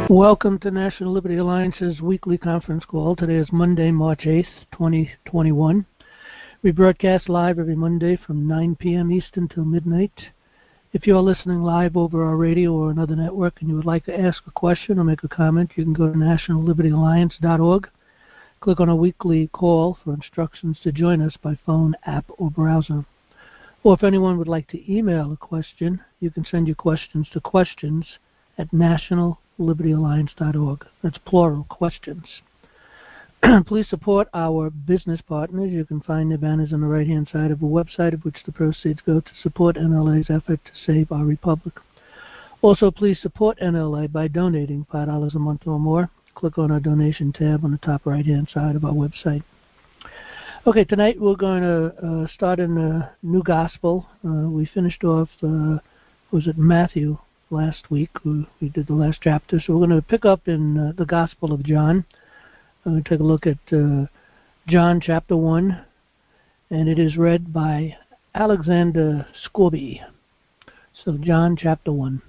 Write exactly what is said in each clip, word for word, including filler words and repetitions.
Welcome to National Liberty Alliance's weekly conference call. Today is Monday, March eighth, twenty twenty-one. We broadcast live every Monday from nine p m Eastern till midnight. If you are listening live over our radio or another network and you would like to ask a question or make a comment, you can go to national liberty alliance dot org. Click on a weekly call for instructions to join us by phone, app, or browser. Or if anyone would like to email a question, you can send your questions to questions at national liberty alliance dot org. That's plural, questions. Please support our business partners. You can find their banners on the right-hand side of the website, of which the proceeds go to support N L A's effort to save our republic. Also, please support N L A by donating five dollars a month or more. Click on our donation tab on the top right-hand side of our website. Okay, tonight we're going to uh, start in a new gospel. Uh, we finished off, uh, was it Matthew last week? We, we did the last chapter. So we're going to pick up in uh, the Gospel of John. I'm going to take a look at uh, John chapter one, and it is read by Alexander Scorby. So John chapter one.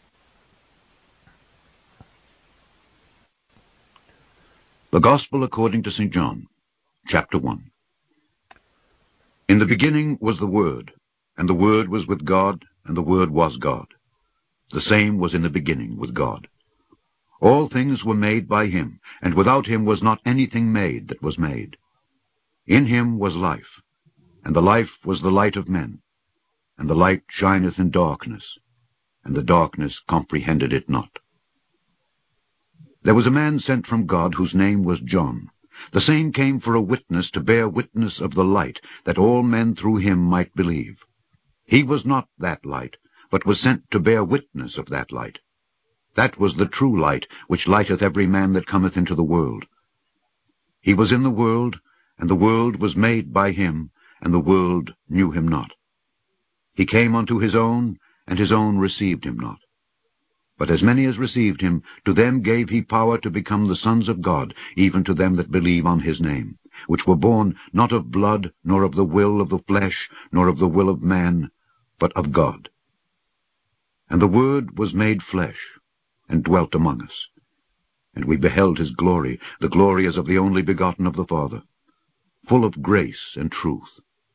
The Gospel according to Saint John, chapter one. In the beginning was the Word, and the Word was with God, and the Word was God. The same was in the beginning with God. All things were made by him, and without him was not anything made that was made. In him was life, and the life was the light of men. And the light shineth in darkness, and the darkness comprehended it not. There was a man sent from God, whose name was John. The same came for a witness, to bear witness of the light, that all men through him might believe. He was not that light, but was sent to bear witness of that light. That was the true light, which lighteth every man that cometh into the world. He was in the world, and the world was made by him, and the world knew him not. He came unto his own, and his own received him not. But as many as received him, to them gave he power to become the sons of God, even to them that believe on his name, which were born not of blood, nor of the will of the flesh, nor of the will of man, but of God. And the Word was made flesh, and dwelt among us. And we beheld his glory, the glory as of the only begotten of the Father, full of grace and truth.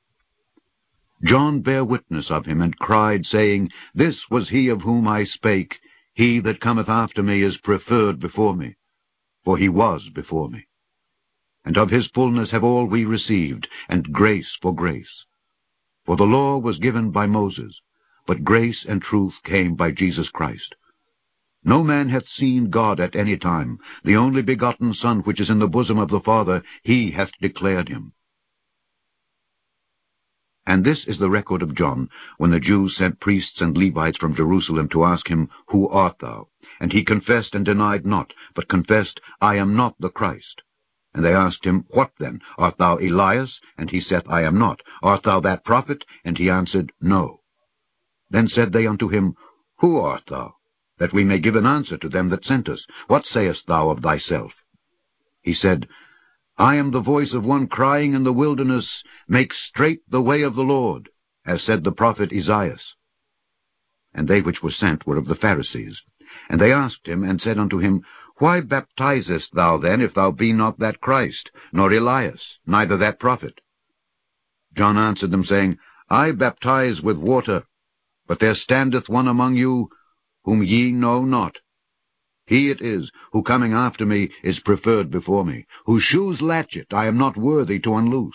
John bare witness of him, and cried, saying, This was he of whom I spake, He that cometh after me is preferred before me, for he was before me. And of his fullness have all we received, and grace for grace. For the law was given by Moses, but grace and truth came by Jesus Christ. No man hath seen God at any time. The only begotten Son, which is in the bosom of the Father, he hath declared him. And this is the record of John, when the Jews sent priests and Levites from Jerusalem to ask him, Who art thou? And he confessed and denied not, but confessed, I am not the Christ. And they asked him, What then? Art thou Elias? And he saith, I am not. Art thou that prophet? And he answered, No. Then said they unto him, Who art thou? That we may give an answer to them that sent us. What sayest thou of thyself? He said, I am the voice of one crying in the wilderness, Make straight the way of the Lord, as said the prophet Esaias. And they which were sent were of the Pharisees. And they asked him, and said unto him, Why baptizest thou then, if thou be not that Christ, nor Elias, neither that prophet? John answered them, saying, I baptize with water, but there standeth one among you, whom ye know not. He it is, who coming after me is preferred before me, whose shoes latchet I am not worthy to unloose.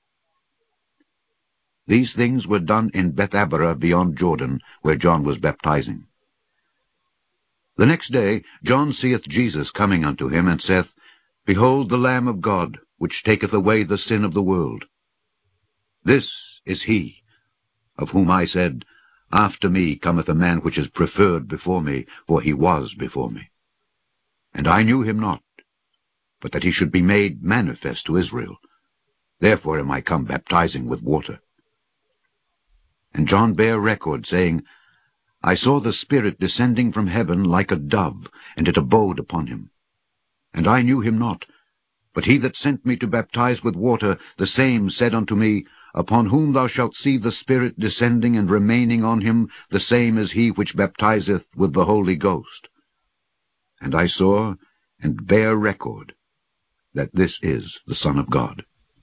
These things were done in Bethabara beyond Jordan, where John was baptizing. The next day John seeth Jesus coming unto him, and saith, Behold the Lamb of God, which taketh away the sin of the world. This is he, of whom I said, After me cometh a man which is preferred before me, for he was before me. And I knew him not, but that he should be made manifest to Israel. Therefore am I come baptizing with water. And John bare record, saying, I saw the Spirit descending from heaven like a dove, and it abode upon him. And I knew him not, but he that sent me to baptize with water, the same said unto me, Upon whom thou shalt see the Spirit descending and remaining on him, the same is he which baptizeth with the Holy Ghost. And I saw and bear record that this is the Son of God.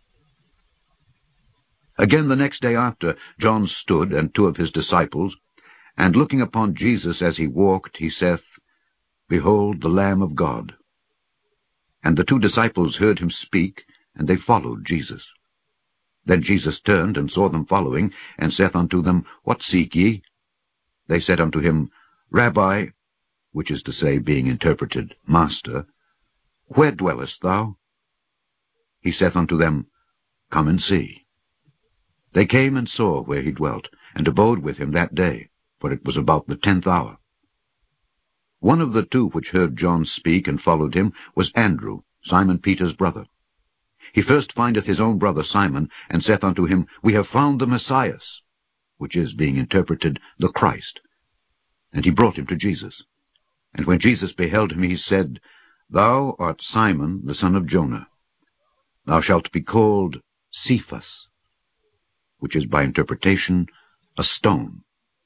Again the next day after, John stood, and two of his disciples, and looking upon Jesus as he walked, he saith, Behold the Lamb of God. And the two disciples heard him speak, and they followed Jesus. Then Jesus turned, and saw them following, and saith unto them, What seek ye? They said unto him, Rabbi, which is to say, being interpreted, Master, where dwellest thou? He saith unto them, Come and see. They came and saw where he dwelt, and abode with him that day, for it was about the tenth hour. One of the two which heard John speak and followed him was Andrew, Simon Peter's brother. He first findeth his own brother Simon, and saith unto him, We have found the Messiah, which is, being interpreted, the Christ. And he brought him to Jesus. And when Jesus beheld him, he said, Thou art Simon, the son of Jonah. Thou shalt be called Cephas, which is by interpretation a stone.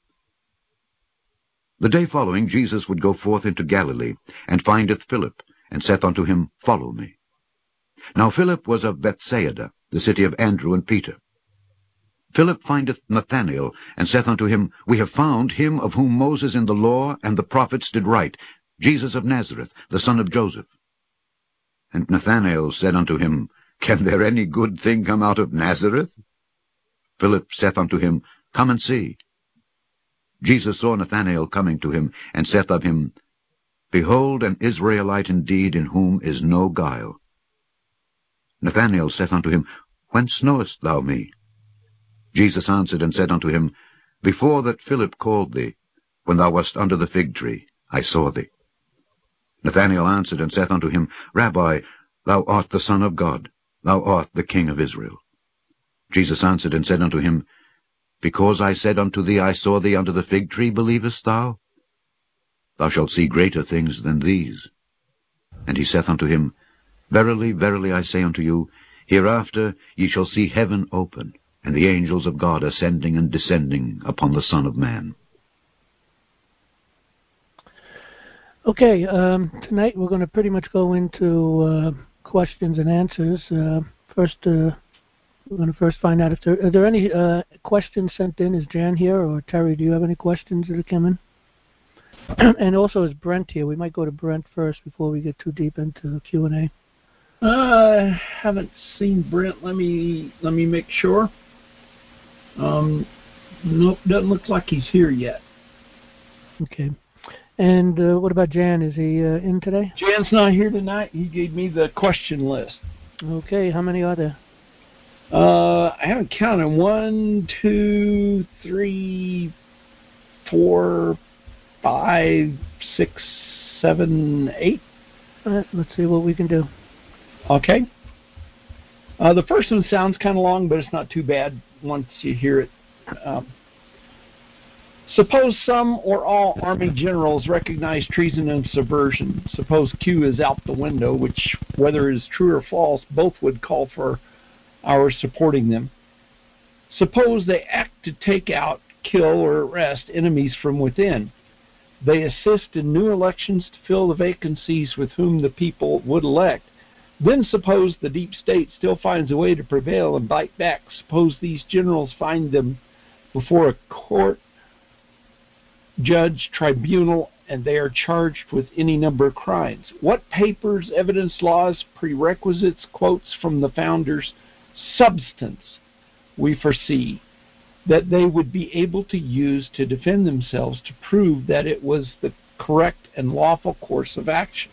The day following Jesus would go forth into Galilee, and findeth Philip, and saith unto him, Follow me. Now Philip was of Bethsaida, the city of Andrew and Peter. Philip findeth Nathanael, and saith unto him, We have found him of whom Moses in the law and the prophets did write, Jesus of Nazareth, the son of Joseph. And Nathanael said unto him, Can there any good thing come out of Nazareth? Philip saith unto him, Come and see. Jesus saw Nathanael coming to him, and saith of him, Behold an Israelite indeed, in whom is no guile. Nathanael saith unto him, Whence knowest thou me? Jesus answered and said unto him, Before that Philip called thee, when thou wast under the fig tree, I saw thee. Nathanael answered and saith unto him, Rabbi, thou art the Son of God, thou art the King of Israel. Jesus answered and said unto him, Because I said unto thee, I saw thee under the fig tree, believest thou? Thou shalt see greater things than these. And he saith unto him, Verily, verily, I say unto you, hereafter ye shall see heaven open, and the angels of God ascending and descending upon the Son of Man. Okay, um, tonight we're going to pretty much go into uh, questions and answers. Uh, first, uh, we're going to first find out if there are there any uh, questions sent in. Is Jan here, or Terry? Do you have any questions that have come in? And also, is Brent here? We might go to Brent first before we get too deep into the Q and A. I uh, haven't seen Brent. Let me let me make sure. Um, nope, doesn't look like he's here yet. Okay. And uh, what about Jan? Is he uh, in today? Jan's not here tonight. He gave me the question list. Okay. How many are there? Uh, I haven't counted. One, two, three, four, five, six, seven, eight. All right. Let's see what we can do. Okay. Uh, the first one sounds kind of long, but it's not too bad once you hear it. Um, Suppose some or all Army generals recognize treason and subversion. Suppose Q is out the window, which, whether it is true or false, both would call for our supporting them. Suppose they act to take out, kill, or arrest enemies from within. They assist in new elections to fill the vacancies with whom the people would elect. Then suppose the deep state still finds a way to prevail and bite back. Suppose these generals find them before a court, judge, tribunal, and they are charged with any number of crimes. What papers, evidence, laws, prerequisites, quotes from the founders, substance we foresee that they would be able to use to defend themselves to prove that it was the correct and lawful course of action?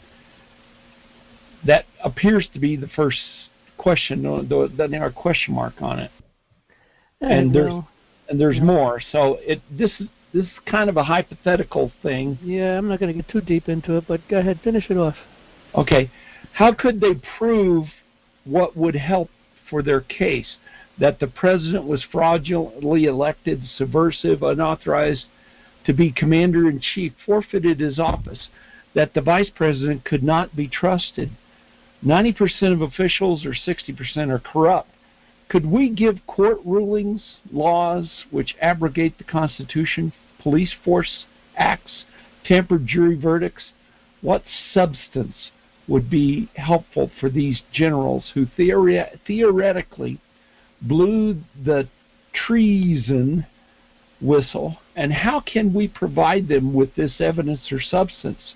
That appears to be the first question. Doesn't have a question mark on it. And there's well, and there's yeah. more. So it this is this is kind of a hypothetical thing. Yeah, I'm not going to get too deep into it, but go ahead, finish it off. Okay. How could they prove what would help for their case? That the president was fraudulently elected, subversive, unauthorized to be commander-in-chief, forfeited his office, that the vice president could not be trusted. ninety percent of officials or sixty percent are corrupt. Could we give court rulings, laws which abrogate the Constitution, police force acts, tampered jury verdicts, what substance would be helpful for these generals who theori- theoretically blew the treason whistle, and how can we provide them with this evidence or substance?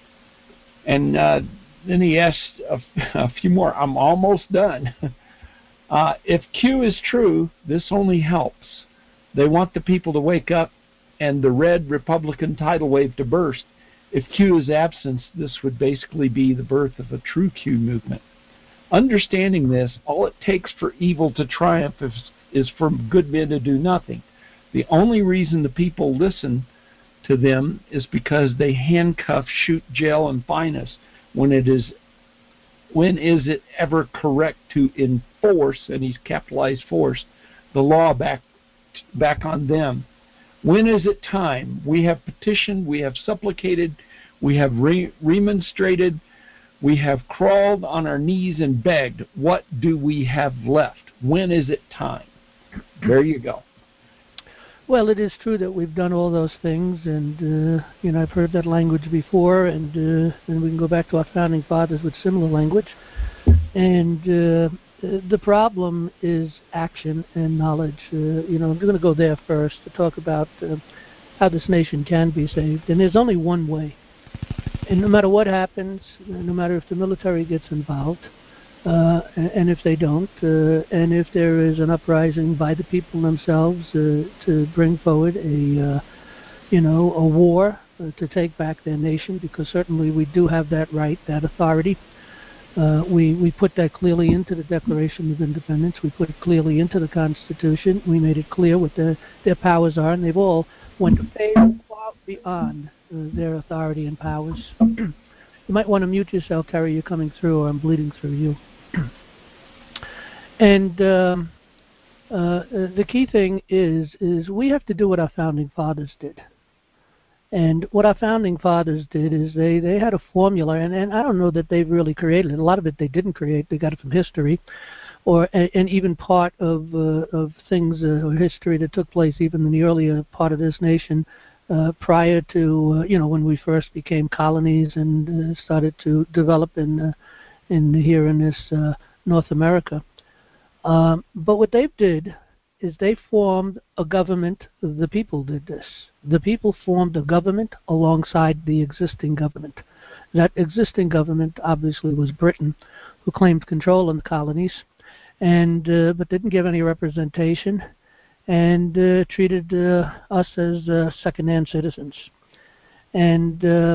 And uh, then he asked a, a few more. I'm almost done. uh, if Q is true, this only helps. They want the people to wake up and the red Republican tidal wave to burst. If Q is absent, this would basically be the birth of a true Q movement. Understanding this, all it takes for evil to triumph is, is for good men to do nothing. The only reason the people listen to them is because they handcuff, shoot, jail, and fine us. When it is, when is it ever correct to enforce, and he's capitalized force, the law back back on them? When is it time? We have petitioned, we have supplicated, we have re- remonstrated, we have crawled on our knees and begged. What do we have left? When is it time? There you go. Well, it is true that we've done all those things, and uh, you know, I've heard that language before, and uh, and we can go back to our founding fathers with similar language. And uh, the problem is action and knowledge. Uh, you know, I'm going to go there first to talk about uh, how this nation can be saved, and there's only one way. And no matter what happens, no matter if the military gets involved, uh, and, and if they don't, uh, and if there is an uprising by the people themselves uh, to bring forward a, uh, you know, a war uh, to take back their nation, because certainly we do have that right, that authority. Uh, we, we put that clearly into the Declaration of Independence. We put it clearly into the Constitution. We made it clear what their, their powers are, and they've all went far beyond uh, their authority and powers. You might want to mute yourself, Terry. You're coming through, or I'm bleeding through you. And um, uh, the key thing is, is we have to do what our founding fathers did. And what our founding fathers did is they, they had a formula, and, and I don't know that they've really created it. A lot of it they didn't create. They got it from history, or and, and even part of uh, of things uh, or history that took place even in the earlier part of this nation uh, prior to, uh, you know, when we first became colonies and uh, started to develop in, uh, in here in this uh, North America. Um, but what they did is they formed a government. The people did this. The people formed a government alongside the existing government. That existing government obviously was Britain, who claimed control in the colonies, and uh, but didn't give any representation, and uh, treated uh, us as uh, second-hand citizens. And uh,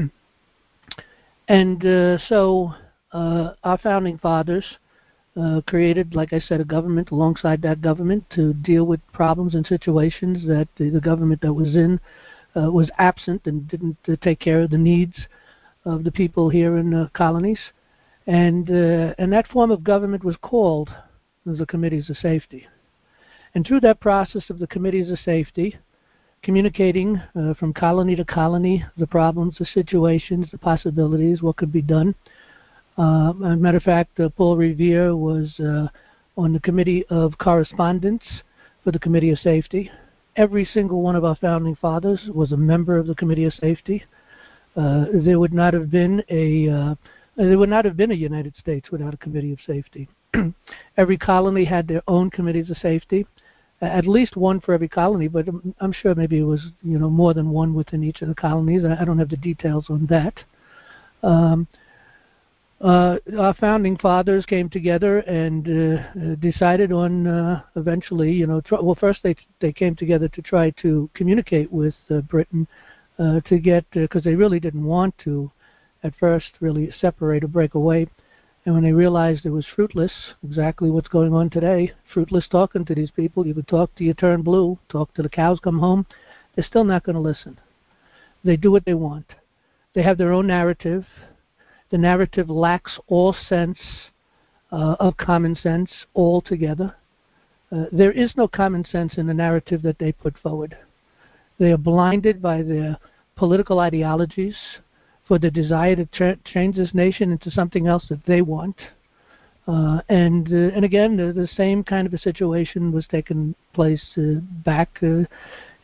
and uh, so uh, our founding fathers Uh, created, like I said, a government alongside that government to deal with problems and situations that the, the government that was in uh, was absent and didn't uh, take care of the needs of the people here in the colonies. And uh, and that form of government was called the Committees of Safety. And through that process of the Committees of Safety, communicating uh, from colony to colony the problems, the situations, the possibilities, what could be done. Uh, as a matter of fact, uh, Paul Revere was uh, on the Committee of Correspondence for the Committee of Safety. Every single one of our founding fathers was a member of the Committee of Safety. Uh, there would not have been a uh, there would not have been a United States without a Committee of Safety. Every colony had their own committees of safety, uh, at least one for every colony. But I'm, I'm sure maybe it was, you know, more than one within each of the colonies. I, I don't have the details on that. Um, Uh, our founding fathers came together and uh, uh, decided on uh, eventually, you know, tr- well, first they they came together to try to communicate with uh, Britain uh, to get, because uh, they really didn't want to at first really separate or break away. And when they realized it was fruitless, exactly what's going on today, fruitless talking to these people. You could talk till you turn blue, talk till the cows come home. They're still not going to listen. They do what they want. They have their own narrative. The narrative lacks all sense uh, of common sense altogether. Uh, there is no common sense in the narrative that they put forward. They are blinded by their political ideologies for the desire to tra- change this nation into something else that they want. Uh, and uh, and again, the, the same kind of a situation was taking place uh, back uh,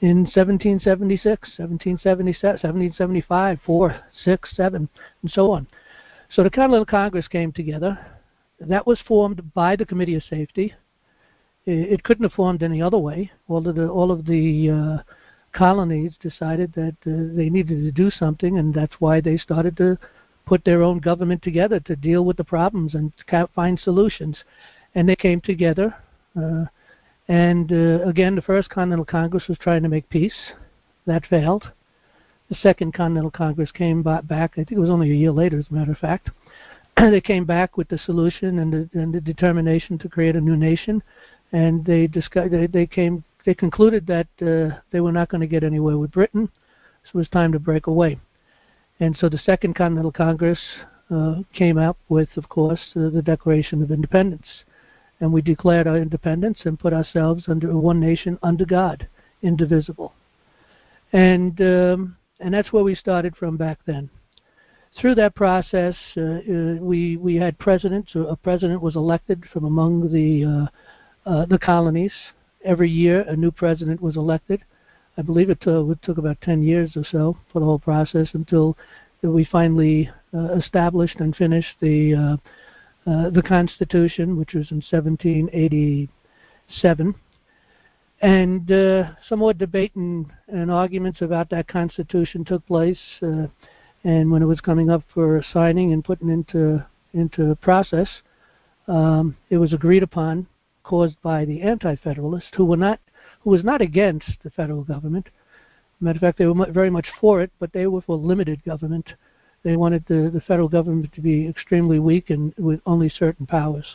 in seventeen seventy-six, seventeen seventy-seven, seventeen seventy-five, four, six, seven, and so on. So the Continental Congress came together. That was formed by the Committee of Safety. It couldn't have formed any other way. All of the, all of the uh, colonies decided that uh, they needed to do something, and that's why they started to put their own government together to deal with the problems and find solutions. And they came together. Uh, and uh, again, the First Continental Congress was trying to make peace. That failed. The Second Continental Congress came back, I think it was only a year later, as a matter of fact. They came back with the solution and the, and the determination to create a new nation. And they discussed, they, they came, they concluded that uh, they were not going to get anywhere with Britain, so it was time to break away. And so the Second Continental Congress uh, came up with, of course, uh, the Declaration of Independence. And we declared our independence and put ourselves under one nation, under God, indivisible. And um, and that's where we started from back then. Through that process, uh, uh, we we had presidents. A president was elected from among the uh, uh, the colonies. Every year, a new president was elected. I believe it, uh, it took about ten years or so for the whole process until we finally uh, established and finished the uh, uh, the Constitution, which was in seventeen eighty-seven. And uh, some more debate and, and arguments about that Constitution took place. Uh, and when it was coming up for signing and putting into into process, um, it was agreed upon, caused by the Anti-Federalists, who were not who was not against the federal government. Matter of fact, they were very much for it, but they were for limited government. They wanted the, the federal government to be extremely weak and with only certain powers.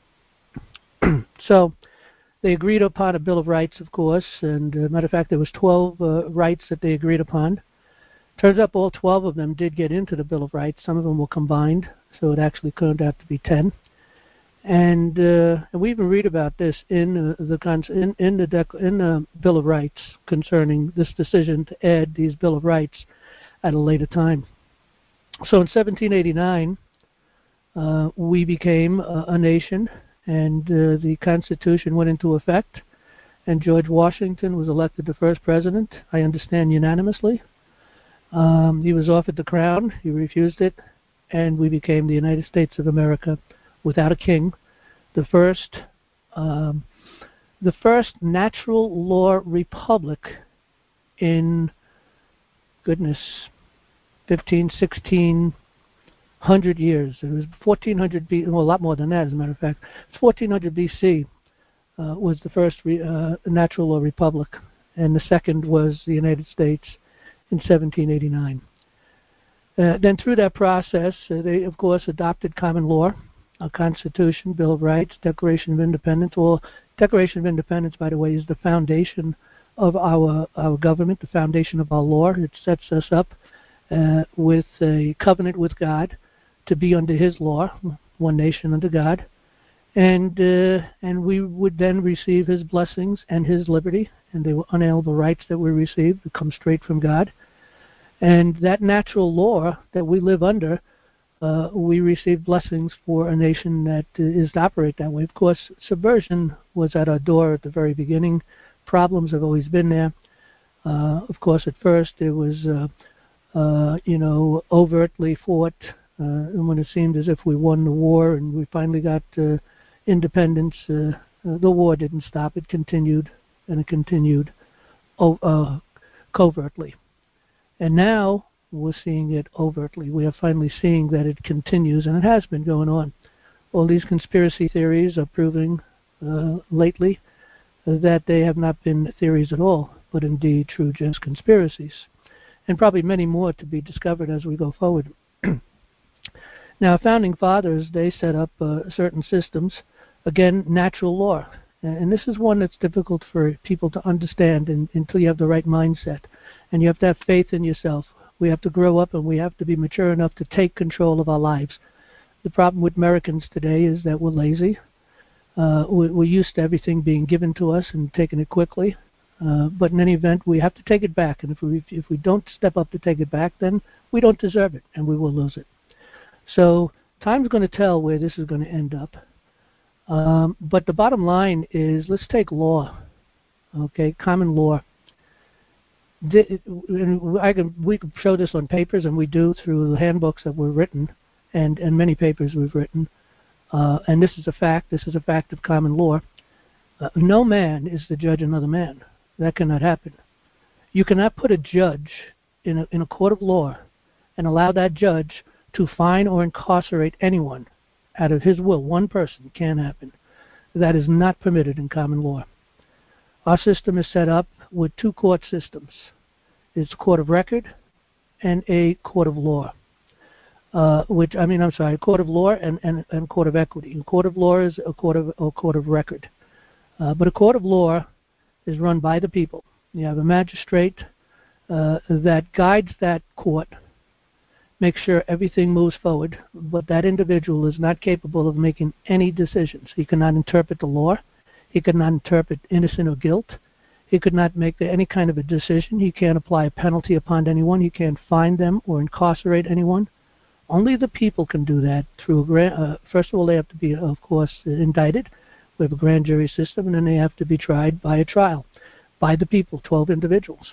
So they agreed upon a Bill of Rights, of course, and uh, matter of fact, there was twelve uh, rights that they agreed upon. Turns out all twelve of them did get into the Bill of Rights. Some of them were combined, so it actually turned out to be ten. And, uh, and we even read about this in uh, the in, in the dec in the Bill of Rights concerning this decision to add these Bill of Rights at a later time. So in seventeen eighty-nine, uh, we became a, a nation, and uh, the Constitution went into effect, and George Washington was elected the first president, I understand unanimously. Um, he was offered the crown, he refused it, and we became the United States of America without a king, the first, um, the first natural law republic in, goodness, fifteen, sixteen hundred years. It was fourteen hundred B, well, a lot more than that, as a matter of fact. fourteen hundred B C uh, was the first re, uh, natural law republic, and the second was the United States in seventeen eighty-nine. Uh, then through that process, uh, they, of course, adopted common law, a Constitution, Bill of Rights, Declaration of Independence. Well, Declaration of Independence, by the way, is the foundation of our, our government, the foundation of our law. It sets us up uh, with a covenant with God to be under His law, one nation under God. And, uh, and we would then receive His blessings and His liberty, and they were unalienable rights that we received that come straight from God. And that natural law that we live under, uh, we receive blessings for a nation that uh, is to operate that way. Of course, subversion was at our door at the very beginning. Problems have always been there. Uh, of course, at first it was, uh, uh, you know, overtly fought. Uh, and when it seemed as if we won the war and we finally got uh, independence, uh, uh, the war didn't stop. It continued, and it continued o uh, covertly. And now we're seeing it overtly. We are finally seeing that it continues, and it has been going on. All these conspiracy theories are proving uh, lately uh, that they have not been theories at all, but indeed true just conspiracies. And probably many more to be discovered as we go forward. Now, founding fathers, they set up uh, certain systems, again, natural law. And this is one that's difficult for people to understand in, until you have the right mindset. And you have to have faith in yourself. We have to grow up and we have to be mature enough to take control of our lives. The problem with Americans today is that we're lazy. Uh, we, we're used to everything being given to us and taking it quickly. Uh, but in any event, we have to take it back. And if we, if we don't step up to take it back, then we don't deserve it and we will lose it. So time's going to tell where this is going to end up. Um, but the bottom line is, let's take law, okay, common law. I can, we can show this on papers, and we do through the handbooks that were written, and, and many papers we've written. Uh, and this is a fact. This is a fact of common law. Uh, no man is the judge of another man. That cannot happen. You cannot put a judge in a, in a court of law and allow that judge to fine or incarcerate anyone out of his will. One person can't happen. That is not permitted in common law. Our system is set up with two court systems. It's a court of record and a court of law. Uh, which, I mean, I'm sorry, a court of law and, and, and court of equity. A court of law is a court of, a court of record. Uh, but a court of law is run by the people. You have a magistrate uh, that guides that court, makes sure everything moves forward, but that individual is not capable of making any decisions. He cannot interpret the law. He cannot interpret innocent or guilt. He could not make any kind of a decision. He can't apply a penalty upon anyone. He can't fine them or incarcerate anyone. Only the people can do that through a grand, uh, first of all, they have to be, of course, indicted. We have a grand jury system, and then they have to be tried by a trial, by the people, twelve individuals.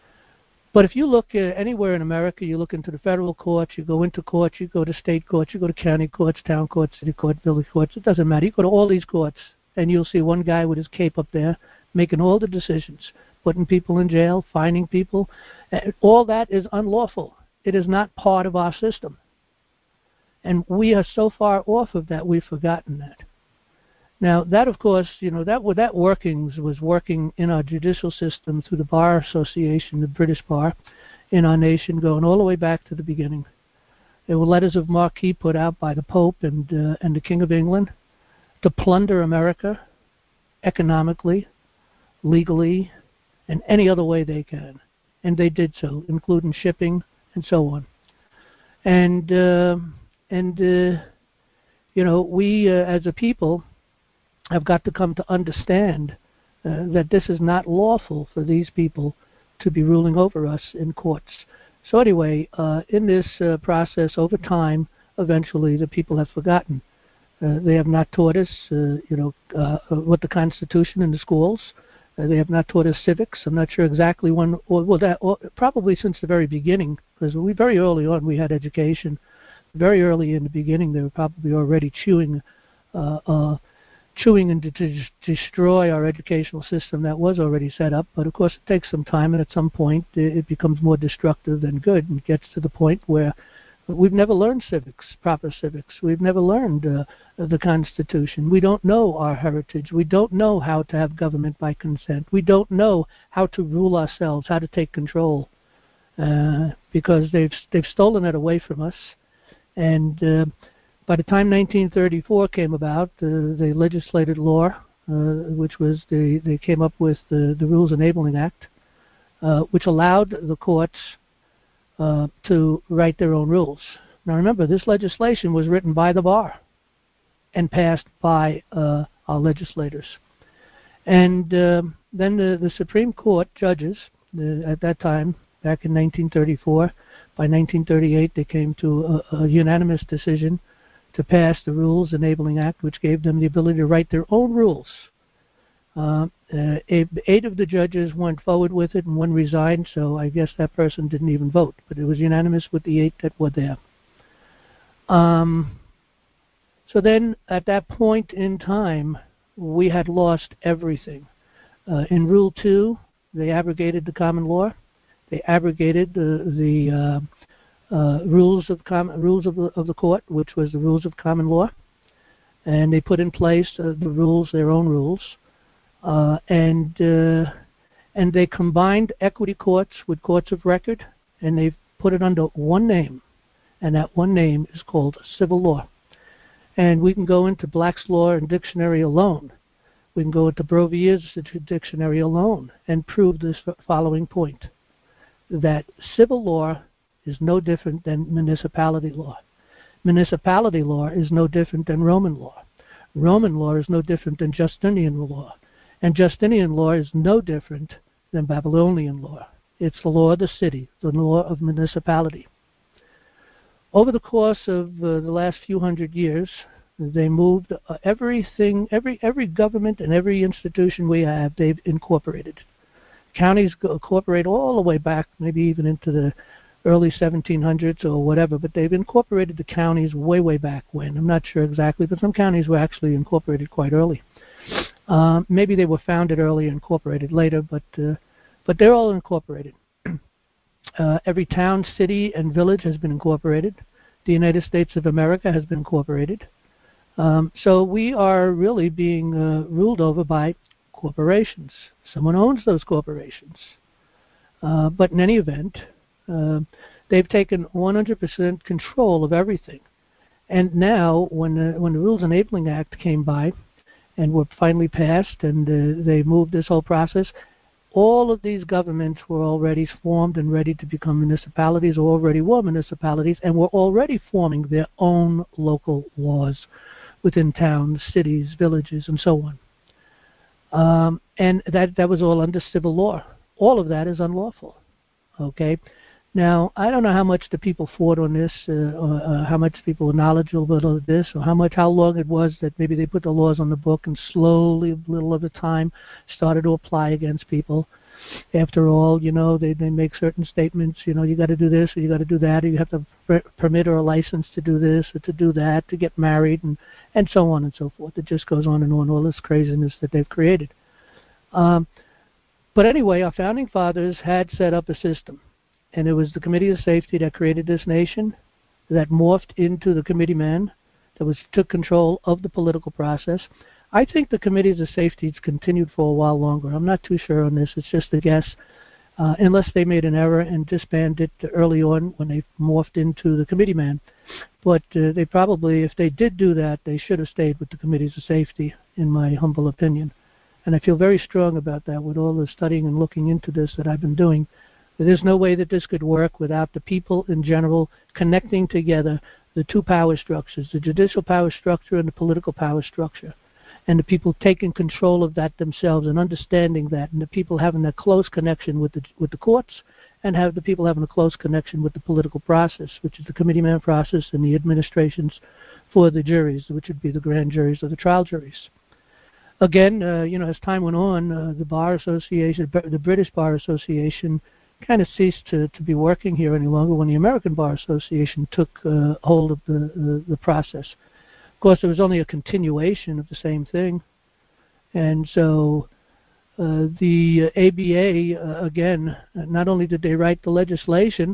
But if you look uh, anywhere in America, you look into the federal courts, you go into courts, you go to state courts, you go to county courts, town courts, city courts, village courts, it doesn't matter. You go to all these courts, and you'll see one guy with his cape up there making all the decisions, putting people in jail, fining people. Uh, all that is unlawful. It is not part of our system. And we are so far off of that, we've forgotten that. Now, that, of course, you know, that that workings was working in our judicial system through the Bar Association, the British Bar, in our nation, going all the way back to the beginning. There were letters of marque put out by the Pope and uh, and the King of England to plunder America economically, legally, and any other way they can. And they did so, including shipping and so on. And... Uh, And, uh, you know, we uh, as a people have got to come to understand uh, that this is not lawful for these people to be ruling over us in courts. So anyway, uh, in this uh, process, over time, eventually the people have forgotten. Uh, they have not taught us, uh, you know, uh, what the Constitution in the schools. Uh, they have not taught us civics. I'm not sure exactly when, or, well, that, or probably since the very beginning, because we very early on we had education. Very early in the beginning, they were probably already chewing, uh, uh, chewing and to, to destroy our educational system that was already set up. But of course, it takes some time, and at some point, it, it becomes more destructive than good, and gets to the point where we've never learned civics, proper civics. We've never learned uh, the Constitution. We don't know our heritage. We don't know how to have government by consent. We don't know how to rule ourselves, how to take control, uh, because they've they've stolen it away from us. And uh, by the time nineteen thirty-four came about, uh, they legislated law, uh, which was the, they came up with the, the Rules Enabling Act, uh, which allowed the courts uh, to write their own rules. Now remember, this legislation was written by the bar and passed by uh, our legislators. And uh, then the, the Supreme Court judges, uh, at that time, back in nineteen thirty-four, by nineteen thirty-eight, they came to a, a unanimous decision to pass the Rules Enabling Act, which gave them the ability to write their own rules. Uh, uh, eight of the judges went forward with it, and one resigned, so I guess that person didn't even vote. But it was unanimous with the eight that were there. Um, so then, at that point in time, we had lost everything. Uh, in Rule two, they abrogated the common law. They abrogated the, the uh, uh, rules of com- rules of the, of the court, which was the rules of common law, and they put in place uh, the rules, their own rules, uh, and uh, and they combined equity courts with courts of record, and they put it under one name, and that one name is called civil law. And we can go into Black's Law and Dictionary alone. We can go into Brovier's Dictionary alone and prove this following point: that civil law is no different than municipality law. Municipality law is no different than Roman law. Roman law is no different than Justinian law. And Justinian law is no different than Babylonian law. It's the law of the city, the law of municipality. Over the course of uh, the last few hundred years, they moved uh, everything, every every government and every institution we have, they've incorporated. counties go, incorporate all the way back, maybe even into the early seventeen hundreds or whatever, but they've incorporated the counties way, way back when. I'm not sure exactly, but some counties were actually incorporated quite early. Uh, maybe they were founded early and incorporated later, but uh, but they're all incorporated. uh, every town, city, and village has been incorporated. The United States of America has been incorporated. Um, so we are really being uh, ruled over by corporations. Someone owns those corporations. Uh, but in any event, uh, they've taken one hundred percent control of everything. And now, when the, when the Rules Enabling Act came by and were finally passed and uh, they moved this whole process, all of these governments were already formed and ready to become municipalities, or already were municipalities, and were already forming their own local laws within towns, cities, villages, and so on. Um, and that, that was all under civil law. All of that is unlawful. Okay? Now, I don't know how much the people fought on this, uh, or uh, how much people were knowledgeable of this, or how much, how long it was that maybe they put the laws on the book and slowly, a little at a time, started to apply against people. After all, you know, they, they make certain statements, you know, you got to do this, or you got to do that, or you have to per- permit or a license to do this, or to do that, to get married, and, and so on and so forth. It just goes on and on, all this craziness that they've created. Um, but anyway, our founding fathers had set up a system. And it was the Committee of Safety that created this nation, that morphed into the committeeman, that was took control of the political process. I think the Committees of Safety continued for a while longer. I'm not too sure on this. It's just a guess, uh, unless they made an error and disbanded early on when they morphed into the committeeman. But uh, they probably, if they did do that, they should have stayed with the Committees of Safety, in my humble opinion. And I feel very strong about that with all the studying and looking into this that I've been doing. There's no way that this could work without the people in general connecting together the two power structures, the judicial power structure and the political power structure, and the people taking control of that themselves and understanding that, and the people having a close connection with the with the courts, and have the people having a close connection with the political process, which is the committeeman process and the administrations for the juries, which would be the grand juries or the trial juries. Again, uh, you know, as time went on, uh, the Bar Association, the British Bar Association, kind of ceased to, to be working here any longer when the American Bar Association took uh, hold of the, the, the process. Of course, it was only a continuation of the same thing. And so uh, the A B A, uh, again, not only did they write the legislation,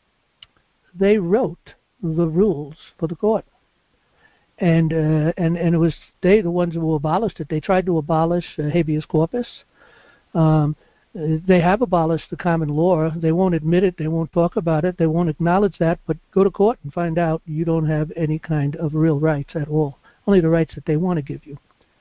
they wrote the rules for the court. And, uh, and, and it was they, the ones who abolished it. They tried to abolish uh, habeas corpus. Um, They have abolished the common law. They won't admit it. They won't talk about it. They won't acknowledge that. But go to court and find out you don't have any kind of real rights at all. Only the rights that they want to give you.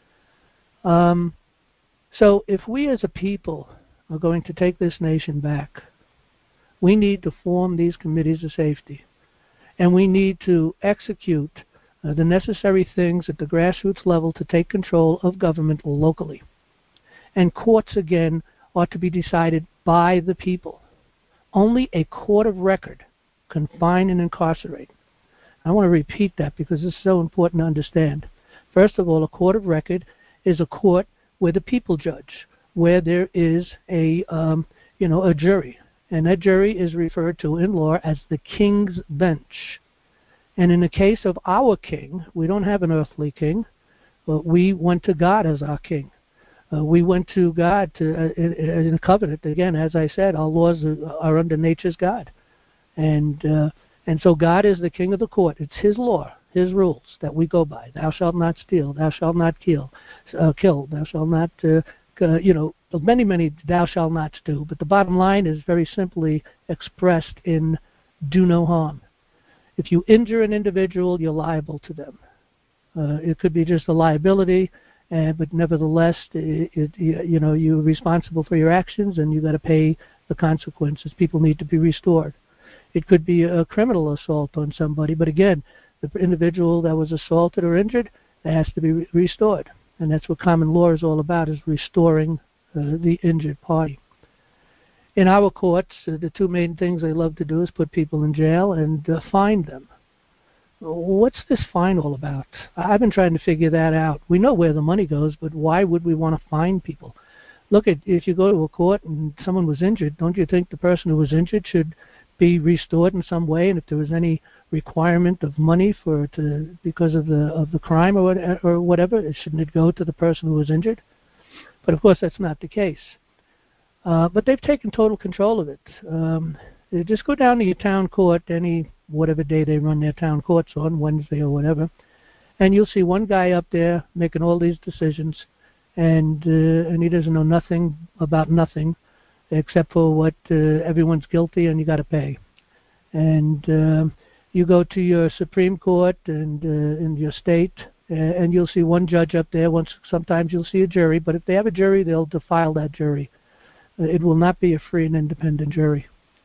Um, so if we as a people are going to take this nation back, we need to form these committees of safety. And we need to execute uh, the necessary things at the grassroots level to take control of government locally. And courts, again, ought to be decided by the people. Only a court of record can fine and incarcerate. I want to repeat that because it's so important to understand. First of all, a court of record is a court where the people judge, where there is a, um, you know, a jury. And that jury is referred to in law as the king's bench. And in the case of our king, we don't have an earthly king, but we went to God as our king. Uh, we went to God to, uh, in, in a covenant. Again, as I said, our laws are, are under nature's God. And uh, and so God is the king of the court. It's his law, his rules that we go by. Thou shalt not steal. Thou shalt not kill. Uh, kill. Thou shalt not, uh, uh, you know, many, many thou shalt nots do. But the bottom line is very simply expressed in do no harm. If you injure an individual, you're liable to them. Uh, it could be just a liability. Uh, but nevertheless, it, it, you know, you're responsible for your actions, and you've got to pay the consequences. People need to be restored. It could be a criminal assault on somebody, but again, the individual that was assaulted or injured, that has to be re- restored. And that's what common law is all about, is restoring uh, the injured party. In our courts, uh, the two main things they love to do is put people in jail and uh, fine them. What's this fine all about? I've been trying to figure that out. We know where the money goes, but why would we want to fine people? look at if you go to a court and someone was injured, don't you think the person who was injured should be restored in some way? And if there was any requirement of money for to because of the of the crime or what, or whatever, shouldn't it go to the person who was injured? But of course, that's not the case. Uh, but they've taken total control of it. Um, just go down to your town court any whatever day they run their town courts on, Wednesday or whatever, and you'll see one guy up there making all these decisions, and uh, and he doesn't know nothing about nothing, except for what uh, everyone's guilty and you got to pay. And uh, you go to your Supreme Court and uh, in your state, uh, and you'll see one judge up there. Once sometimes you'll see a jury, but if they have a jury, they'll defile that jury. It will not be a free and independent jury.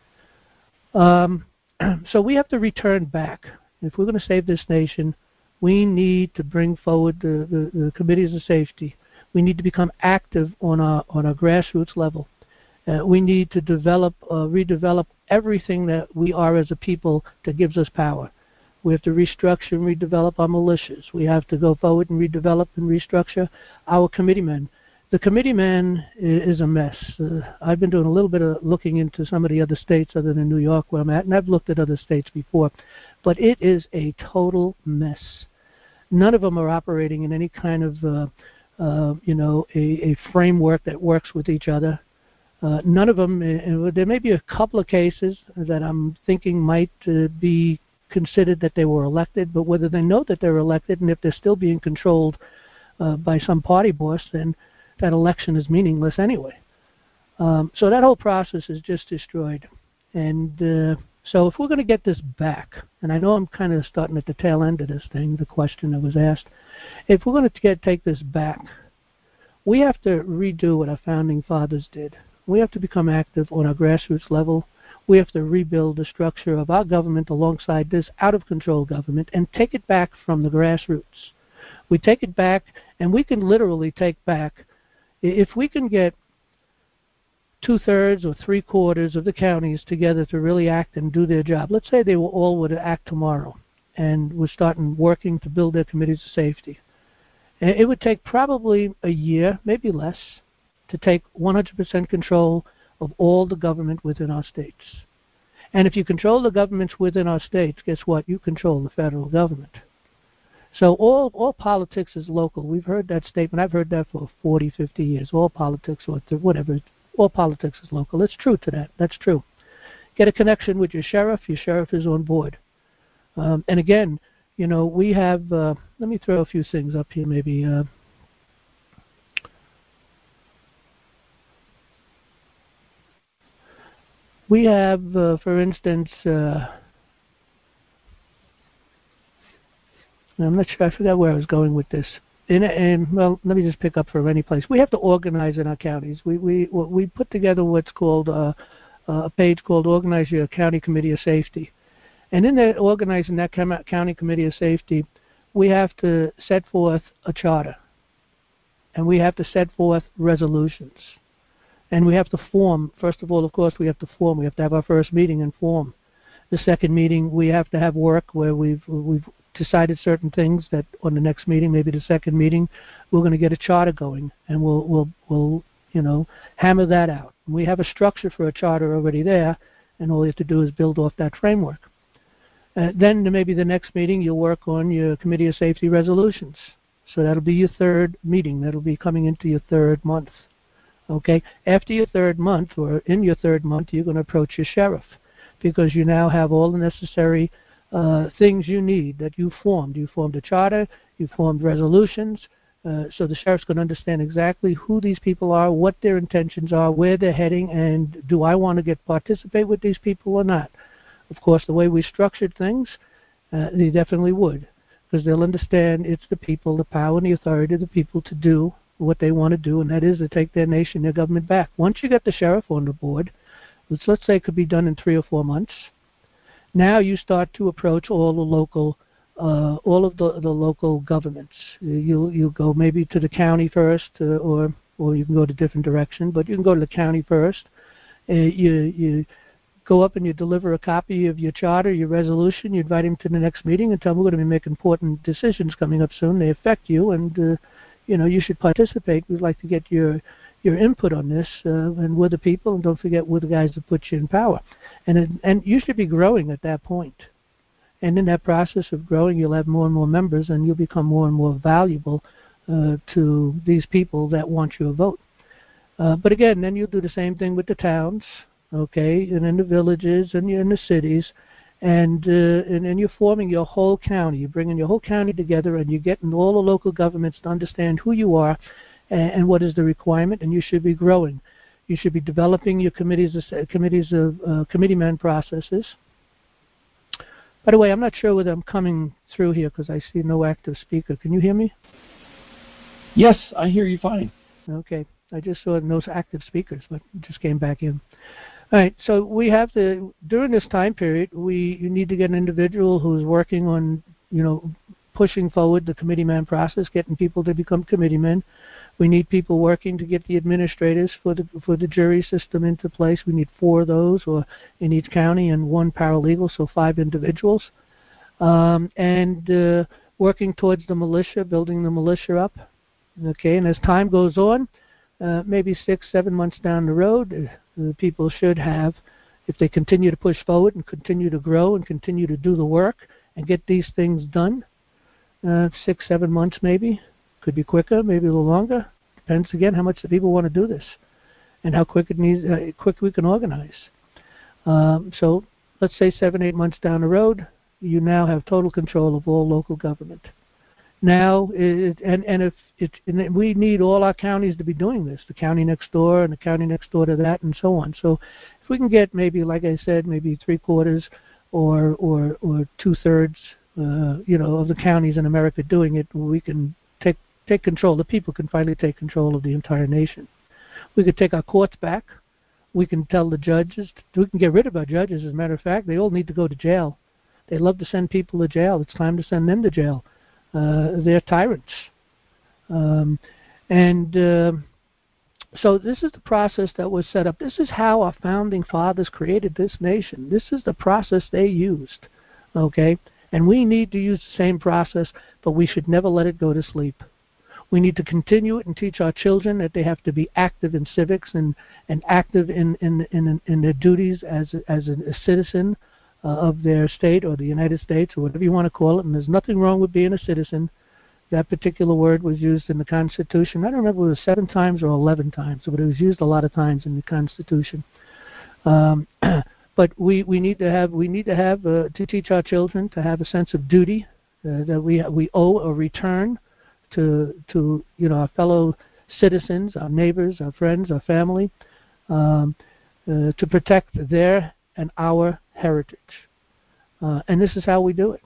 Um, so we have to return back. If we're going to save this nation, we need to bring forward the, the, the committees of safety. We need to become active on our on our grassroots level. Uh, we need to develop, uh, redevelop everything that we are as a people that gives us power. We have to restructure and redevelop our militias. We have to go forward and redevelop and restructure our committeemen. The committeeman is a mess. Uh, I've been doing a little bit of looking into some of the other states other than New York where I'm at, and I've looked at other states before, but it is a total mess. None of them are operating in any kind of, uh, uh, you know, a, a framework that works with each other. Uh, none of them, uh, there may be a couple of cases that I'm thinking might uh, be considered that they were elected, but whether they know that they're elected and if they're still being controlled uh, by some party boss, then that election is meaningless anyway. Um, so that whole process is just destroyed. And uh, so if we're going to get this back, and I know I'm kind of starting at the tail end of this thing, the question that was asked, if we're going to get, take this back, we have to redo what our founding fathers did. We have to become active on our grassroots level. We have to rebuild the structure of our government alongside this out-of-control government and take it back from the grassroots. We take it back, and we can literally take back, if we can get two-thirds or three-quarters of the counties together to really act and do their job. Let's say they were all would act tomorrow and were starting working to build their committees of safety. And it would take probably a year, maybe less, to take one hundred percent control of all the government within our states. And if you control the governments within our states, guess what? You control the federal government. So all, all politics is local. We've heard that statement. I've heard that for forty, fifty years. All politics, or whatever, all politics is local. It's true to that. That's true. Get a connection with your sheriff. Your sheriff is on board. Um, and again, you know, we have, uh, let me throw a few things up here maybe. Uh, we have, uh, for instance, uh, I'm not sure, I forgot where I was going with this. In, in, well, let me just pick up from any place. We have to organize in our counties. We we we put together what's called uh, a page called Organize Your County Committee of Safety. And in that organizing that county committee of safety, we have to set forth a charter. And we have to set forth resolutions. And we have to form, first of all, of course, we have to form. We have to have our first meeting and form. The second meeting, we have to have work where we've we've decided certain things that on the next meeting, maybe the second meeting, we're going to get a charter going, and we'll we'll we'll you know hammer that out. We have a structure for a charter already there, and all you have to do is build off that framework. Uh, then maybe the next meeting you'll work on your committee of safety resolutions. So that'll be your third meeting. That'll be coming into your third month. Okay. After your third month, or in your third month, you're going to approach your sheriff, because you now have all the necessary uh, things you need that you formed. You formed a charter, you formed resolutions, uh, so the sheriff's going to understand exactly who these people are, what their intentions are, where they're heading, and do I want to get participate with these people or not? Of course, the way we structured things, uh, they definitely would, because they'll understand it's the people, the power and the authority of the people to do what they want to do, and that is to take their nation, their government back. Once you get the sheriff on the board, which let's say could be done in three or four months, now you start to approach all the local, uh, all of the, the local governments. You you go maybe to the county first, uh, or or you can go to different direction, but you can go to the county first. Uh, you you go up and you deliver a copy of your charter, your resolution. You invite them to the next meeting and tell them we're going to be making important decisions coming up soon. They affect you, and uh, you know you should participate. We'd like to get your your input on this, uh, and we're the people, and don't forget we're the guys that put you in power. And it, and you should be growing at that point. And in that process of growing, you'll have more and more members, and you'll become more and more valuable uh, to these people that want your vote. Uh, but again, then you'll do the same thing with the towns, okay, and in the villages and in the cities, and, uh, and and you're forming your whole county. You're bringing your whole county together, and you're getting all the local governments to understand who you are and, and what is the requirement, and you should be growing. You should be developing your committees, uh, committees of uh, committeeman processes. By the way, I'm not sure whether I'm coming through here because I see no active speaker. Can you hear me? Yes, I hear you fine. Okay. I just saw no active speakers, but just came back in. All right, so we have to, during this time period, we you need to get an individual who's working on, you know, pushing forward the committeeman process, getting people to become committeemen. We need people working to get the administrators for the for the jury system into place. We need four of those, or in each county, and one paralegal, so five individuals. Um, and uh, working towards the militia, building the militia up. Okay, and as time goes on, uh, maybe six, seven months down the road, uh, people should have, if they continue to push forward and continue to grow and continue to do the work and get these things done, uh, six, seven months maybe. Could be quicker, maybe a little longer. Depends again how much the people want to do this, and how quick it needs, uh, quick we can organize. Um, so let's say seven, eight months down the road, you now have total control of all local government. Now, it, and and if it, and we need all our counties to be doing this, the county next door and the county next door to that, and so on. So if we can get maybe, like I said, maybe three quarters or or or two thirds, uh, you know, of the counties in America doing it, we can take take control. The people can finally take control of the entire nation. We could take our courts back. We can tell the judges. We can get rid of our judges. As a matter of fact, they all need to go to jail. They love to send people to jail. It's time to send them to jail. Uh, they're tyrants. Um, and uh, so this is the process that was set up. This is how our founding fathers created this nation. This is the process they used. Okay? And we need to use the same process, but we should never let it go to sleep. We need to continue it and teach our children that they have to be active in civics and, and active in, in, in, in their duties as, as a, a citizen uh, of their state or the United States or whatever you want to call it. And there's nothing wrong with being a citizen. That particular word was used in the Constitution. I don't remember if it was seven times or eleven times, but it was used a lot of times in the Constitution. Um, but we, we need to have we need to have uh, to teach our children to have a sense of duty uh, that we we owe a return to to you know our fellow citizens, our neighbors, our friends, our family, um, uh, to protect their and our heritage. Uh, and this is how we do it.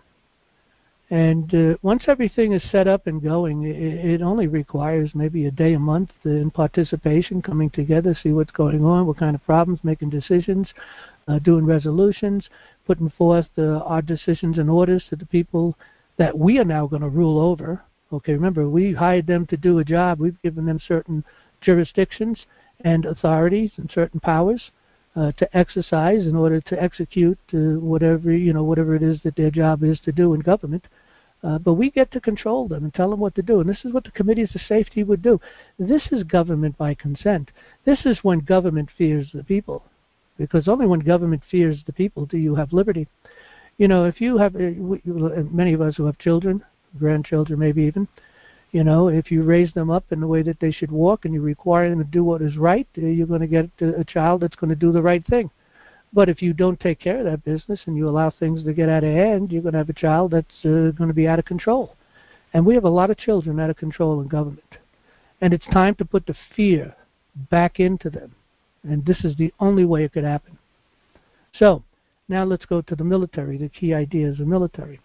And uh, once everything is set up and going, it, it only requires maybe a day a month in participation, coming together, see what's going on, what kind of problems, making decisions, uh, doing resolutions, putting forth uh, our decisions and orders to the people that we are now going to rule over. Okay, remember, we hired them to do a job. We've given them certain jurisdictions and authorities and certain powers uh, to exercise in order to execute uh, whatever, you know, whatever it is that their job is to do in government. Uh, but we get to control them and tell them what to do. And this is what the committees of safety would do. This is government by consent. This is when government fears the people. Because only when government fears the people do you have liberty. You know, if you have, uh, we, many of us who have children, grandchildren maybe even, you know, if you raise them up in the way that they should walk and you require them to do what is right, uh, you're going to get a, a child that's going to do the right thing. But if you don't take care of that business and you allow things to get out of hand, you're going to have a child that's uh, going to be out of control. And we have a lot of children out of control in government. And it's time to put the fear back into them. And this is the only way it could happen. So, now let's go to the military, the key ideas of military.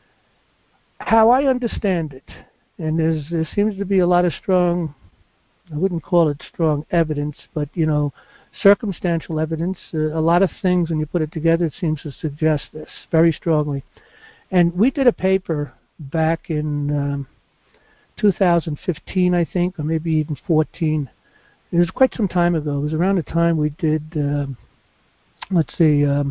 How I understand it, and there's, there seems to be a lot of strong, I wouldn't call it strong evidence, but, you know, circumstantial evidence, uh, a lot of things when you put it together, it seems to suggest this very strongly. And we did a paper back in um, two thousand fifteen, I think, or maybe even fourteen. It was quite some time ago. It was around the time we did, um, let's see, um,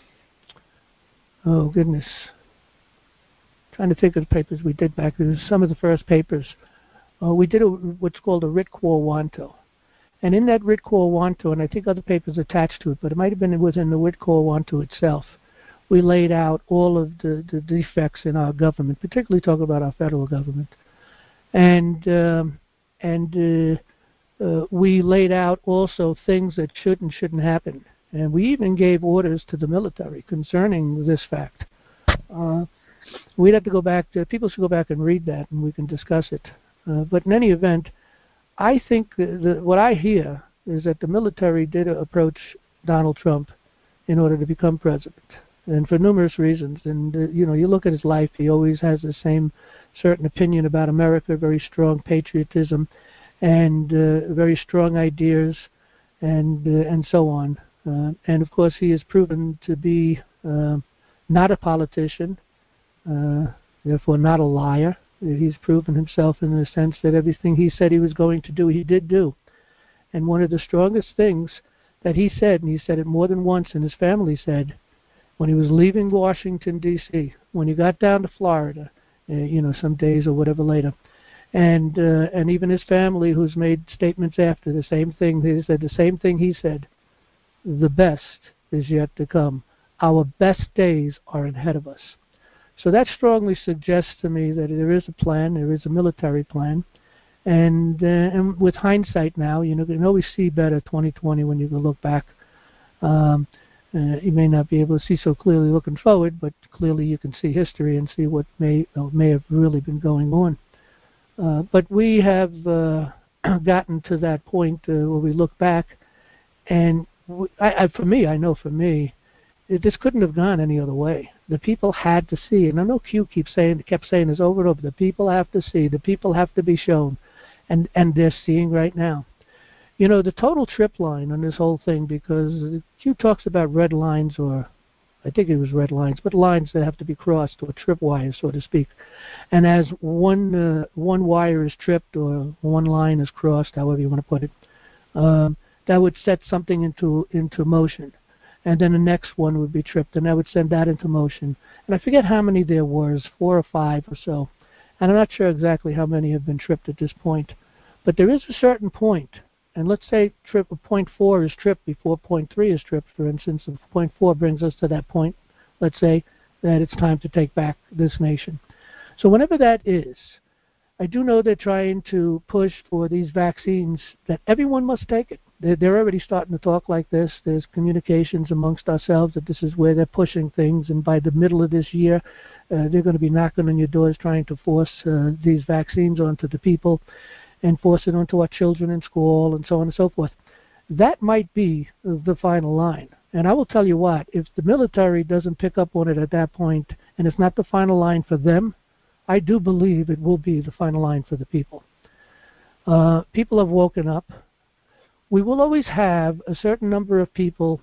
oh goodness, trying to think of the papers we did back then. Some of the first papers. Uh, we did a, what's called a writ quo wanto. And in that writ quo wanto, and I think other papers attached to it, but it might have been within the writ quo wanto itself, we laid out all of the, the defects in our government, particularly talk about our federal government. And, um, and uh, uh, we laid out also things that should and shouldn't happen. And we even gave orders to the military concerning this fact. Uh, we'd have to go back to, people should go back and read that, and we can discuss it. Uh, but in any event, I think the, the, what I hear is that the military did approach Donald Trump in order to become president, and for numerous reasons. And, uh, you know, you look at his life, he always has the same certain opinion about America, very strong patriotism, and uh, very strong ideas, and, uh, and so on. Uh, and, of course, he is proven to be uh, not a politician, uh, therefore not a liar. He's proven himself in the sense that everything he said he was going to do, he did do. And one of the strongest things that he said, and he said it more than once, and his family said, when he was leaving Washington, D C, when he got down to Florida, uh, you know, some days or whatever later, and uh, and even his family, who's made statements after the same thing, they said the same thing he said, the best is yet to come. Our best days are ahead of us. So that strongly suggests to me that there is a plan, there is a military plan, and, uh, and with hindsight now, you know, you can always see better twenty twenty when you can look back. Um, uh, you may not be able to see so clearly looking forward, but clearly you can see history and see what may uh, may have really been going on. Uh, but we have uh, gotten to that point uh, where we look back, and we, I, I, for me, I know for me, it, this couldn't have gone any other way. The people had to see, and I know Q keeps saying, kept saying this over and over. The people have to see. The people have to be shown, and and they're seeing right now. You know, the total trip line on this whole thing, because Q talks about red lines, or I think it was red lines, but lines that have to be crossed, or trip wires, so to speak. And as one uh, one wire is tripped, or one line is crossed, however you want to put it, um, that would set something into into motion. And then the next one would be tripped, and that would send that into motion. And I forget how many there was, four or five or so. And I'm not sure exactly how many have been tripped at this point. But there is a certain point, and let's say trip point four is tripped before point three is tripped, for instance, and point four brings us to that point, let's say, that it's time to take back this nation. So whenever that is, I do know they're trying to push for these vaccines that everyone must take it. They're, they're already starting to talk like this. There's communications amongst ourselves that this is where they're pushing things, and by the middle of this year, uh, they're going to be knocking on your doors trying to force uh, these vaccines onto the people and force it onto our children in school and so on and so forth. That might be the final line. And I will tell you what, if the military doesn't pick up on it at that point, and it's not the final line for them, I do believe it will be the final line for the people. Uh, people have woken up. We will always have a certain number of people.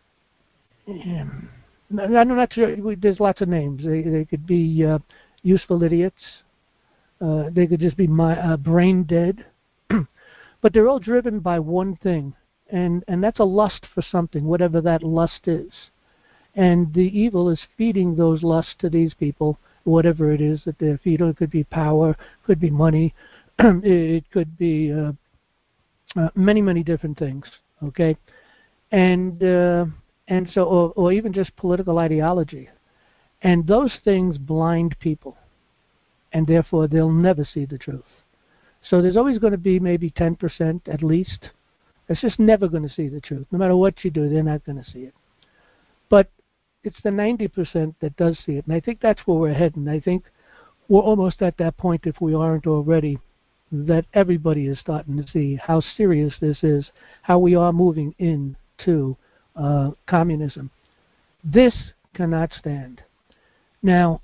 I'm not sure. There's lots of names. They, they could be uh, useful idiots. Uh, they could just be my, uh, brain dead. But they're all driven by one thing, and, and that's a lust for something, whatever that lust is. And the evil is feeding those lusts to these people, whatever it is that they're feeding. It could be power, could be money, it could be uh, uh, many, many different things, okay? And uh, and so, or, or even just political ideology. And those things blind people, and therefore they'll never see the truth. So there's always going to be maybe ten percent at least. It's just never going to see the truth. No matter what you do, they're not going to see it. But it's the ninety percent that does see it. And I think that's where we're heading. I think we're almost at that point, if we aren't already, that everybody is starting to see how serious this is, how we are moving into uh, communism. This cannot stand. Now,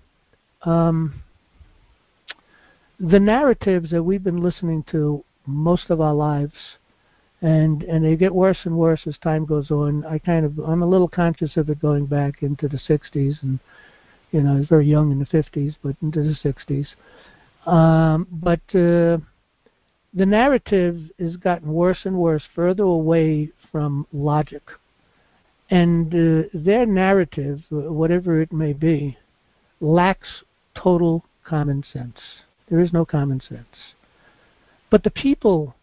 um, the narratives that we've been listening to most of our lives, and and they get worse and worse as time goes on. I kind of I'm a little conscious of it going back into the sixties, and you know I was very young in the fifties, but into the sixties. Um, but uh, the narrative has gotten worse and worse, further away from logic, and uh, their narrative, whatever it may be, lacks total common sense. There is no common sense. But the people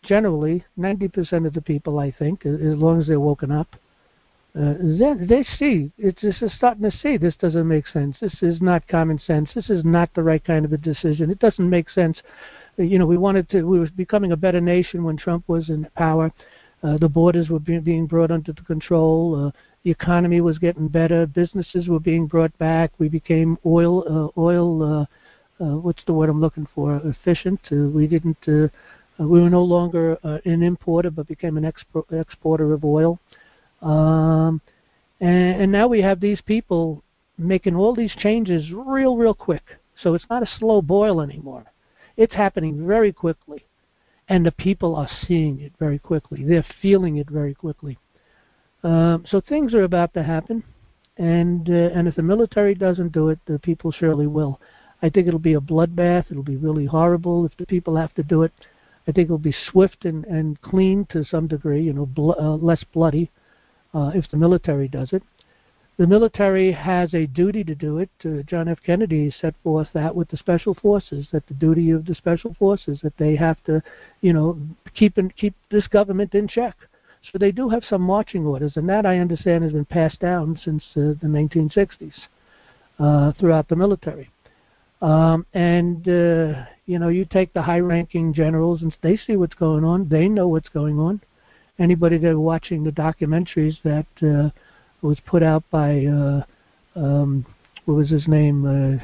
generally, ninety percent of the people, I think, as long as they're woken up, uh, they, they see, it's just starting to see this doesn't make sense. This is not common sense. This is not the right kind of a decision. It doesn't make sense. You know, we wanted to, we were becoming a better nation when Trump was in power. Uh, the borders were being, being brought under control. Uh, the economy was getting better. Businesses were being brought back. We became oil, uh, oil, uh, uh, what's the word I'm looking for, efficient. Uh, we didn't, uh, uh, we were no longer uh, an importer, but became an expo- exporter of oil. Um, and, and now we have these people making all these changes real, real quick. So it's not a slow boil anymore. It's happening very quickly. And the people are seeing it very quickly. They're feeling it very quickly. Um, so things are about to happen. And, uh, and if the military doesn't do it, the people surely will. I think it'll be a bloodbath. It'll be really horrible if the people have to do it. I think it'll be swift and, and clean to some degree, you know, bl- uh, less bloody uh, if the military does it. The military has a duty to do it. Uh, John F. Kennedy set forth that with the special forces, that the duty of the special forces, that they have to, you know, keep in, keep this government in check. So they do have some marching orders, and that I understand has been passed down since uh, the nineteen sixties uh, throughout the military. Um, and, uh, you know, you take the high-ranking generals, and they see what's going on. They know what's going on. Anybody that watching the documentaries that uh, was put out by, uh, um, what was his name,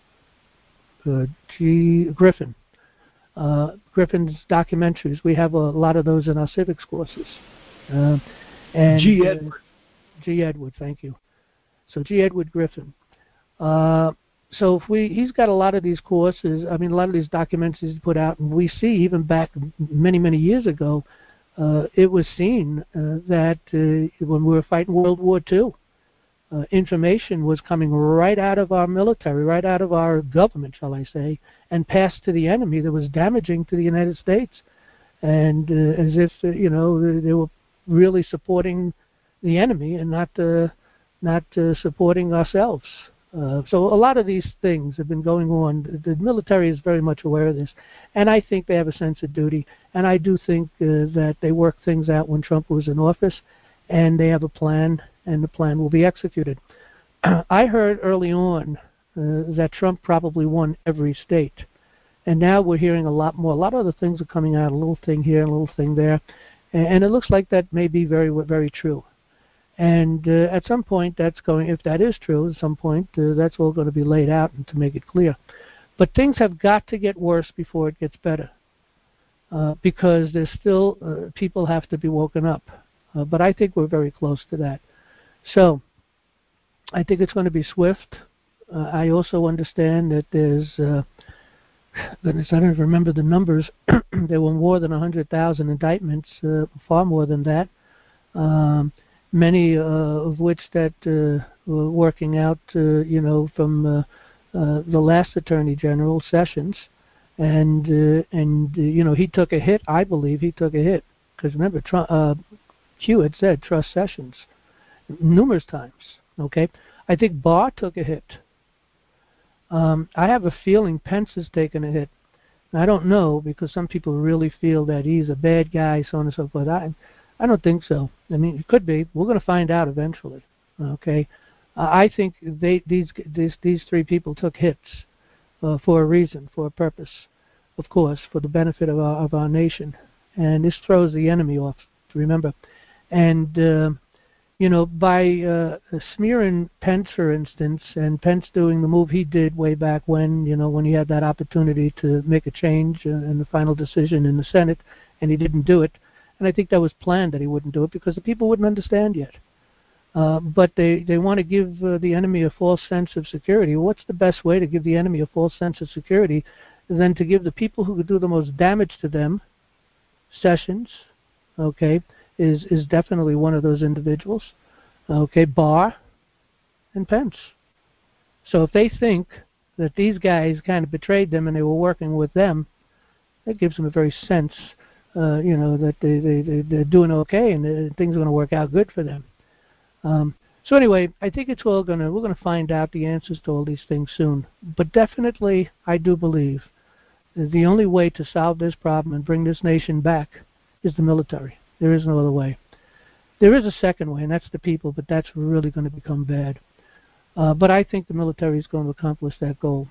uh, uh, G. Griffin. Uh, Griffin's documentaries, we have a lot of those in our civics courses. Uh, and G. Edward. Uh, G. Edward, thank you. So G. Edward Griffin. Uh, so if we, he's got a lot of these courses, I mean, a lot of these documentaries he put out, and we see even back many, many years ago, uh, it was seen uh, that uh, when we were fighting World War Two, uh, information was coming right out of our military, right out of our government, shall I say, and passed to the enemy that was damaging to the United States. And uh, as if, uh, you know, they were really supporting the enemy and not uh, not uh, supporting ourselves. Uh, so a lot of these things have been going on. The military is very much aware of this, and I think they have a sense of duty. And I do think uh, that they worked things out when Trump was in office, and they have a plan, and the plan will be executed. I heard early on uh, that Trump probably won every state, and now we're hearing a lot more. A lot of other things are coming out, a little thing here, a little thing there, and, and it looks like that may be very, very true. And uh, at some point, that's going, if that is true, at some point, uh, that's all going to be laid out and to make it clear. But things have got to get worse before it gets better, uh, because there's still, uh, people have to be woken up. Uh, but I think we're very close to that. So I think it's going to be swift. Uh, I also understand that there's, uh, goodness, I don't remember the numbers. There were more than one hundred thousand indictments, uh, far more than that. Um, many uh, of which that uh, were working out, uh, you know, from uh, uh, the last Attorney General, Sessions. And, uh, and uh, you know, he took a hit. I believe he took a hit. Because remember, Trump, uh, Q had said, trust Sessions, numerous times, okay? I think Barr took a hit. Um, I have a feeling Pence has taken a hit. I don't know, because some people really feel that he's a bad guy, so on and so forth. I, I don't think so. I mean, it could be. We're going to find out eventually. Okay, uh, I think they these these these three people took hits uh, for a reason, for a purpose, of course, for the benefit of our of our nation. And this throws the enemy off. Remember, and uh, you know, by uh, smearing Pence, for instance, and Pence doing the move he did way back when, you know, when he had that opportunity to make a change uh, in the final decision in the Senate, and he didn't do it. And I think that was planned that he wouldn't do it because the people wouldn't understand yet. Uh, but they, they want to give uh, the enemy a false sense of security. What's the best way to give the enemy a false sense of security than to give the people who could do the most damage to them? Sessions, okay, is, is definitely one of those individuals. Okay, Barr and Pence. So if they think that these guys kind of betrayed them and they were working with them, that gives them a very sense Uh, you know, that they, they, they, they're doing okay and uh, things are going to work out good for them. Um, so anyway, I think it's all going to, we're going to find out the answers to all these things soon. But definitely, I do believe that the only way to solve this problem and bring this nation back is the military. There is no other way. There is a second way, and that's the people, but that's really going to become bad. Uh, but I think the military is going to accomplish that goal.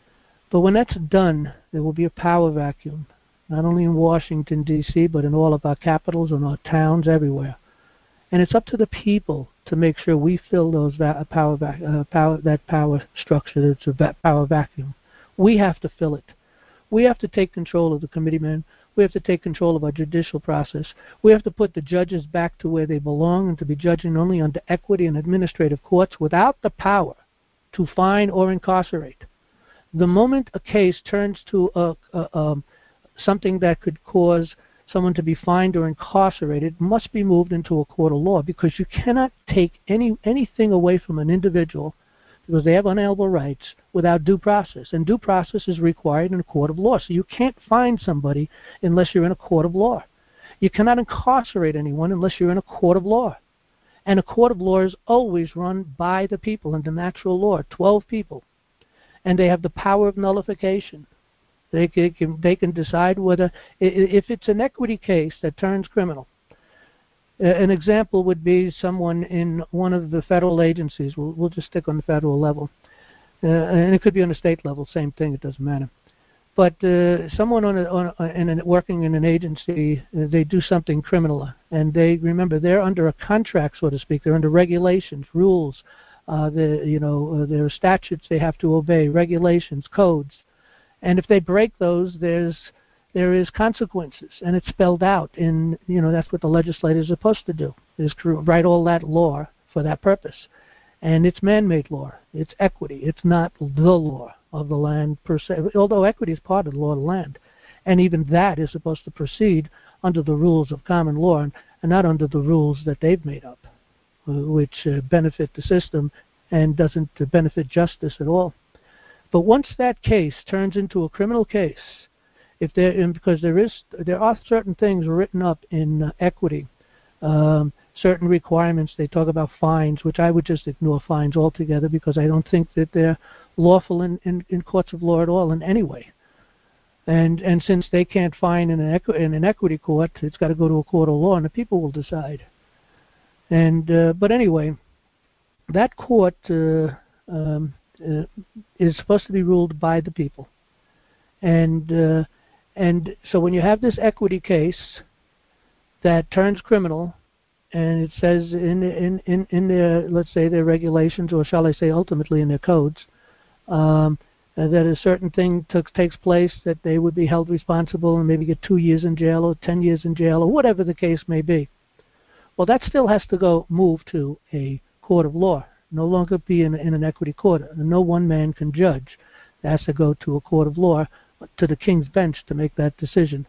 But when that's done, there will be a power vacuum, not only in Washington, D C, but in all of our capitals and our towns everywhere. And it's up to the people to make sure we fill those va- power, va- uh, power that power structure. It's a va- power vacuum. We have to fill it. We have to take control of the committeemen. We have to take control of our judicial process. We have to put the judges back to where they belong and to be judging only under equity and administrative courts without the power to fine or incarcerate. The moment a case turns to a, a, um, something that could cause someone to be fined or incarcerated, must be moved into a court of law, because you cannot take any anything away from an individual because they have unalienable rights without due process. And due process is required in a court of law. So you can't fine somebody unless you're in a court of law. You cannot incarcerate anyone unless you're in a court of law. And a court of law is always run by the people under natural law, twelve people. And they have the power of nullification. They can, they can decide whether, if it's an equity case that turns criminal. Uh, an example would be someone in one of the federal agencies. We'll, we'll just stick on the federal level. Uh, and it could be on the state level, same thing, it doesn't matter. But uh, someone on a, on a, in a, working in an agency, uh, they do something criminal. And they, remember, they're under a contract, so to speak. They're under regulations, rules. Uh, the, you know, uh, there are statutes they have to obey, regulations, codes. And if they break those, there's there is consequences, and it's spelled out in, you know, that's what the legislators are supposed to do, is write all that law for that purpose. And it's man-made law. It's equity. It's not the law of the land per se, although equity is part of the law of the land. And even that is supposed to proceed under the rules of common law and, and not under the rules that they've made up, uh, which uh, benefit the system and doesn't uh, benefit justice at all. But once that case turns into a criminal case, if there, because there is, there are certain things written up in uh, equity, um, certain requirements. They talk about fines, which I would just ignore fines altogether because I don't think that they're lawful in, in, in courts of law at all in any way. And and since they can't fine in an, equi- in an equity court, it's got to go to a court of law, and the people will decide. And uh, but anyway, that court. Uh, um, Uh, is supposed to be ruled by the people, and uh, and so when you have this equity case that turns criminal, and it says in in in in their, let's say, their regulations, or shall I say ultimately in their codes, um, uh, that a certain thing took, takes place, that they would be held responsible and maybe get two years in jail or ten years in jail or whatever the case may be. Well, that still has to go move to a court of law. No longer be in, in an equity court. No one man can judge. It has to go to a court of law, to the King's Bench, to make that decision.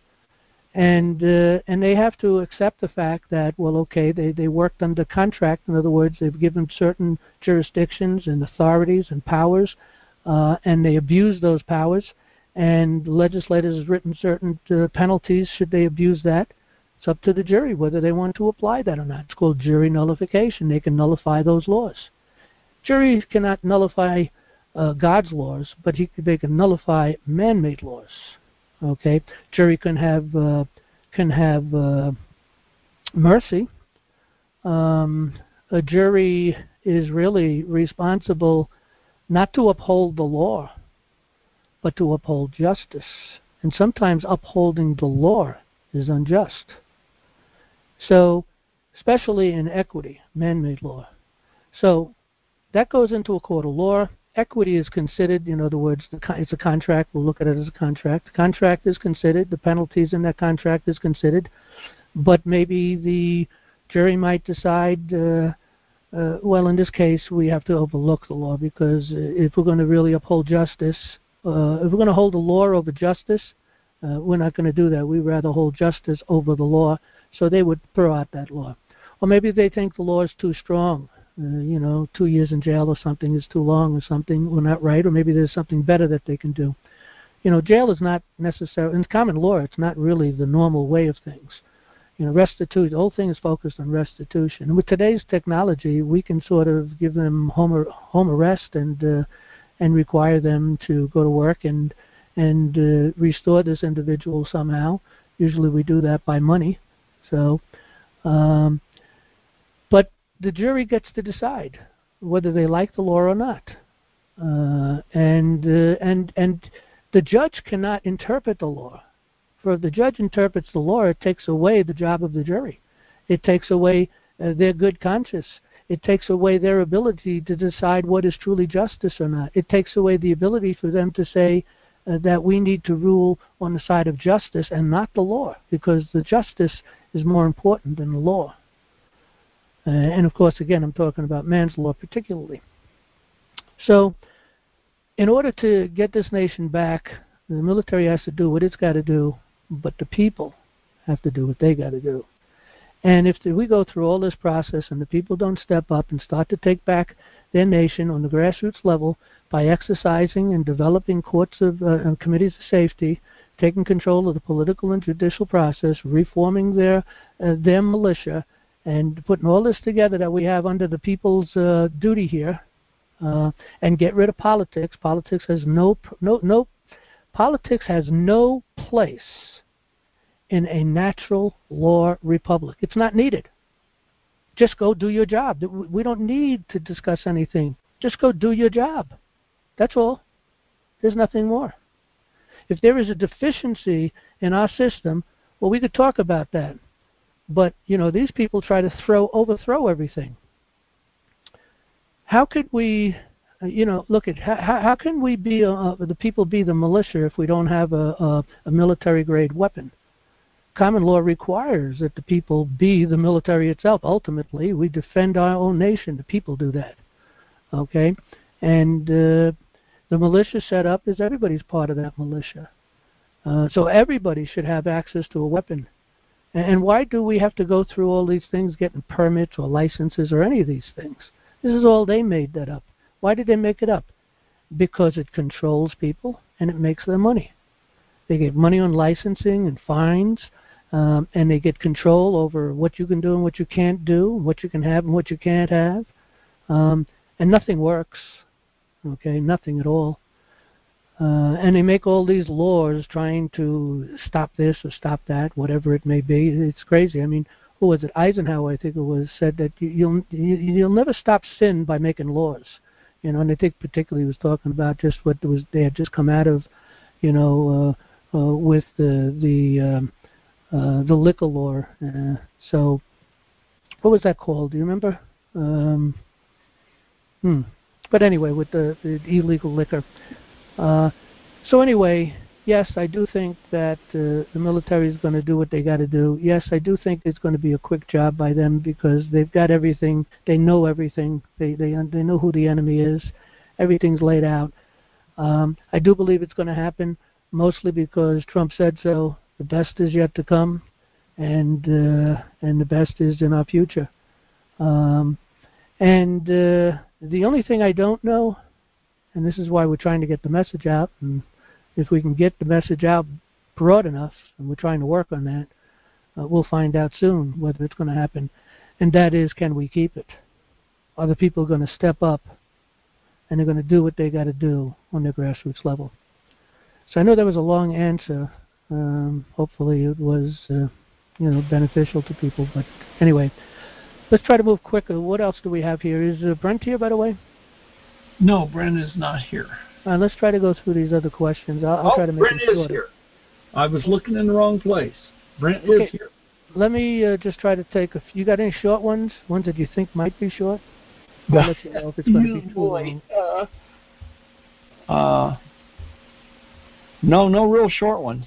And uh, and they have to accept the fact that, well, okay, they, they worked under contract. In other words, they've given certain jurisdictions and authorities and powers, uh, and they abuse those powers. And legislators have written certain uh, penalties should they abuse that. It's up to the jury whether they want to apply that or not. It's called jury nullification. They can nullify those laws. Juries cannot nullify uh, God's laws, but he, they can nullify man-made laws. Okay, jury can have uh, can have uh, mercy. Um, a jury is really responsible not to uphold the law, but to uphold justice. And sometimes upholding the law is unjust. So, especially in equity, man-made law. So that goes into a court of law. Equity is considered, in other words, the con- it's a contract. We'll look at it as a contract. The contract is considered. The penalties in that contract is considered. But maybe the jury might decide, uh, uh, well, in this case, we have to overlook the law because if we're going to really uphold justice, uh, if we're going to hold the law over justice, uh, we're not going to do that. We'd rather hold justice over the law. So they would throw out that law. Or maybe they think the law is too strong. Uh, you know, two years in jail or something is too long or something, or not right, or maybe there's something better that they can do. You know, jail is not necessarily, in common law, it's not really the normal way of things. You know, restitution, the whole thing is focused on restitution. And with today's technology, we can sort of give them home, ar- home arrest and uh, and require them to go to work and, and uh, restore this individual somehow. Usually we do that by money. So, um, but the jury gets to decide whether they like the law or not. Uh, and uh, and and the judge cannot interpret the law. For if the judge interprets the law, it takes away the job of the jury. It takes away uh, their good conscience. It takes away their ability to decide what is truly justice or not. It takes away the ability for them to say uh, that we need to rule on the side of justice and not the law, because the justice is more important than the law. Uh, and of course, again, I'm talking about manslaughter particularly. So, in order to get this nation back, the military has to do what it's got to do, but the people have to do what they got to do. And if we go through all this process and the people don't step up and start to take back their nation on the grassroots level by exercising and developing courts of uh, and committees of safety, taking control of the political and judicial process, reforming their uh, their militia, and putting all this together that we have under the people's uh, duty here, uh, and get rid of politics. Politics has no no no politics has no place in a natural law republic. It's not needed. Just go do your job. We don't need to discuss anything. Just go do your job. That's all. There's nothing more. If there is a deficiency in our system, well, we could talk about that. But, you know, these people try to throw, overthrow everything. How could we, uh, you know, look at, how, how can we be, uh, the people be the militia if we don't have a, a, a military-grade weapon? Common law requires that the people be the military itself. Ultimately, we defend our own nation. The people do that. Okay? And uh, the militia set up is everybody's part of that militia. Uh, so everybody should have access to a weapon. And, and why do we have to go through all these things, getting permits or licenses or any of these things? This is all they made that up. Why did they make it up? Because it controls people and it makes them money. They get money on licensing and fines, um, and they get control over what you can do and what you can't do, what you can have and what you can't have. Um, and nothing works, okay, nothing at all. Uh, and they make all these laws trying to stop this or stop that, whatever it may be. It's crazy. I mean, who was it? Eisenhower, I think it was, said that you, you'll you, you'll never stop sin by making laws. You know, and I think particularly he was talking about just what was they had just come out of, you know, uh, Uh, with the the um, uh, the liquor law. Uh, so, what was that called? Do you remember? Um, hmm. But anyway, with the, the illegal liquor. Uh, so anyway, yes, I do think that uh, the military is going to do what they got to do. Yes, I do think it's going to be a quick job by them because they've got everything. They know everything. They they they know who the enemy is. Everything's laid out. Um, I do believe it's going to happen. Mostly because Trump said so. The best is yet to come, and uh, and the best is in our future. Um, and uh, the only thing I don't know, and this is why we're trying to get the message out, and if we can get the message out broad enough, and we're trying to work on that, uh, we'll find out soon whether it's going to happen. And that is, can we keep it? Are the people going to step up, and they're going to do what they got to do on the grassroots level? So I know that was a long answer. Um, hopefully it was, uh, you know, beneficial to people. But anyway, let's try to move quicker. What else do we have here? Is uh, Brent here, by the way? No, Brent is not here. Uh, let's try to go through these other questions. I'll, I'll oh, try to make Brent them is shorter. Here. I was looking in the wrong place. Brent okay. is here. Let me uh, just try to take a few. You got any short ones? Ones that you think might be short? I'll let you know if it's going to be too long. Uh, uh, No, no real short ones.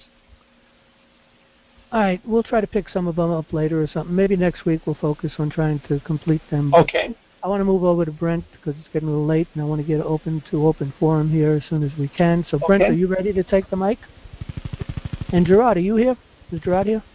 All right, we'll try to pick some of them up later or something. Maybe next week we'll focus on trying to complete them. Okay. I want to move over to Brent because it's getting a little late, and I want to get open to open forum here as soon as we can. So, Brent, okay. Are you ready to take the mic? And Gerard, are you here? Is Gerard here?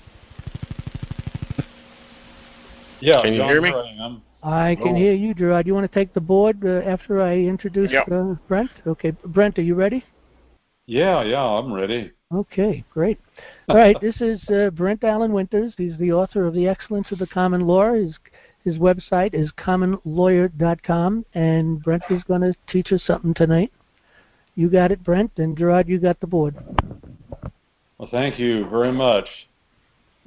Yeah. Can you John hear me? I'm, I can oh. hear you, Gerard. You want to take the board uh, after I introduce yep. uh, Brent? Okay, Brent, are you ready? Yeah, yeah, I'm ready. Okay, great. All right, this is uh, Brent Allen Winters. He's the author of The Excellence of the Common Law. His, his website is common lawyer dot com, and Brent is going to teach us something tonight. You got it, Brent, and Gerard, you got the board. Well, thank you very much.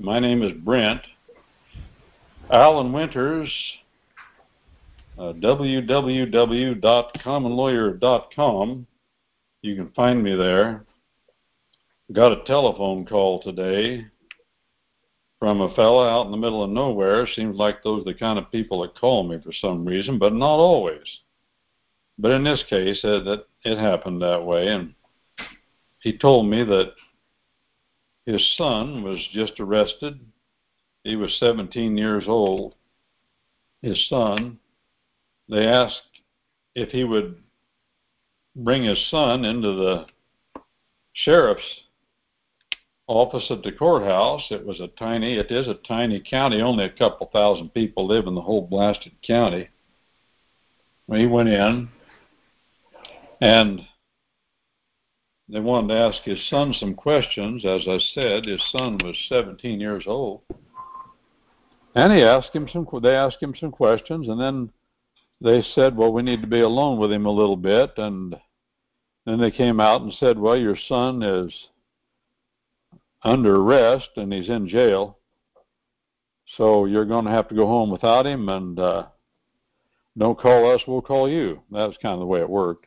My name is Brent. Alan Winters, uh, w w w dot common lawyer dot com. You can find me there. Got a telephone call today from a fella out in the middle of nowhere. Seems like those are the kind of people that call me for some reason, but not always. But in this case, it, it, it happened that way, and he told me that his son was just arrested. He was seventeen years old. His son, they asked if he would bring his son into the sheriff's office at the courthouse. It was a tiny, it is a tiny county. Only a couple thousand people live in the whole blasted county. Well, he went in, and they wanted to ask his son some questions. As I said, his son was seventeen years old. And he asked him some, they asked him some questions, and then they said, well, we need to be alone with him a little bit. And then they came out and said, well, your son is under arrest and he's in jail, so you're going to have to go home without him, and uh, don't call us, we'll call you. That was kind of the way it worked.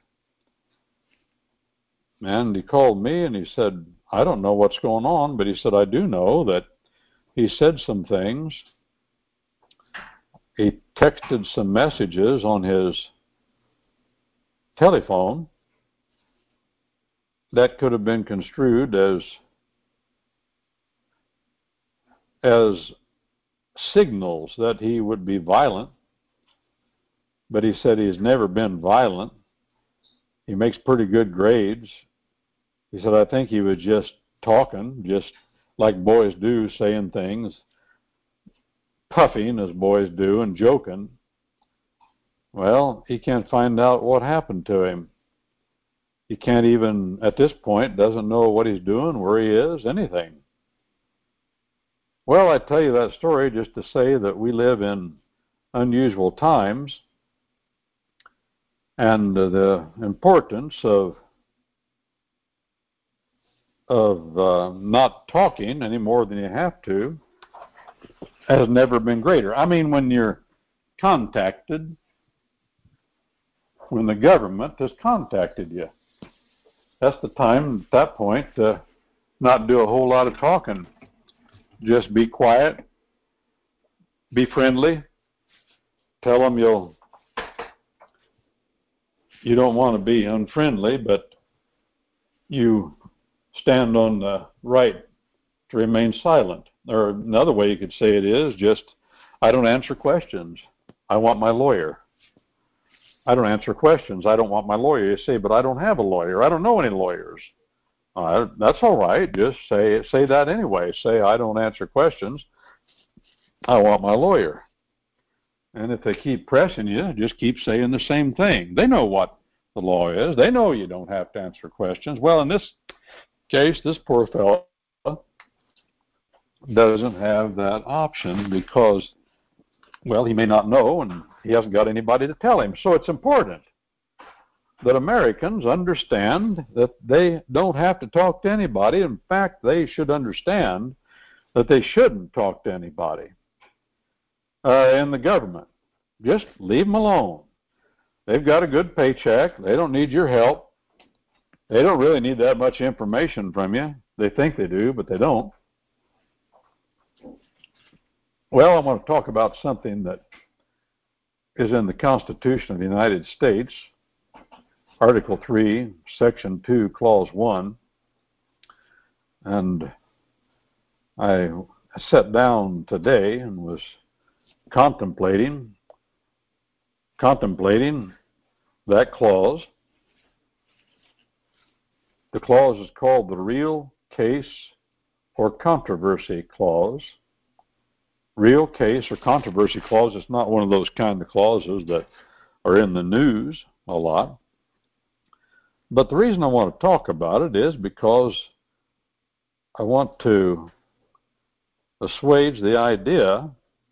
And he called me and he said, I don't know what's going on, but he said, I do know that he said some things. He texted some messages on his telephone that could have been construed as as signals that he would be violent, but he said he's never been violent. He makes pretty good grades. He said, I think he was just talking, just like boys do, saying things, puffing as boys do, and joking. Well, he can't find out what happened to him. He can't even, at this point, doesn't know what he's doing, where he is, anything. Well, I tell you that story just to say that we live in unusual times, and uh, the importance of of uh, not talking any more than you have to has never been greater. I mean, when you're contacted, when the government has contacted you, that's the time at that point to not do a whole lot of talking. Just be quiet, be friendly, tell them you'll, you don't want to be unfriendly, but you stand on the right to remain silent. Or another way you could say it is just, I don't answer questions. I want my lawyer. I don't answer questions. I don't want my lawyer. You say, but I don't have a lawyer. I don't know any lawyers. Uh, that's all right. Just say say that anyway. Say, I don't answer questions. I want my lawyer. And if they keep pressing you, just keep saying the same thing. They know what the law is. They know you don't have to answer questions. Well, in this case, this poor fellow doesn't have that option because, well, he may not know, and he hasn't got anybody to tell him. So it's important that Americans understand that they don't have to talk to anybody. In fact, they should understand that they shouldn't talk to anybody uh, in the government. Just leave them alone. They've got a good paycheck. They don't need your help. They don't really need that much information from you. They think they do, but they don't. Well, I want to talk about something that is in the Constitution of the United States, Article three, Section two, Clause one. And I sat down today and was contemplating, contemplating that clause. The clause is called the Real Case or Controversy Clause. Real Case or Controversy Clause. It's not one of those kind of clauses that are in the news a lot. But the reason I want to talk about it is because I want to assuage the idea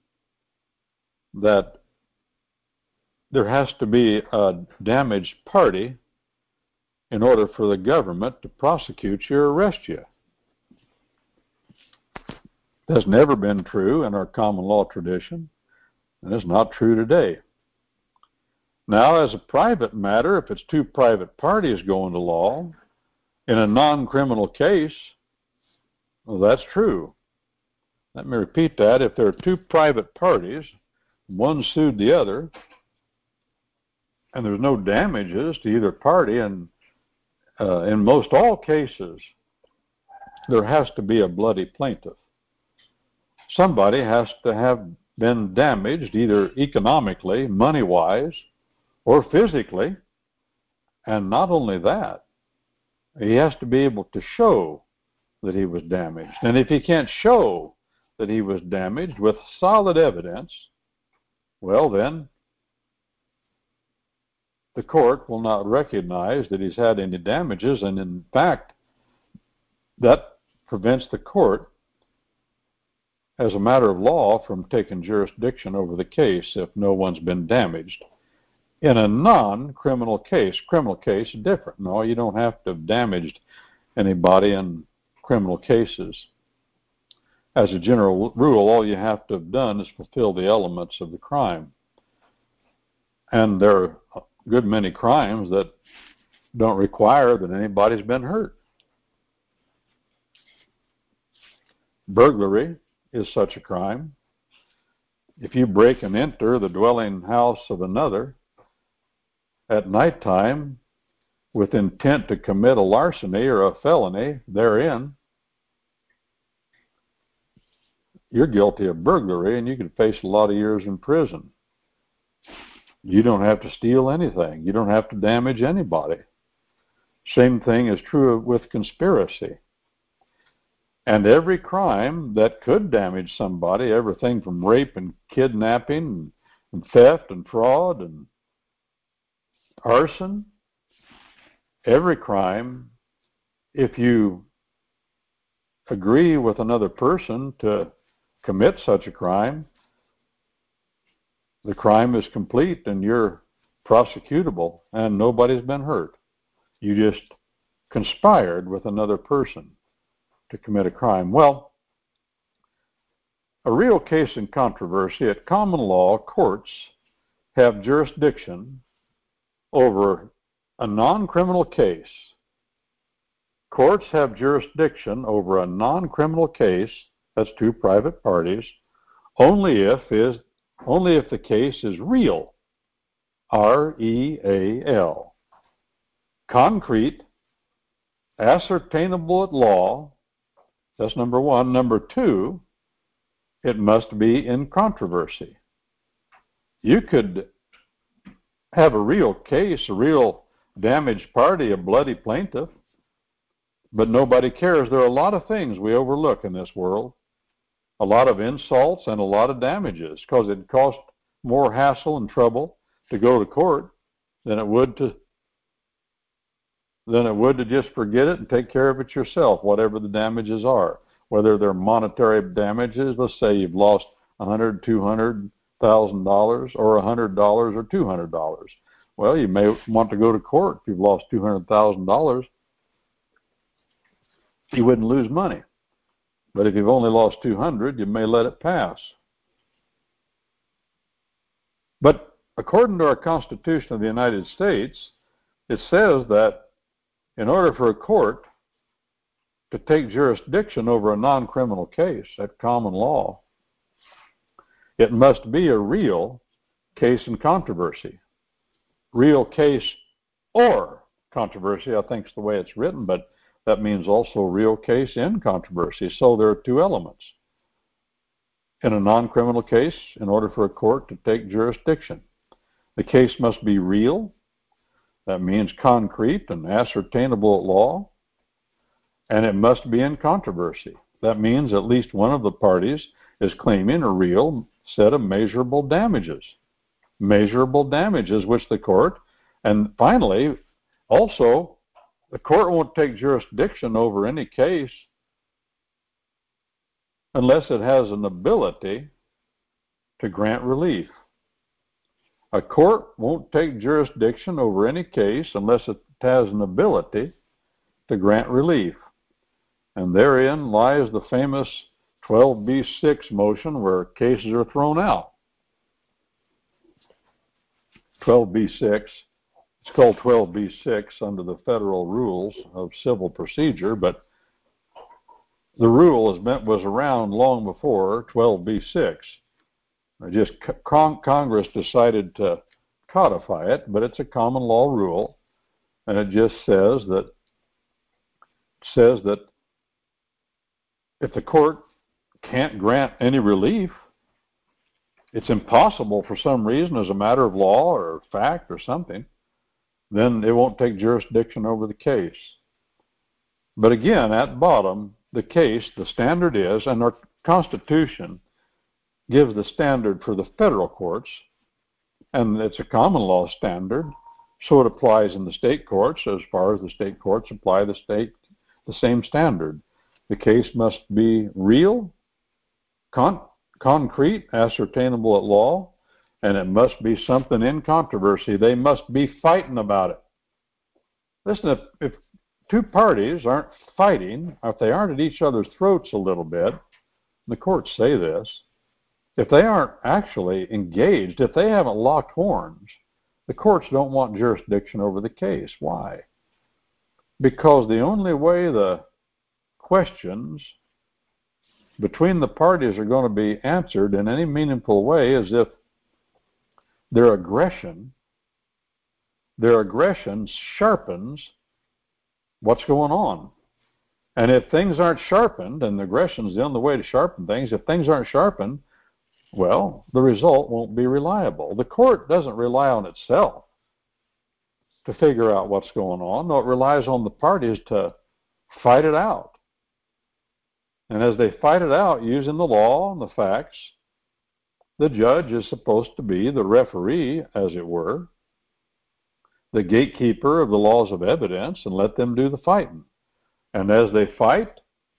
that there has to be a damaged party in order for the government to prosecute you or arrest you. That's never been true in our common law tradition, and it's not true today. Now, as a private matter, if it's two private parties going to law, in a non-criminal case, well, that's true. Let me repeat that. If there are two private parties, one sued the other, and there's no damages to either party, and uh, in most all cases, there has to be a bloody plaintiff. Somebody has to have been damaged, either economically, money-wise, or physically. And not only that, he has to be able to show that he was damaged. And if he can't show that he was damaged with solid evidence, well then, the court will not recognize that he's had any damages, and in fact, that prevents the court, as a matter of law, from taking jurisdiction over the case if no one's been damaged. In a non-criminal case, criminal case is different. No, you don't have to have damaged anybody in criminal cases. As a general rule, all you have to have done is fulfill the elements of the crime. And there are a good many crimes that don't require that anybody's been hurt. Burglary is such a crime. If you break and enter the dwelling house of another at nighttime with intent to commit a larceny or a felony therein, you're guilty of burglary, and you can face a lot of years in prison. You don't have to steal anything. You don't have to damage anybody. Same thing is true with conspiracy. And every crime that could damage somebody, everything from rape and kidnapping and theft and fraud and arson, every crime, if you agree with another person to commit such a crime, the crime is complete and you're prosecutable and nobody's been hurt. You just conspired with another person to commit a crime. Well, a real case in controversy, at common law, courts have jurisdiction over a non-criminal case. Courts have jurisdiction over a non-criminal case, that's two private parties, only if is only if the case is real, R E A L, concrete, ascertainable at law. That's number one. Number two, it must be in controversy. You could have a real case, a real damaged party, a bloody plaintiff, but nobody cares. There are a lot of things we overlook in this world, a lot of insults and a lot of damages, because it costs more hassle and trouble to go to court than it would to than it would to just forget it and take care of it yourself, whatever the damages are. Whether they're monetary damages, let's say you've lost one hundred thousand dollars, two hundred thousand dollars, or one hundred dollars or two hundred dollars. Well, you may want to go to court if you've lost two hundred thousand dollars. You wouldn't lose money. But if you've only lost two hundred dollars, you may let it pass. But according to our Constitution of the United States, it says that in order for a court to take jurisdiction over a non-criminal case at common law, it must be a real case in controversy. Real case or controversy, I think is the way it's written, but that means also real case in controversy. So there are two elements. In a non-criminal case, in order for a court to take jurisdiction, the case must be real. That means concrete and ascertainable at law. And it must be in controversy. That means at least one of the parties is claiming a real set of measurable damages. Measurable damages, which the court, and finally, also, the court won't take jurisdiction over any case unless it has an ability to grant relief. A court won't take jurisdiction over any case unless it has an ability to grant relief. And therein lies the famous twelve B six motion where cases are thrown out. twelve B six, it's called twelve B six under the Federal Rules of Civil Procedure, but the rule has been, was around long before twelve B six. Just con- Congress decided to codify it, but it's a common law rule, and it just says that says that if the court can't grant any relief, it's impossible for some reason as a matter of law or fact or something, then it won't take jurisdiction over the case. But again, at bottom, the case, the standard is, and our Constitution gives the standard for the federal courts, and it's a common law standard, so it applies in the state courts as far as the state courts apply the state the same standard. The case must be real, con- concrete, ascertainable at law, and it must be something in controversy. They must be fighting about it. Listen, if, if two parties aren't fighting, or if they aren't at each other's throats a little bit, the courts say this, if they aren't actually engaged, if they haven't locked horns, the courts don't want jurisdiction over the case. Why? Because the only way the questions between the parties are going to be answered in any meaningful way is if their aggression, their aggression sharpens what's going on. And if things aren't sharpened, and aggression is the only way to sharpen things, if things aren't sharpened, well, the result won't be reliable. The court doesn't rely on itself to figure out what's going on. No, it relies on the parties to fight it out. And as they fight it out using the law and the facts, the judge is supposed to be the referee, as it were, the gatekeeper of the laws of evidence, and let them do the fighting. And as they fight,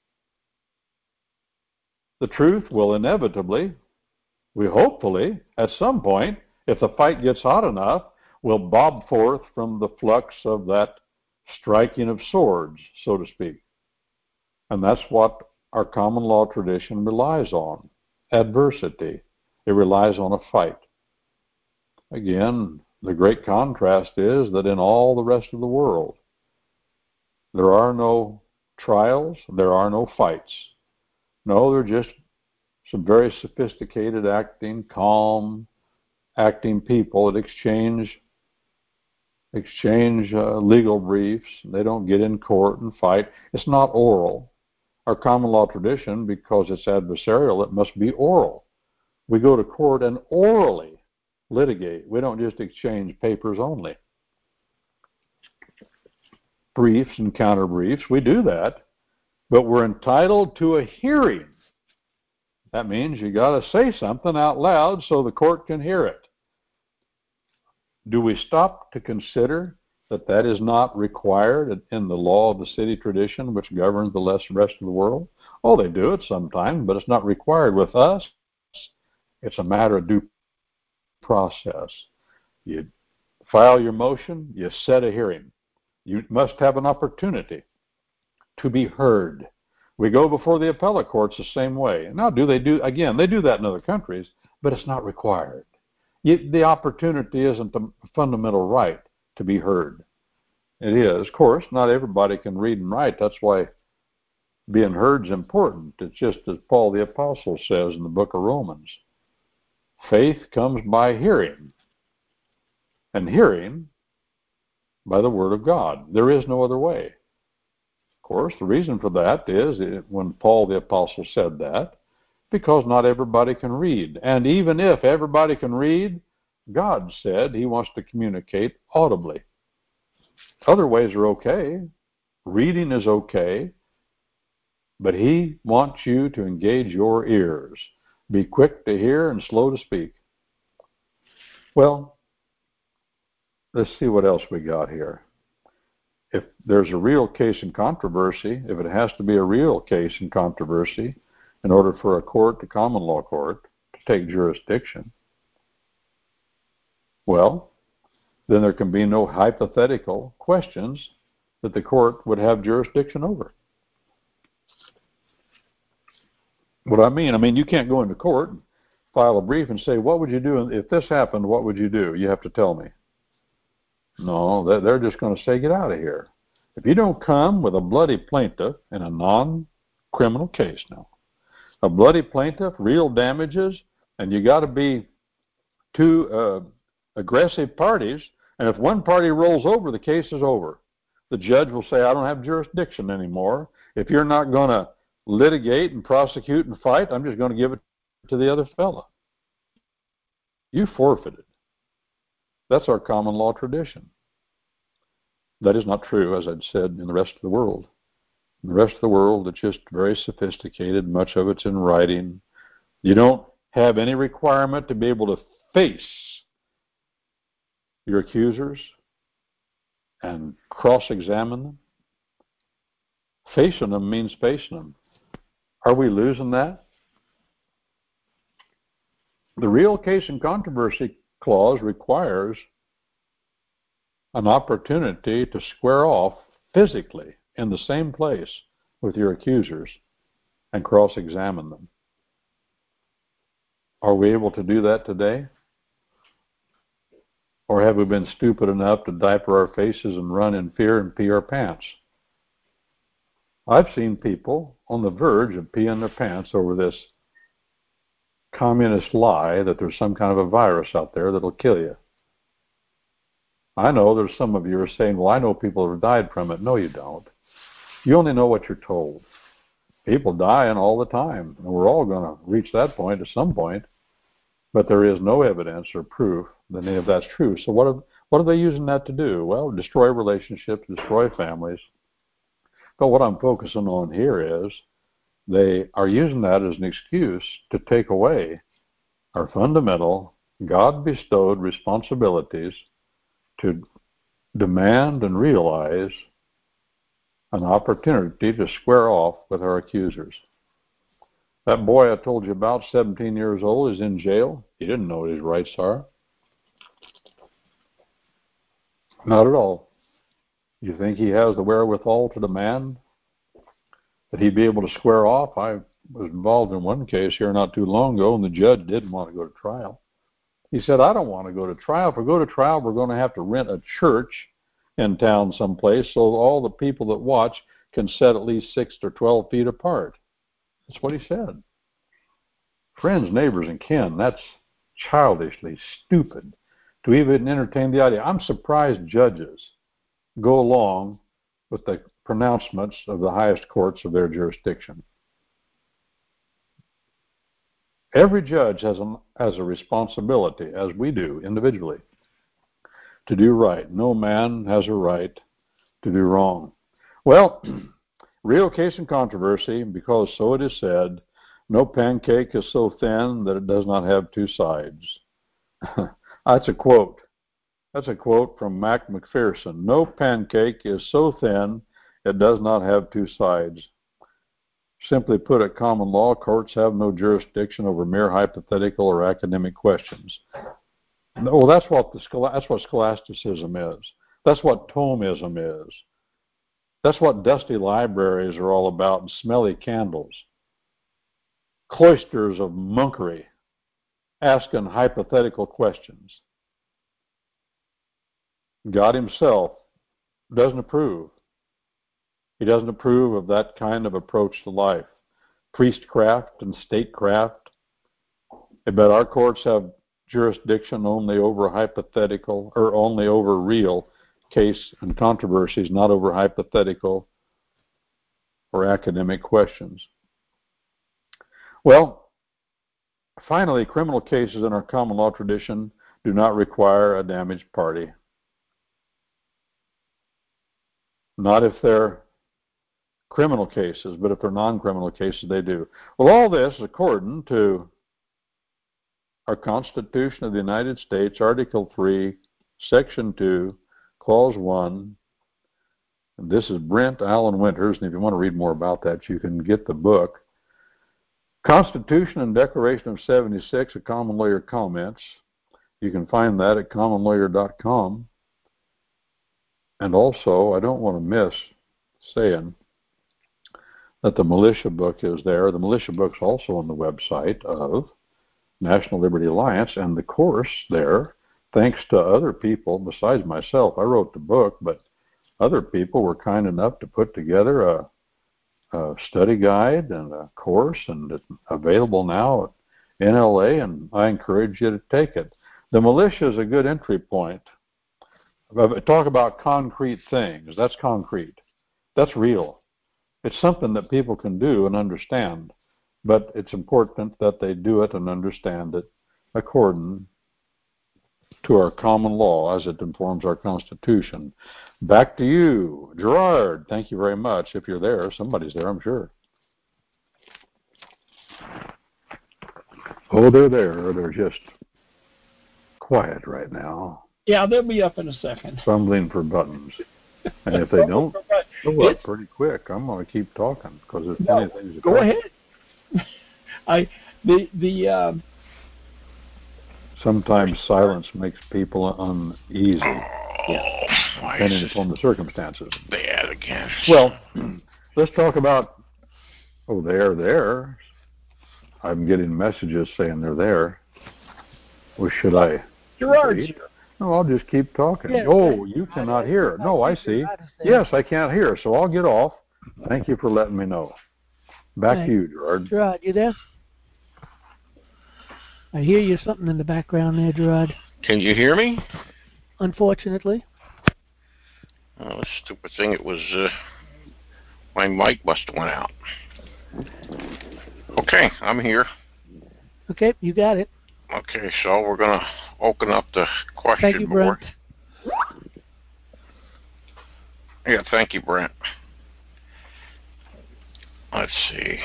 the truth will inevitably, we hopefully, at some point, if the fight gets hot enough, will bob forth from the flux of that striking of swords, so to speak. And that's what our common law tradition relies on, adversity. It relies on a fight. Again, the great contrast is that in all the rest of the world, there are no trials, there are no fights. No, they're just some very sophisticated acting, calm acting people that exchange exchange uh, legal briefs. They don't get in court and fight. It's not oral. Our common law tradition, because it's adversarial, it must be oral. We go to court and orally litigate. We don't just exchange papers only. Briefs and counter briefs, we do that, but we're entitled to a hearing. That means you got to say something out loud so the court can hear it. Do we stop to consider that that is not required in the law of the city tradition, which governs the rest of the world? Oh, they do it sometimes, but it's not required. With us, it's a matter of due process. You file your motion, you set a hearing. You must have an opportunity to be heard. We go before the appellate courts the same way. Now, do they do, again, they do that in other countries, but it's not required. You, the opportunity isn't the fundamental right to be heard. It is. Of course, not everybody can read and write. That's why being heard is important. It's just as Paul the Apostle says in the book of Romans. Faith comes by hearing, and hearing by the word of God. There is no other way. Of course, the reason for that is it, when Paul the Apostle said that, because not everybody can read. And even if everybody can read, God said he wants to communicate audibly. Other ways are okay. Reading is okay. But he wants you to engage your ears. Be quick to hear and slow to speak. Well, let's see what else we got here. If there's a real case in controversy, if it has to be a real case in controversy, in order for a court, a common law court, to take jurisdiction, well, then there can be no hypothetical questions that the court would have jurisdiction over. what I mean. I mean, you can't go into court and file a brief and say, what would you do if this happened? What would you do? You have to tell me. No, they're just going to say, get out of here. If you don't come with a bloody plaintiff in a non-criminal case now, a bloody plaintiff, real damages, and you got to be two uh, aggressive parties, and if one party rolls over, the case is over. The judge will say, I don't have jurisdiction anymore. If you're not going to litigate and prosecute and fight, I'm just going to give it to the other fella. You forfeited. That's our common law tradition. That is not true, as I'd said, in the rest of the world. In the rest of the world, it's just very sophisticated. Much of it's in writing. You don't have any requirement to be able to face your accusers and cross-examine them. Facing them means facing them. Are we losing that? The real case and controversy clause requires an opportunity to square off physically in the same place with your accusers and cross-examine them. Are we able to do that today? Or have we been stupid enough to diaper our faces and run in fear and pee our pants? I've seen people on the verge of peeing their pants over this communist lie that there's some kind of a virus out there that'll kill you. I know there's some of you are saying, well, I know people who have died from it. No, you don't. You only know what you're told. People dying all the time, and we're all going to reach that point at some point, but there is no evidence or proof that any of that's true. So what are, what are they using that to do? Well, destroy relationships, destroy families. But what I'm focusing on here is they are using that as an excuse to take away our fundamental God-bestowed responsibilities to demand and realize an opportunity to square off with our accusers. That boy I told you about, seventeen years old, is in jail. He didn't know what his rights are. Not at all. You think he has the wherewithal to demand that he be able to square off? I was involved in one case here not too long ago, and the judge didn't want to go to trial. He said, I don't want to go to trial. If we go to trial, we're going to have to rent a church in town someplace so all the people that watch can sit at least six or twelve feet apart. That's what he said. Friends, neighbors, and kin, that's childishly stupid to even entertain the idea. I'm surprised judges go along with the pronouncements of the highest courts of their jurisdiction. Every judge has a, has a responsibility, as we do individually, to do right. No man has a right to do wrong. Well, real case and controversy, because so it is said, no pancake is so thin that it does not have two sides. That's a quote. That's a quote from Mac McPherson. No pancake is so thin it does not have two sides. Simply put, at common law, courts have no jurisdiction over mere hypothetical or academic questions. No, that's what the that's what scholasticism is. That's what Thomism is. That's what dusty libraries are all about, and smelly candles. Cloisters of monkery, asking hypothetical questions. God himself doesn't approve. He doesn't approve of that kind of approach to life. Priestcraft and statecraft. I bet our courts have jurisdiction only over hypothetical, or only over real case and controversies, not over hypothetical or academic questions. Well, finally, criminal cases in our common law tradition do not require a damaged party. Not if they're criminal cases, but if they're non-criminal cases, they do. Well, all this is according to our Constitution of the United States, Article three, Section two, Clause one. And this is Brent Allen Winters, and if you want to read more about that, you can get the book. Constitution and Declaration of seventy-six, a Common Lawyer Comments. You can find that at common lawyer dot com. And also, I don't want to miss saying that the militia book is there. The militia book's also on the website of National Liberty Alliance, and the course there, thanks to other people besides myself. I wrote the book, but other people were kind enough to put together a, a study guide and a course, and it's available now at N L A, and I encourage you to take it. The militia is a good entry point. Talk about concrete things. That's concrete. That's real. It's something that people can do and understand, but it's important that they do it and understand it according to our common law as it informs our Constitution. Back to you, Gerard. Thank you very much. If you're there, somebody's there, I'm sure. Oh, they're there. They're just quiet right now. Yeah, they'll be up in a second. Fumbling for buttons. And if they don't go up pretty quick, I'm going to keep talking because there's plenty no, of things to go talk ahead. I the the uh, sometimes silence makes people uneasy. Yeah, depending upon the circumstances. Bad again. Well, let's talk about. Oh, they're there. I'm getting messages saying they're there. Well, should I? Gerard. No, I'll just keep talking. Yeah, oh, yeah. you cannot hear. No, I see. Yes, I can't hear, so I'll get off. Thank you for letting me know. Back Right. to you, Gerard. Gerard, you there? I hear you something in the background there, Gerard. Can you hear me? Unfortunately. Oh, this stupid thing, it was, uh, my mic must have went out. Okay, I'm here. Okay, you got it. Okay, so we're going to open up the question Thank you, board. Brent. Yeah, thank you, Brent. Let's see.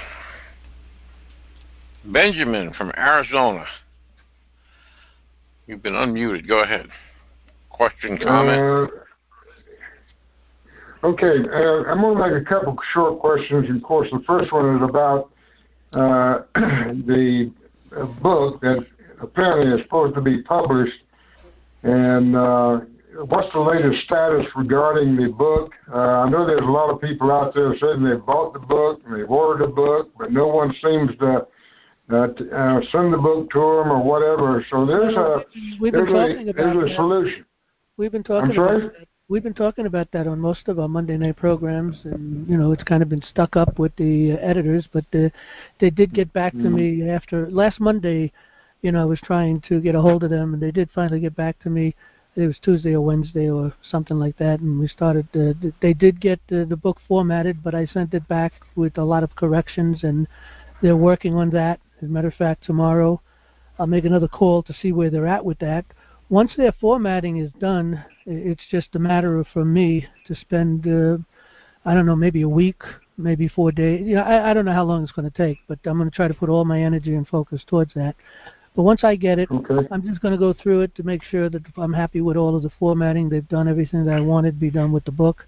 Benjamin from Arizona. You've been unmuted. Go ahead. Question, comment? Uh, okay, uh, I'm going to make a couple short questions. Of course, the first one is about uh, the uh, book that apparently is supposed to be published. And uh, what's the latest status regarding the book? Uh, I know there's a lot of people out there saying they bought the book and they've ordered the book, but no one seems to uh, t- uh, send the book to them or whatever. So there's a We've been there's talking a, about there's a that. solution. We've been talking I'm sorry? about that. We've been talking about that on most of our Monday night programs, and you know it's kind of been stuck up with the uh, editors. But uh, they did get back to Mm-hmm. me after last Monday. You know, I was trying to get a hold of them, and they did finally get back to me. It was Tuesday or Wednesday or something like that, and we started. Uh, they did get uh, the book formatted, but I sent it back with a lot of corrections, and they're working on that. As a matter of fact, tomorrow I'll make another call to see where they're at with that. Once their formatting is done, it's just a matter of for me to spend, uh, I don't know, maybe a week, maybe four days. You know, I, I don't know how long it's going to take, but I'm going to try to put all my energy and focus towards that. But once I get it, Okay. I'm just going to go through it to make sure that I'm happy with all of the formatting. They've done everything that I wanted to be done with the book,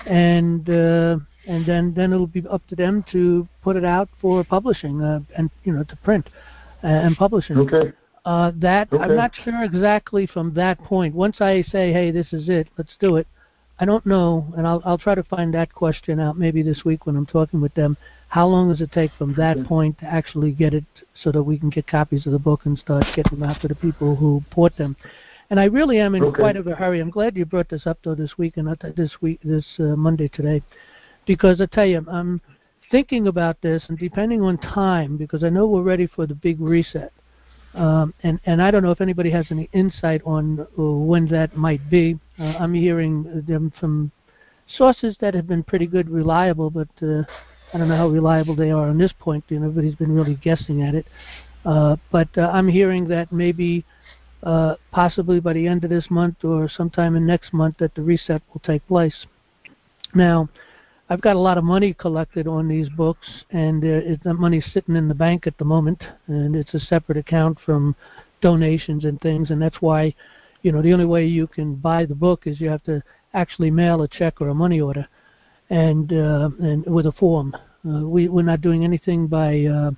and uh, and then then it'll be up to them to put it out for publishing uh, and you know to print uh, and publishing. Okay. Uh, that Okay. I'm not sure exactly from that point. Once I say, hey, this is it, let's do it. I don't know, and I'll I'll try to find that question out maybe this week when I'm talking with them. How long does it take from that Okay. point to actually get it so that we can get copies of the book and start getting them out to the people who bought them? And I really am in Okay. quite of a hurry. I'm glad you brought this up though this week and not this week, this uh, Monday today, because I tell you, I'm thinking about this and depending on time, because I know we're ready for the big reset. Um, and, and I don't know if anybody has any insight on uh, when that might be. Uh, I'm hearing them from sources that have been pretty good, reliable, but uh, I don't know how reliable they are on this point. You know, everybody's been really guessing at it. Uh, but uh, I'm hearing that maybe uh, possibly by the end of this month or sometime in next month that the reset will take place. Now, I've got a lot of money collected on these books, and uh, it, that money's sitting in the bank at the moment, and it's a separate account from donations and things, and that's why, you know, the only way you can buy the book is you have to actually mail a check or a money order, and uh, and with a form. Uh, we we're not doing anything by, uh,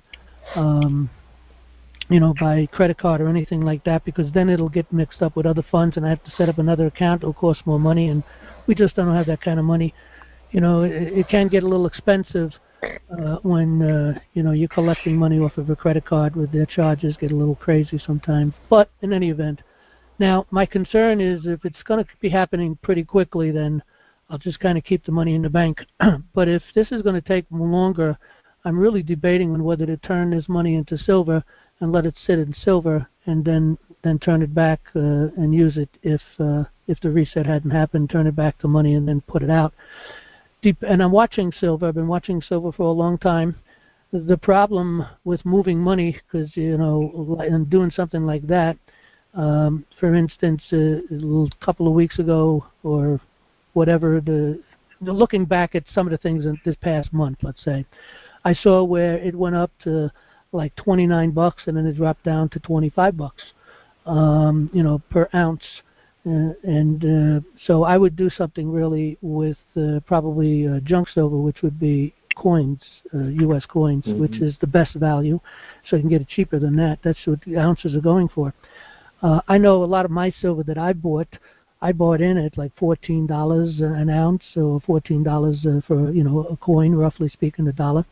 um, you know, by credit card or anything like that, because then it'll get mixed up with other funds, and I have to set up another account. It'll cost more money, and we just don't have that kind of money. You know, it, it can get a little expensive uh, when uh, you know you're collecting money off of a credit card with their charges get a little crazy sometimes. But in any event, now my concern is if it's going to be happening pretty quickly, then I'll just kind of keep the money in the bank. But if this is going to take longer, I'm really debating on whether to turn this money into silver and let it sit in silver and then then turn it back uh, and use it if uh, if the reset hadn't happened, turn it back to money and then put it out. Deep, and I'm watching silver. I've been watching silver for a long time. The problem with moving money, because you know, and doing something like that, um, for instance, uh, a couple of weeks ago or whatever, the, the looking back at some of the things in this past month, let's say, I saw where it went up to like twenty-nine bucks and then it dropped down to twenty-five bucks, um, you know, per ounce. Uh, and uh, so I would do something really with uh, probably uh, junk silver, which would be coins, uh, U S coins, mm-hmm. which is the best value. So you can get it cheaper than that. That's what the ounces are going for. Uh, I know a lot of my silver that I bought, I bought in at like fourteen dollars an ounce, or fourteen dollars uh, for, you know, a coin, roughly speaking, a dollar.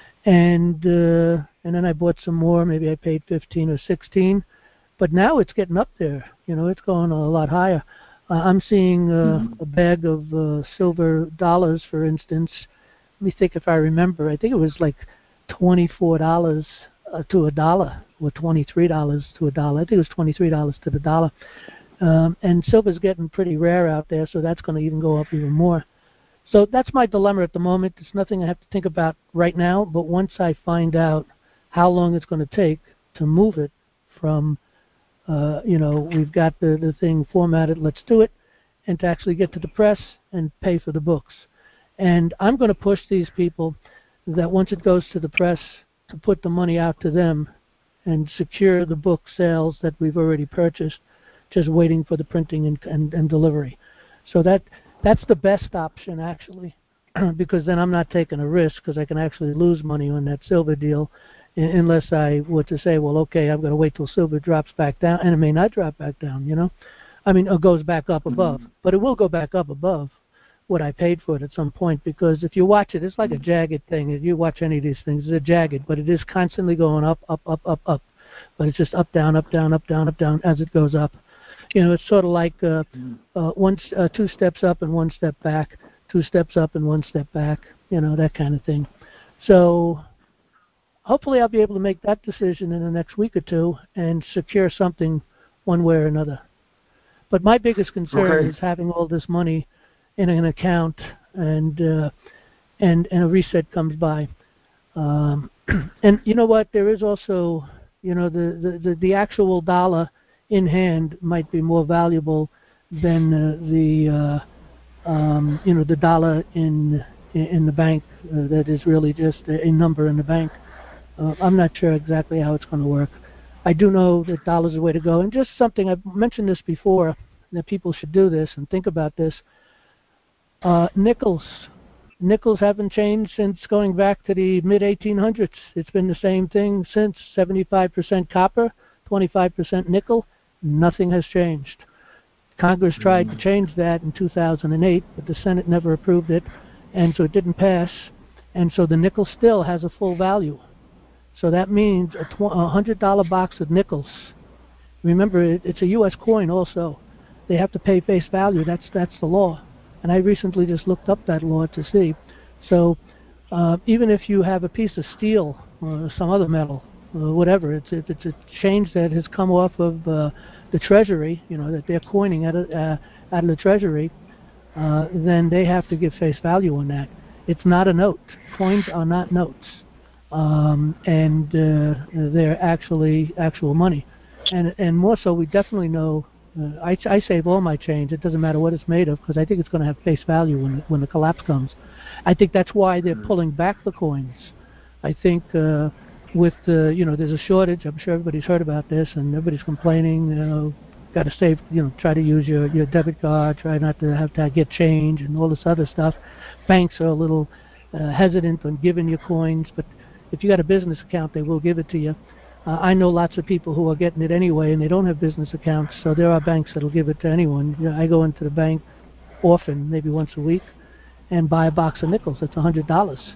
And uh, and then I bought some more. Maybe I paid fifteen or sixteen. But now it's getting up there. You know, it's going a lot higher. Uh, I'm seeing uh, mm-hmm. a bag of uh, silver dollars, for instance. Let me think if I remember. I think it was like twenty-four dollars uh, to a dollar, or twenty-three dollars to a dollar. I think it was twenty-three dollars to the dollar. Um, and silver's getting pretty rare out there, so that's going to even go up even more. So that's my dilemma at the moment. It's nothing I have to think about right now, but once I find out how long it's going to take to move it from, uh, you know, we've got the, the thing formatted, let's do it, and to actually get to the press and pay for the books. And I'm going to push these people that once it goes to the press, to put the money out to them and secure the book sales that we've already purchased, just waiting for the printing and, and, and delivery. So that that's the best option, actually, because then I'm not taking a risk, because I can actually lose money on that silver deal unless I were to say, well, okay, I've got to wait till silver drops back down, and it may not drop back down, you know. I mean, it goes back up above, mm-hmm. but it will go back up above what I paid for it at some point, because if you watch it, it's like a jagged thing. If you watch any of these things, it's a jagged, but it is constantly going up, up, up, up, up. But it's just up, down, up, down, up, down, up, down as it goes up. You know, it's sort of like uh, uh, one, uh, two steps up and one step back, two steps up and one step back, you know, that kind of thing. So hopefully I'll be able to make that decision in the next week or two and secure something one way or another. But my biggest concern okay. is having all this money in an account and uh, and and a reset comes by. Um, and you know what? There is also, you know, the, the, the, the actual dollar in hand might be more valuable than uh, the uh, um, you know the dollar in in the bank uh, that is really just a, a number in the bank. Uh, I'm not sure exactly how it's going to work. I do know that dollar's the way to go, and just something I've mentioned this before, that people should do this and think about this. Uh, nickels, nickels haven't changed since going back to the mid eighteen hundreds. It's been the same thing since. seventy-five percent copper, twenty-five percent nickel. Nothing has changed. Congress tried to change that in two thousand eight, but the Senate never approved it, and so it didn't pass. And so the nickel still has a full value. So that means a one hundred dollar box of nickels. Remember, it, it's a U S coin also. They have to pay face value. That's that's the law. And I recently just looked up that law to see. So uh, even if you have a piece of steel or some other metal, uh, whatever, it's if it's a change that has come off of uh, the Treasury, you know, that they're coining out of, uh, out of the Treasury, uh, then they have to give face value on that. It's not a note. Coins are not notes. Um, and uh, they're actually actual money. And and more so, we definitely know, uh, I, I save all my change. It doesn't matter what it's made of, because I think it's going to have face value when, when the collapse comes. I think that's why they're pulling back the coins. I think uh, with, uh, you know, there's a shortage. I'm sure everybody's heard about this, and everybody's complaining, you know, got to save, you know, try to use your, your debit card, try not to have to get change and all this other stuff. Banks are a little uh, hesitant on giving you coins, but if you got a business account, they will give it to you. Uh, I know lots of people who are getting it anyway, and they don't have business accounts, so there are banks that will give it to anyone. You know, I go into the bank often, maybe once a week, and buy a box of nickels. That's one hundred dollars.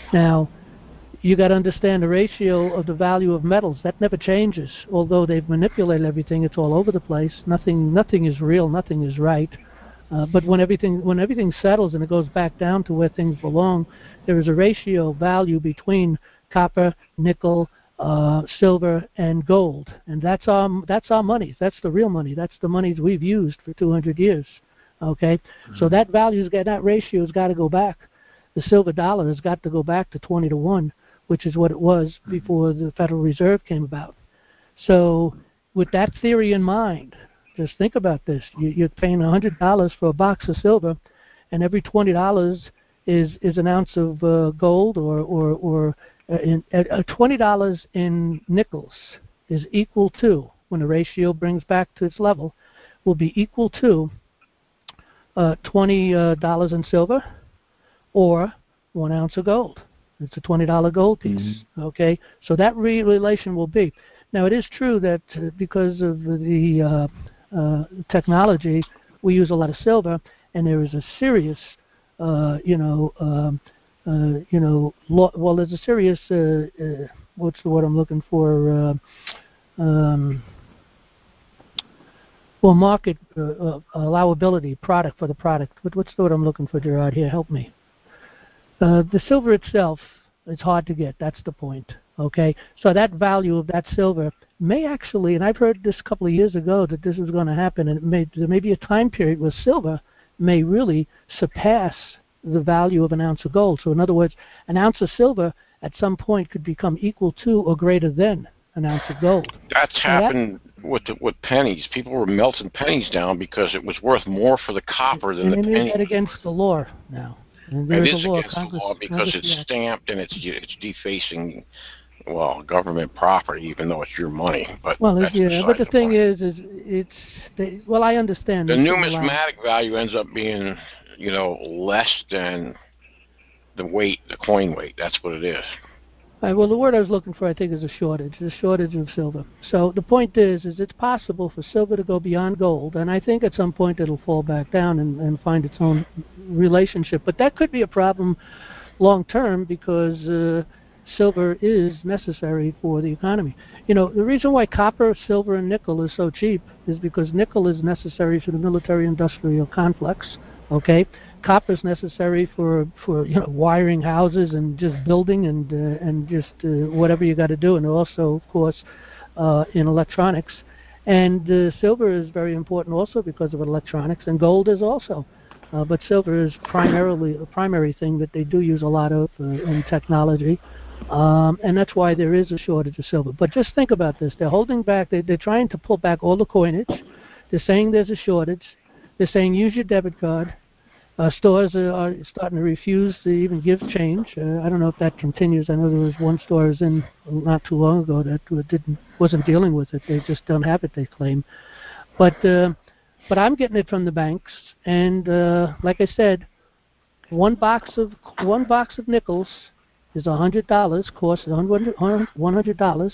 Now, you got to understand the ratio of the value of metals. That never changes. Although they've manipulated everything, it's all over the place. Nothing, nothing is real. Nothing is right. Uh, but when everything, when everything settles and it goes back down to where things belong, there is a ratio value between copper, nickel, uh, silver, and gold, and that's our that's our money. That's the real money. That's the monies we've used for two hundred years. Okay, mm-hmm. So that value's got that ratio's got to go back. The silver dollar has got to go back to twenty to one, which is what it was before the Federal Reserve came about. So, with that theory in mind, just think about this. You, you're paying one hundred dollars for a box of silver, and every twenty dollars is is an ounce of uh, gold, or or, or uh, in, uh, twenty dollars in nickels is equal to, when the ratio brings back to its level, will be equal to uh, twenty dollars in silver or one ounce of gold. It's a twenty dollar gold piece. Mm-hmm. Okay, so that re- relation will be. Now, it is true that uh, because of the uh, uh, technology, we use a lot of silver, and there is a serious, uh, you know, um, uh, you know, lo- well, there's a serious, uh, uh, what's the word I'm looking for? Uh, um, well, market uh, uh, allowability, product for the product. What, what's the word I'm looking for, Gerard? Here, help me. Uh, the silver itself is hard to get. That's the point. Okay, so that value of that silver may actually, and I've heard this a couple of years ago that this is going to happen, and it may, there may be a time period where silver may really surpass the value of an ounce of gold. So in other words, an ounce of silver at some point could become equal to or greater than an ounce of gold. That's now happened that, with the, with pennies. People were melting pennies down because it was worth more for the copper than and the and penny. Is that against the law now? And there it is is a law, against Congress, the law because Congress, it's yeah. stamped and it's it's defacing, well, government property, even though it's your money. But well, that's yeah. But the, the thing point. is, is it's they, well, I understand the numismatic value ends up being, you know, less than the weight, the coin weight. That's what it is. All right, well, the word I was looking for, I think, is a shortage, a shortage of silver. So the point is, is it's possible for silver to go beyond gold, and I think at some point it'll fall back down and, and find its own relationship. But that could be a problem long term because uh, silver is necessary for the economy. You know, the reason why copper, silver, and nickel is so cheap is because nickel is necessary for the military-industrial complex. Okay, copper is necessary for for you know wiring houses and just building and uh, and just uh, whatever you got to do, and also of course uh, in electronics. And uh, silver is very important also because of electronics, and gold is also. Uh, but silver is primarily a primary thing that they do use a lot of uh, in technology, um, and that's why there is a shortage of silver. But just think about this: they're holding back. They, they're trying to pull back all the coinage. They're saying there's a shortage. They're saying use your debit card. Uh, stores are, are starting to refuse to even give change. Uh, I don't know if that continues. I know there was one store I was in not too long ago that didn't wasn't dealing with it. They just don't have it, they claim. But uh, but I'm getting it from the banks, and uh, like I said, one box of one box of nickels is a hundred dollars. Costs one hundred dollars,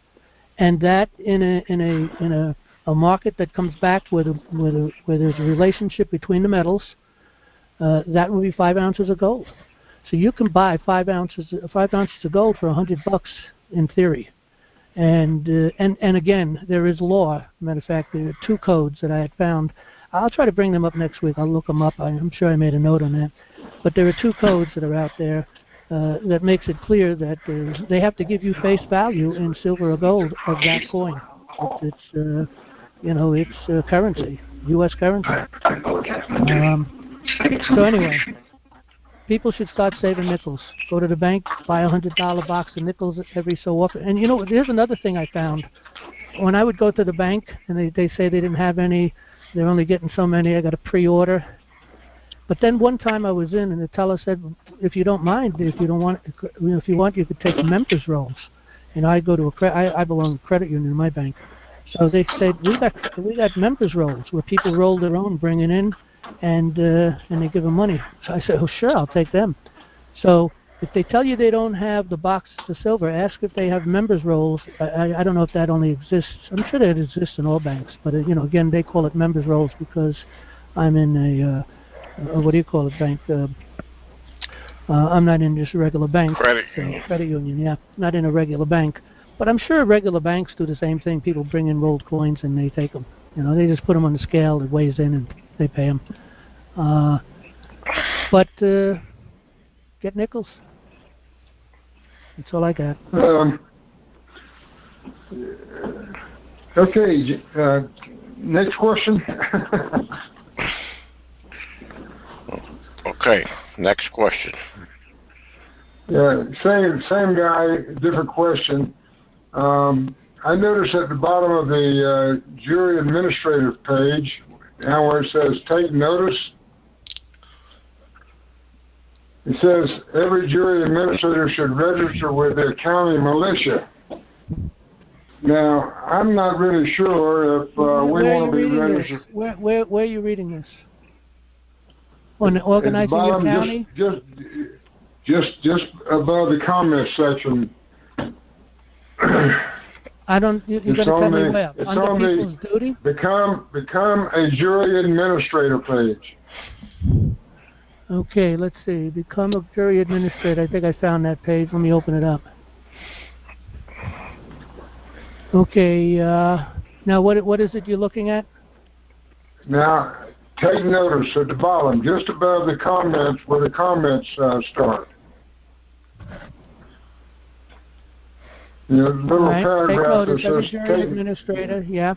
and that in a in a in a a market that comes back where, the, where, the, where there's a relationship between the metals, uh, that would be five ounces of gold. So you can buy five ounces five ounces of gold for a hundred bucks in theory. And uh, and and again, there is law. Matter of fact, there are two codes that I had found. I'll try to bring them up next week. I'll look them up. I'm sure I made a note on that. But there are two codes that are out there uh, that makes it clear that uh, they have to give you face value in silver or gold of that coin. It's, it's uh, you know, it's uh, currency, U S currency. Um, so anyway, people should start saving nickels. Go to the bank, buy a hundred dollar box of nickels every so often. And you know, here's another thing I found. When I would go to the bank and they they say they didn't have any, they're only getting so many. I got to pre-order. But then one time I was in and the teller said, if you don't mind, if you don't want, if you want, you could take members rolls. And I go to a cre- I, I belong to a credit union in my bank. So they said we got we got members rolls where people roll their own, bring it in, and uh, and they give them money. So I said, oh sure, I'll take them. So if they tell you they don't have the box of silver, ask if they have members rolls. I, I, I don't know if that only exists. I'm sure that exists in all banks, but uh, you know, again, they call it members rolls because I'm in a uh, uh, what do you call it, bank? Uh, Uh, I'm not in just a regular bank. Credit so, union. Credit union, yeah. Not in a regular bank. But I'm sure regular banks do the same thing. People bring in rolled coins and they take them. You know, they just put them on the scale, it weighs in, and they pay them. Uh, but uh, get nickels. That's all I got. Um, okay, uh, next question. Okay, next question. Yeah, same same guy, different question. Um, I noticed at the bottom of the uh, jury administrative page, now where it says take notice, it says every jury administrator should register with their county militia. Now, I'm not really sure if uh, we where want to be registered. Where, where, where are you reading this? On organizing your county? Just, just, just, just above the comments section. I don't. You, you're going to tell me where? It's Under on people's the duty? Become, become a jury administrator page. Okay, let's see. Become a jury administrator. I think I found that page. Let me open it up. Okay. Uh, now, what what is it you're looking at? Now, take notice at the bottom, just above the comments, where the comments uh, start. You know, little right. paragraph that every says jury take, administrator, yeah.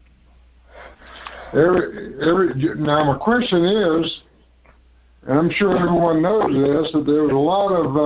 Every, every, now, my question is, and I'm sure everyone knows this, that there was a lot of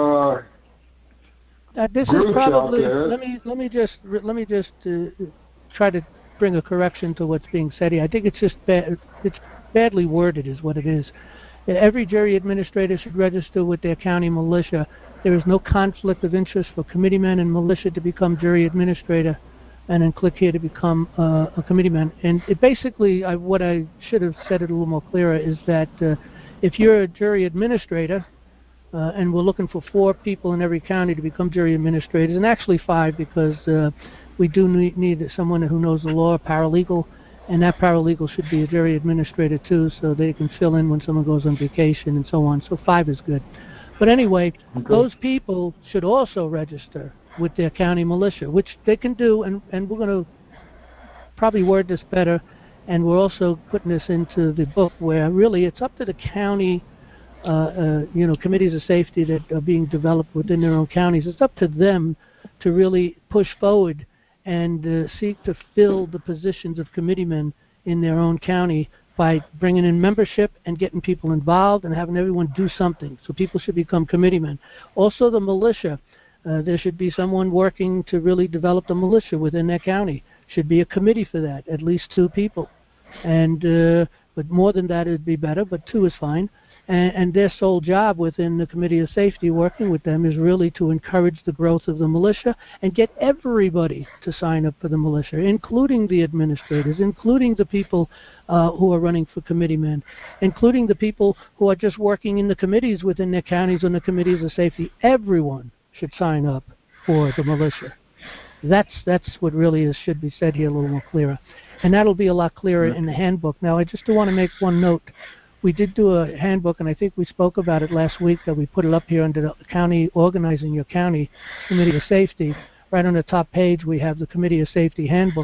uh, uh, this groups is probably. out there. Let me let me just let me just uh, try to bring a correction to what's being said here. I think it's just bad. It's badly worded, is what it is. Every jury administrator should register with their county militia. There is no conflict of interest for committeemen and militia to become jury administrator, and then click here to become uh, a committeeman. And it basically, I, what I should have said it a little more clearer is that uh, if you're a jury administrator, uh, and we're looking for four people in every county to become jury administrators, and actually five because uh, we do need, need someone who knows the law, a paralegal, and that paralegal should be a jury administrator too, so they can fill in when someone goes on vacation and so on. So five is good. But anyway, okay. Those people should also register with their county militia, which they can do, and, and we're going to probably word this better, and we're also putting this into the book where really it's up to the county, uh, uh, you know, committees of safety that are being developed within their own counties. It's up to them to really push forward and uh, seek to fill the positions of committeemen in their own county by bringing in membership and getting people involved and having everyone do something. So people should become committeemen. Also the militia, uh, there should be someone working to really develop the militia within their county. Should be a committee for that, at least two people. And uh, but more than that would be better, but two is fine. And, and their sole job within the Committee of Safety working with them is really to encourage the growth of the militia and get everybody to sign up for the militia, including the administrators, including the people uh, who are running for committeemen, including the people who are just working in the committees within their counties and the Committees of Safety. Everyone should sign up for the militia. That's that's what really is, should be said here a little more clearer. And that'll be a lot clearer in the handbook. Now, I just do want to make one note. We did do a handbook, and I think we spoke about it last week, that we put it up here under the county, organizing your county Committee of Safety. Right on the top page, we have the Committee of Safety handbook.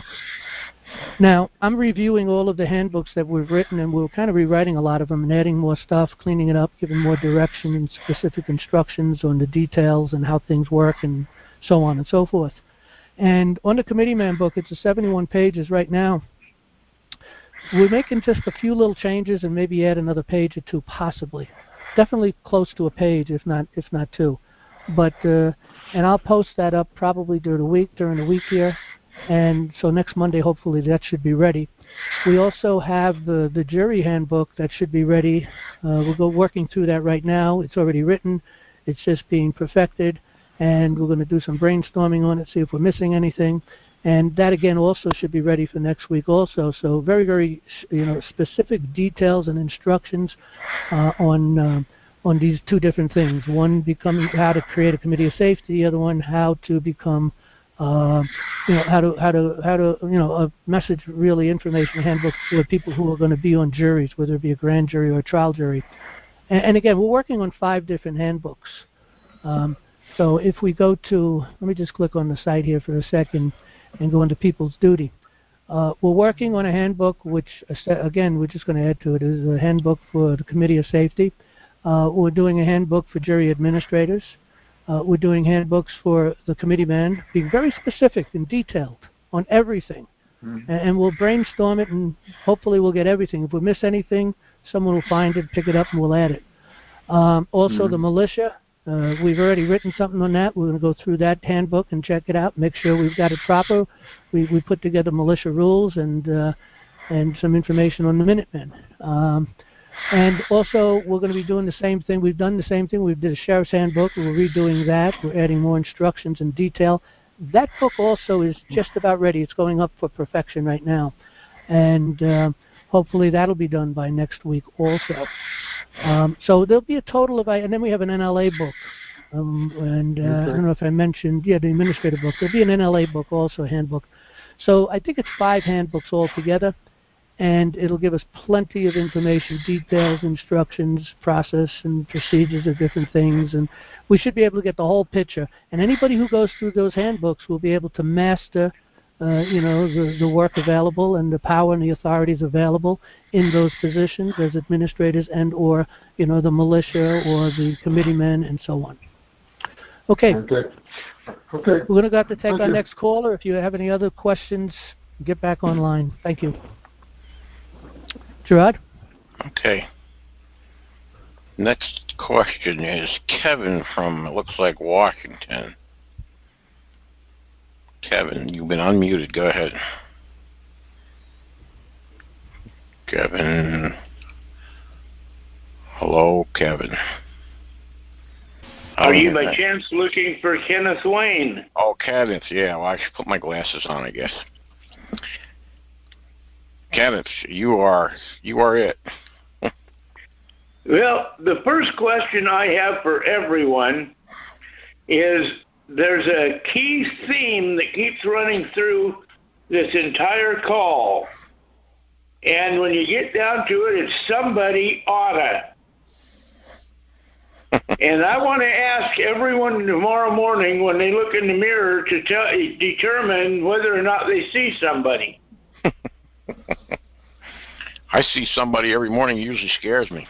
Now, I'm reviewing all of the handbooks that we've written, and we're kind of rewriting a lot of them and adding more stuff, cleaning it up, giving more direction and specific instructions on the details and how things work and so on and so forth. And on the committeeman book, it's a seventy-one pages right now. We're making just a few little changes and maybe add another page or two, possibly. Definitely close to a page, if not if not two. But uh, and I'll post that up probably during the week, during the week here. And so next Monday, hopefully, that should be ready. We also have the, the jury handbook that should be ready. Uh, we'll go working through that right now. It's already written. It's just being perfected. And we're going to do some brainstorming on it, see if we're missing anything. And that, again, also should be ready for next week also. So very, very, you know, specific details and instructions uh, on uh, on these two different things. One, becoming how to create a committee of safety. The other one, how to become, uh, you know, how to, how to, how to, you know, a message, really information handbook for people who are going to be on juries, whether it be a grand jury or a trial jury. And, and again, we're working on five different handbooks. Um, so if we go to, let me just click on the site here for a second and go into People's Duty. Uh, we're working on a handbook, which, again, we're just going to add to it, is a handbook for the Committee of Safety. Uh, we're doing a handbook for jury administrators. Uh, we're doing handbooks for the committeeman, being very specific and detailed on everything. Mm-hmm. and, and we'll brainstorm it, and hopefully we'll get everything. If we miss anything, someone will find it, pick it up, and we'll add it. Um, also, mm-hmm. the militia. Uh, we've already written something on that. We're going to go through that handbook and check it out, make sure we've got it proper. We we put together militia rules and uh, and some information on the Minutemen. Um, and also, we're going to be doing the same thing. We've done the same thing. We did a sheriff's handbook. We're redoing that. We're adding more instructions and detail. That book also is just about ready. It's going up for perfection right now. And uh, hopefully that'll be done by next week also. Um, so there'll be a total of, and then we have an N L A book. Um, and uh, okay. I don't know if I mentioned, yeah, the administrative book. There'll be an N L A book also, a handbook. So I think it's five handbooks altogether, and it'll give us plenty of information, details, instructions, process, and procedures of different things. And we should be able to get the whole picture. And anybody who goes through those handbooks will be able to master Uh, you know, the, the work available and the power and the authorities available in those positions as administrators and or, you know, the militia or the committeemen and so on. Okay. Okay. Okay. We're going to go to take Thank our you. next caller. If you have any other questions, get back online. Thank you. Gerard? Okay. Next question is Kevin from, it looks like, Washington. Kevin, you've been unmuted. Go ahead. Kevin. Hello, Kevin. Are you by chance looking for Kenneth Wayne? Oh, Kenneth, yeah. Well, I should put my glasses on, I guess. Kenneth, you are, you are it. Well, the first question I have for everyone is, there's a key theme that keeps running through this entire call. And when you get down to it, it's somebody oughta. And I want to ask everyone tomorrow morning when they look in the mirror to tell, determine whether or not they see somebody. I see somebody every morning. It usually scares me.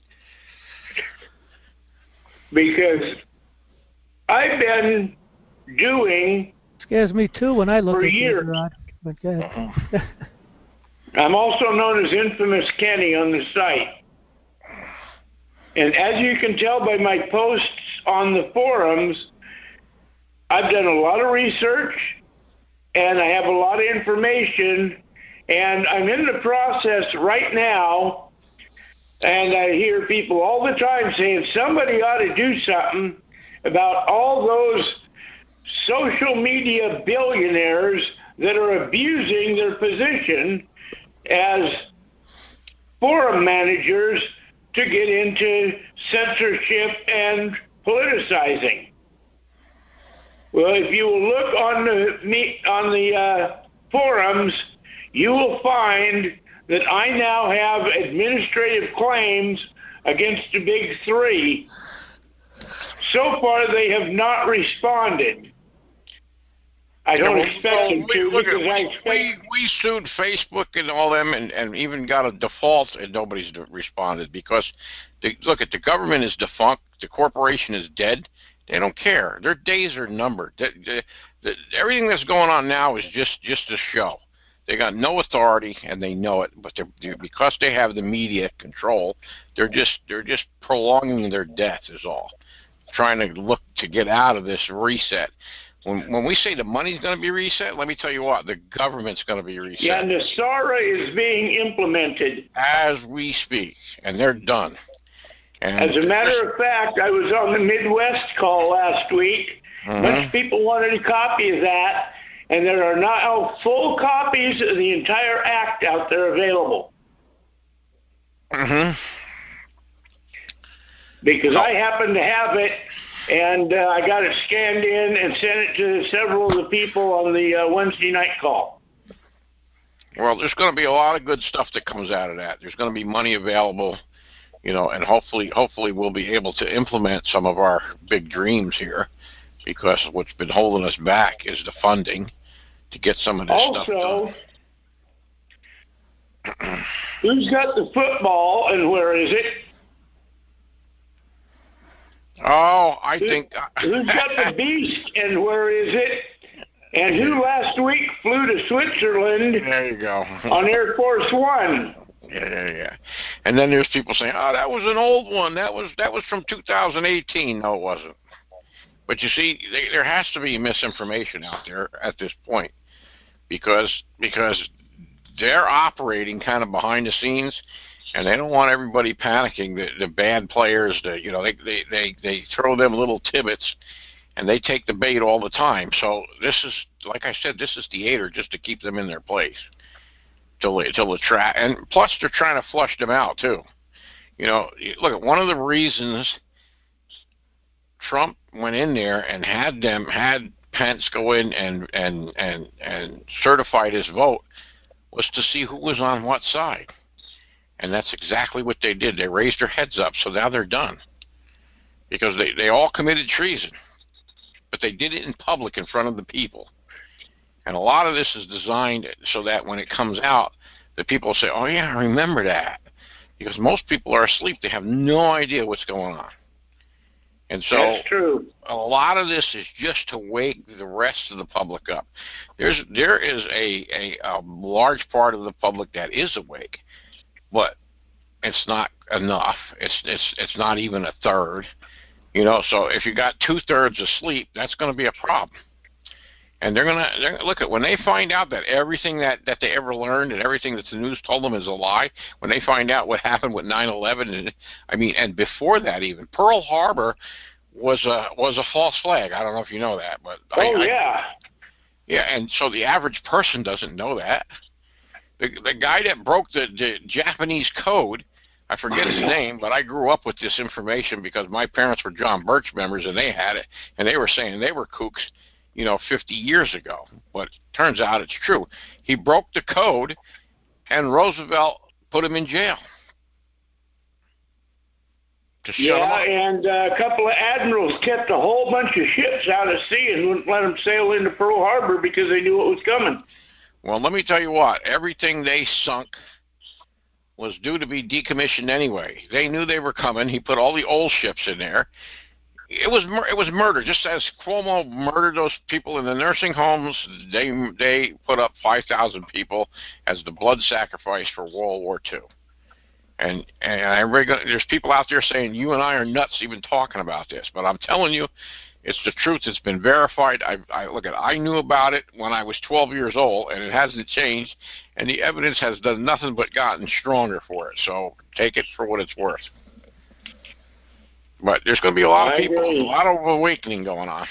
Because I've been doing scares me too when I look for at years. you, Rod. But go ahead. I'm also known as Infamous Kenny on the site. And as you can tell by my posts on the forums, I've done a lot of research and I have a lot of information, and I'm in the process right now, and I hear people all the time saying somebody ought to do something about all those social media billionaires that are abusing their position as forum managers to get into censorship and politicizing. Well, if you will look on the on the uh, forums, you will find that I now have administrative claims against the big three. So far, they have not responded. I don't yeah, well, expect well, them we, to look because at, I we, expect... we, we sued Facebook and all them and, and even got a default and nobody's responded because, the, look, at the government is defunct, the corporation is dead, they don't care. Their days are numbered. The, the, the, everything that's going on now is just, just a show. They got no authority and they know it, but they're, they're, because they have the media control, they're just they're just prolonging their death is all. Trying to look to get out of this reset. When when we say the money's going to be reset, let me tell you what, the government's going to be reset. Yeah, NESARA is being implemented as we speak, and they're done. And as a matter of fact, I was on the Midwest call last week. Mm-hmm. A bunch of people wanted a copy of that, and there are now full copies of the entire act out there available. Mm-hmm. Because I happen to have it, and uh, I got it scanned in and sent it to several of the people on the uh, Wednesday night call. Well, there's going to be a lot of good stuff that comes out of that. There's going to be money available. you know, and hopefully, hopefully we'll be able to implement some of our big dreams here, because what's been holding us back is the funding to get some of this also, stuff done. Who's got the football and where is it? Oh, I Who, think... who's got the beast and where is it? And who last week flew to Switzerland There you go. on Air Force One? Yeah, yeah, yeah. And then there's people saying, oh, that was an old one. That was that was from two thousand eighteen. No, it wasn't. But you see, they, there has to be misinformation out there at this point, because because they're operating kind of behind the scenes, and they don't want everybody panicking. The, the bad players, the, you know, they, they, they, they throw them little tidbits, and they take the bait all the time. So this is, like I said, this is theater just to keep them in their place till they, till the tra- and plus they're trying to flush them out too. You know, look, one of the reasons Trump went in there and had them had Pence go in and and and and certified his vote was to see who was on what side. And that's exactly what they did. They raised their heads up, so now they're done. Because they, they all committed treason. But they did it in public in front of the people. And a lot of this is designed so that when it comes out, the people say, oh yeah, I remember that. Because most people are asleep. They have no idea what's going on. And so That's true. A lot of this is just to wake the rest of the public up. There's there is a, a, a large part of the public that is awake, but it's not enough. It's it's it's not even a third. You know, so if you got two thirds asleep, that's going to be a problem. And they're gonna they're, look at when they find out that everything that, that they ever learned and everything that the news told them is a lie. When they find out what happened with nine eleven, and I mean, and before that even Pearl Harbor was a was a false flag. I don't know if you know that, but oh I, yeah, I, yeah. And so the average person doesn't know that. The the guy that broke the, the Japanese code, I forget his name, but I grew up with this information because my parents were John Birch members and they had it, and they were saying they were kooks, you know, fifty years ago. But it turns out it's true. He broke the code, and Roosevelt put him in jail. To shut him yeah, up. and uh, a couple of admirals kept a whole bunch of ships out at sea and wouldn't let them sail into Pearl Harbor because they knew it was coming. Well, let me tell you what. Everything they sunk was due to be decommissioned anyway. They knew they were coming. He put all the old ships in there. It was it was murder. Just as Cuomo murdered those people in the nursing homes, they they put up five thousand people as the blood sacrifice for World War Two. And and everybody, there's people out there saying you and I are nuts even talking about this, but I'm telling you, it's the truth. It's been verified. I, I look at. I knew about it when I was twelve years old, and it hasn't changed. And the evidence has done nothing but gotten stronger for it. So take it for what it's worth. But there's going to be a lot of I people, agree. a lot of awakening going on.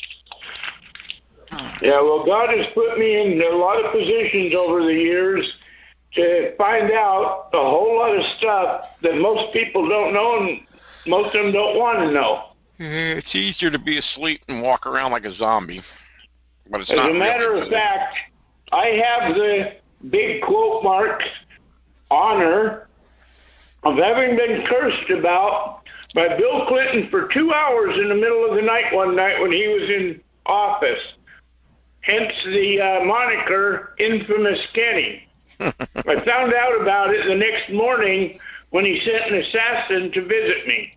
Yeah, well, God has put me in a lot of positions over the years to find out a whole lot of stuff that most people don't know, and most of them don't want to know. Yeah, it's easier to be asleep and walk around like a zombie, but it's As not a matter really of fact, I have the big quote marks honor of having been cursed about by Bill Clinton for two hours in the middle of the night one night when he was in office. Hence the uh, moniker Infamous Kenny. I found out about it the next morning when he sent an assassin to visit me.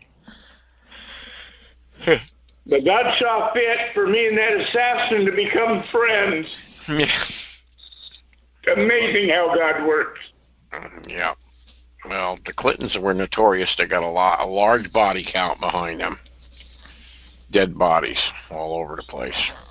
But God saw fit for me and that assassin to become friends. Yeah. Amazing how God works. Yeah. Well, the Clintons were notorious. They got a lot, a large body count behind them. Dead bodies all over the place.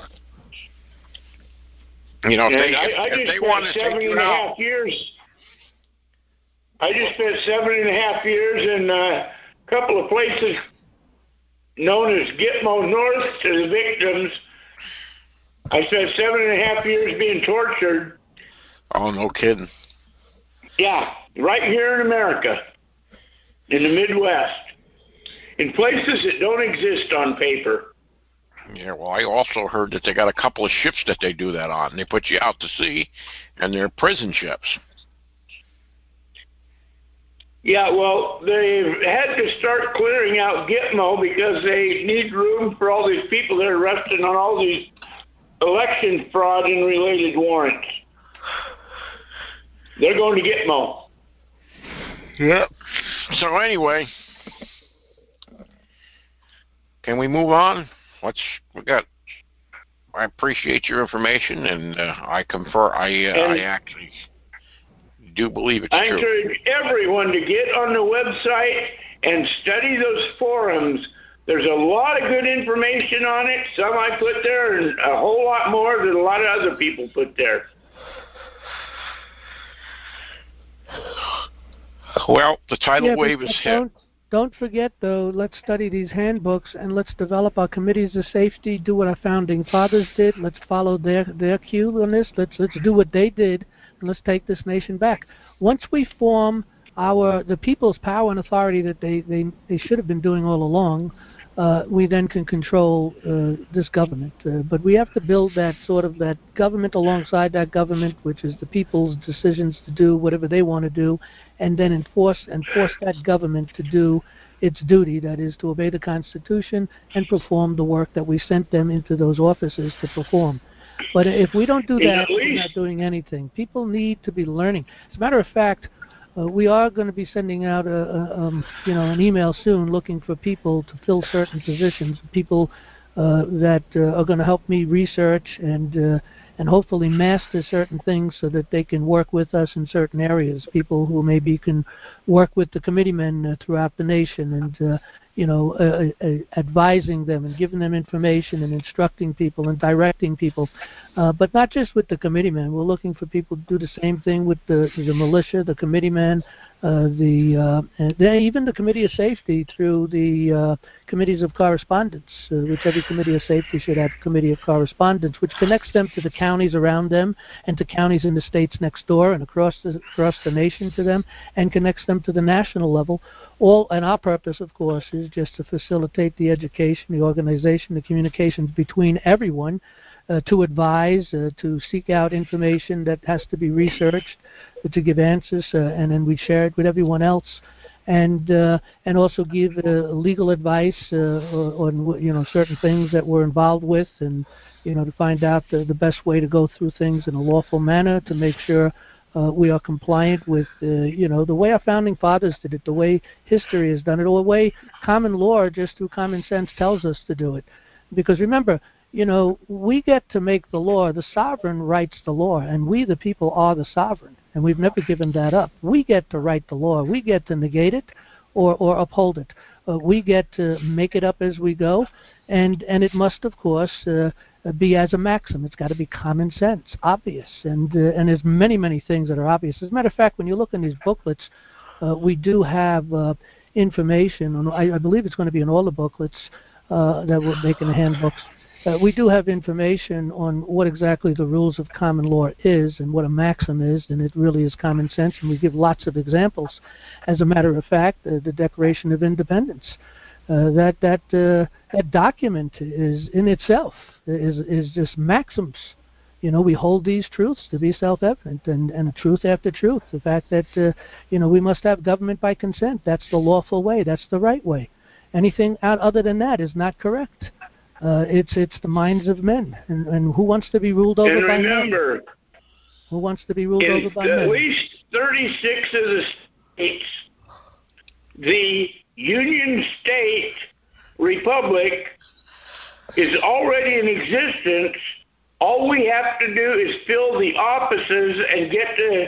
You know, if And they, I, if, I if just they spent wanted to seven take you and a out, half years. I just spent seven and a half years in uh, a couple of places known as Gitmo North to the victims. I spent seven and a half years being tortured. oh, no kidding. Yeah, right here in America, in the Midwest, in places that don't exist on paper. Yeah, well, I also heard that they got a couple of ships that they do that on. They put you out to sea, and they're prison ships. Yeah, well, they've had to start clearing out Gitmo because they need room for all these people that are arrested on all these election fraud and related warrants. They're going to Gitmo. Yep. So anyway, can we move on? Let's. We got. I appreciate your information, and uh, I confer. I uh, I actually do believe it's I true. I encourage everyone to get on the website and study those forums. There's a lot of good information on it. Some I put there, and a whole lot more that a lot of other people put there. Well, the tidal yeah, wave but, is but hit. Don't, don't forget, though, let's study these handbooks and let's develop our committees of safety, do what our founding fathers did. Let's follow their, their cue on this. Let's, let's do what they did, and let's take this nation back. Once we form our the people's power and authority that they, they, they should have been doing all along, uh, we then can control uh, this government. Uh, but we have to build that sort of that government alongside that government, which is the people's decisions to do whatever they want to do, and then enforce and force that government to do its duty, that is to obey the Constitution and perform the work that we sent them into those offices to perform. But if we don't do that, we're not doing anything. People need to be learning. As a matter of fact, uh, we are going to be sending out a, a um, you know, an email soon looking for people to fill certain positions, people uh, that uh, are going to help me research and uh, and hopefully master certain things so that they can work with us in certain areas. People who maybe can work with the committeemen uh, throughout the nation and, uh, you know, uh, uh, advising them and giving them information and instructing people and directing people. Uh, but not just with the committeemen. We're looking for people to do the same thing with the, the militia, the committeemen, uh, the uh, and then even the Committee of Safety through the uh, Committees of Correspondence, uh, which every Committee of Safety should have a Committee of Correspondence, which connects them to the counties around them and to counties in the states next door and across the, across the nation to them, and connects them to the national level. All, and our purpose, of course, is just to facilitate the education, the organization, the communications between everyone, uh, to advise, uh, to seek out information that has to be researched, uh, to give answers, uh, and then we share it with everyone else, and uh, and also give uh, legal advice uh, on, you know, certain things that we're involved with, and, you know, to find out the, the best way to go through things in a lawful manner to make sure Uh, we are compliant with, uh, you know, the way our founding fathers did it, the way history has done it, or the way common law, just through common sense, tells us to do it. Because remember, you know, we get to make the law. The sovereign writes the law, and we, the people, are the sovereign, and we've never given that up. We get to write the law. We get to negate it or, or uphold it. Uh, we get to make it up as we go, and, and it must, of course, uh, be as a maxim. It's got to be common sense, obvious, and uh, and there's many, many things that are obvious. As a matter of fact, when you look in these booklets, uh, we do have uh, information on, I, I believe it's going to be in all the booklets uh, that we're making the handbooks. Uh, we do have information on what exactly the rules of common law is and what a maxim is, and it really is common sense, and we give lots of examples. As a matter of fact, uh, the Declaration of Independence, uh, that that uh, that document is in itself is is just maxims. You know, we hold these truths to be self-evident, and, and truth after truth. The fact that, uh, you know, we must have government by consent. That's the lawful way. That's the right way. Anything out other than that is not correct. Uh, it's it's the minds of men, and, and who wants to be ruled over and by remember, men? Who wants to be ruled in over by at men? least thirty-six of the states, the Union State Republic is already in existence. All we have to do is fill the offices and get the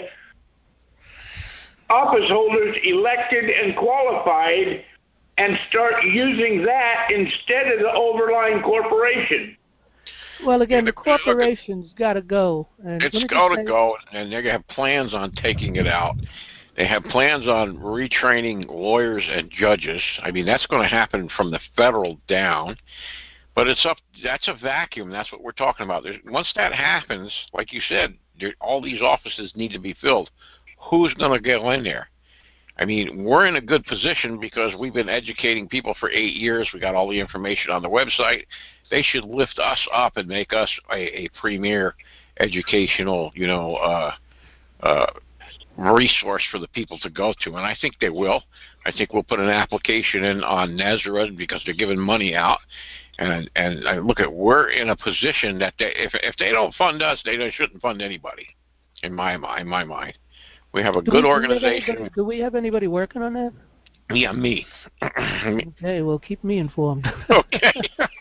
office holders elected and qualified, and start using that instead of the overlying corporation. Well, again, Yeah, the corporation's got to go. And It's got to go, and they have plans on taking it out. They have plans on retraining lawyers and judges. I mean, that's going to happen from the federal down. But it's up. That's a vacuum. That's what we're talking about. There's, once that happens, like you said, there, all these offices need to be filled. Who's going to get in there? I mean, we're in a good position because we've been educating people for eight years. We got all the information on the website. They should lift us up and make us a, a premier educational, you know, uh, uh, resource for the people to go to, and I think they will. I think we'll put an application in on Nazareth because they're giving money out, and and I look at we're in a position that they, if if they don't fund us, they shouldn't fund anybody. In my mind, in my mind, we have a do good we, organization. Do we, anybody, do we have anybody working on that? Yeah, me. Okay, well, keep me informed. Okay.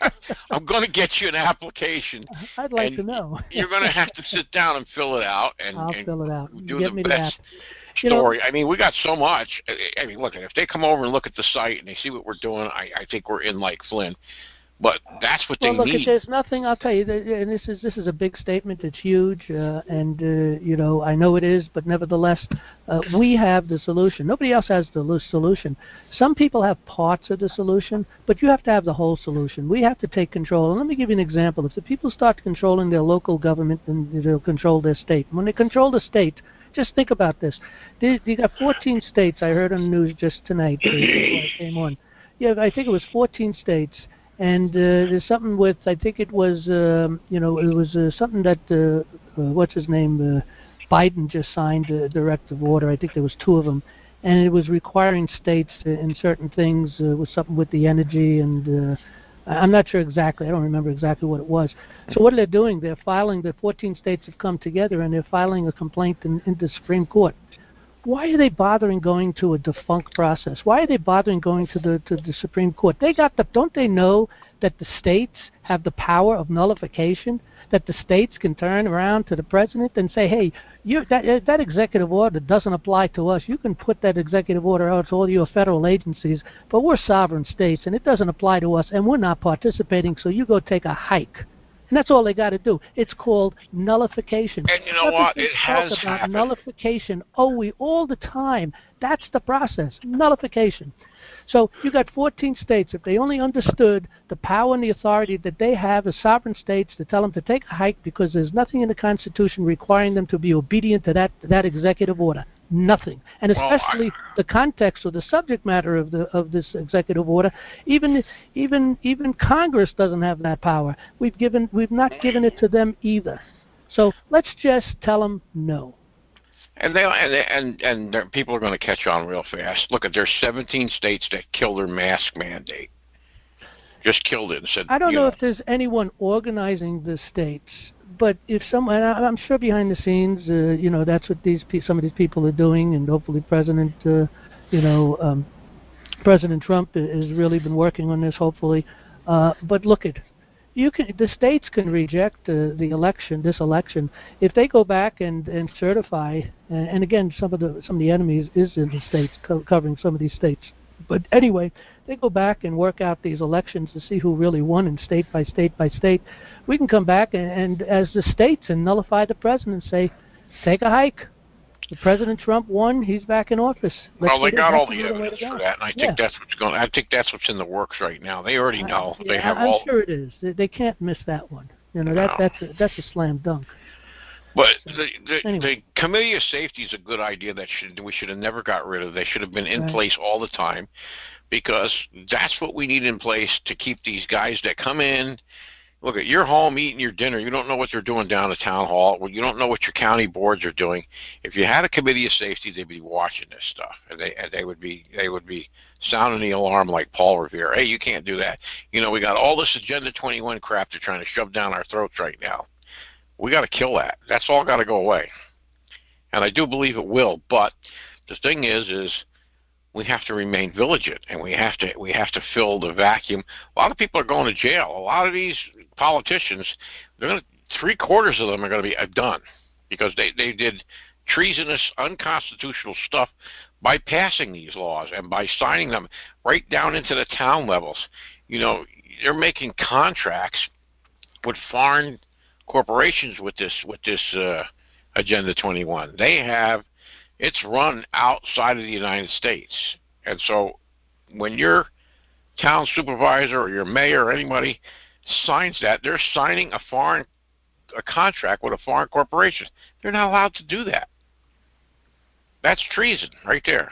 I'm going to get you an application. I'd like and to know. You're going to have to sit down and fill it out. And, I'll and fill it out. do Get the me best the story. You know, I mean, we got so much. I mean, look, if they come over and look at the site and they see what we're doing, I, I think we're in like Flynn. But that's what well, they look, need. There's nothing. I'll tell you, and this is this is a big statement. It's huge, uh, and uh, you know I know it is, but nevertheless, uh, we have the solution. Nobody else has the solution. Some people have parts of the solution, but you have to have the whole solution. We have to take control. And let me give you an example. If the people start controlling their local government, then they'll control their state. When they control the state, just think about this. You got fourteen states. I heard on the news just tonight before I came on. Yeah, I think it was fourteen states. And uh, there's something with, I think it was, um, you know, it was uh, something that, uh, uh, what's his name, uh, Biden just signed a directive order. I think there was two of them. And it was requiring states to, in certain things, uh, with something with the energy. And uh, I'm not sure exactly. I don't remember exactly what it was. So what are they doing? They're filing, the fourteen states have come together and they're filing a complaint in, in the Supreme Court. Why are they bothering going to a defunct process? Why are they bothering going to the to the Supreme Court? They got the don't they know that the states have the power of nullification? That the states can turn around to the president and say, "Hey, you that that executive order doesn't apply to us. You can put that executive order out to all your federal agencies, but we're sovereign states and it doesn't apply to us, and we're not participating. So you go take a hike." And that's all they got to do. It's called nullification. And you know what? It has about happened. Nullification, oh, we all the time. That's the process, nullification. So you got fourteen states. If they only understood the power and the authority that they have as sovereign states to tell them to take a hike because there's nothing in the Constitution requiring them to be obedient to that that executive order. Nothing, and especially well, I, the context or the subject matter of the of this executive order. Even even even Congress doesn't have that power. We've given we've not given it to them either. So let's just tell them no. And they and and and there, people are going to catch on real fast. Look, at there's seventeen states that killed their mask mandate. Just killed it and said. I don't you know, know if there's anyone organizing the states, but if someone, I'm sure behind the scenes, uh, you know, that's what these some of these people are doing, and hopefully President, uh, you know, um, President Trump has really been working on this. Hopefully, uh, but look at. You can, the states can reject uh, the election, this election, if they go back and, and certify. And, and again, some of the some of the enemies is in the states, co- covering some of these states. But anyway, they go back and work out these elections to see who really won, in state by state by state. We can come back and, and as the states and nullify the president and say, take a hike. The President Trump won. He's back in office. Let's well, they got all the evidence for that, and I yeah. think that's what's going. I think that's what's in the works right now. They already know. Uh, yeah, they have I'm all. sure it is. They, they can't miss that one. You know, no. that that's a, that's a slam dunk. But the the, anyway. the committee of safety is a good idea that should we should have never got rid of. They should have been in right. place all the time, because that's what we need in place to keep these guys that come in. Look, at you're home eating your dinner. You don't know what they're doing down at town hall. You don't know what your county boards are doing. If you had a committee of safety, they'd be watching this stuff, and they and they would be they would be sounding the alarm like Paul Revere. Hey, you can't do that. You know, we got all this Agenda twenty-one crap they're trying to shove down our throats right now. We got to kill that. That's all got to go away, and I do believe it will. But the thing is, is we have to remain vigilant, and we have to we have to fill the vacuum. A lot of people are going to jail. A lot of these politicians, they're going to, three quarters of them are going to be done because they, they did treasonous, unconstitutional stuff by passing these laws and by signing them right down into the town levels. You know, they're making contracts with foreign corporations with this with this uh, Agenda twenty-one. They have it's run outside of the United States, and so when your town supervisor or your mayor or anybody signs that, they're signing a foreign a contract with a foreign corporation. They're not allowed to do that. That's treason right there.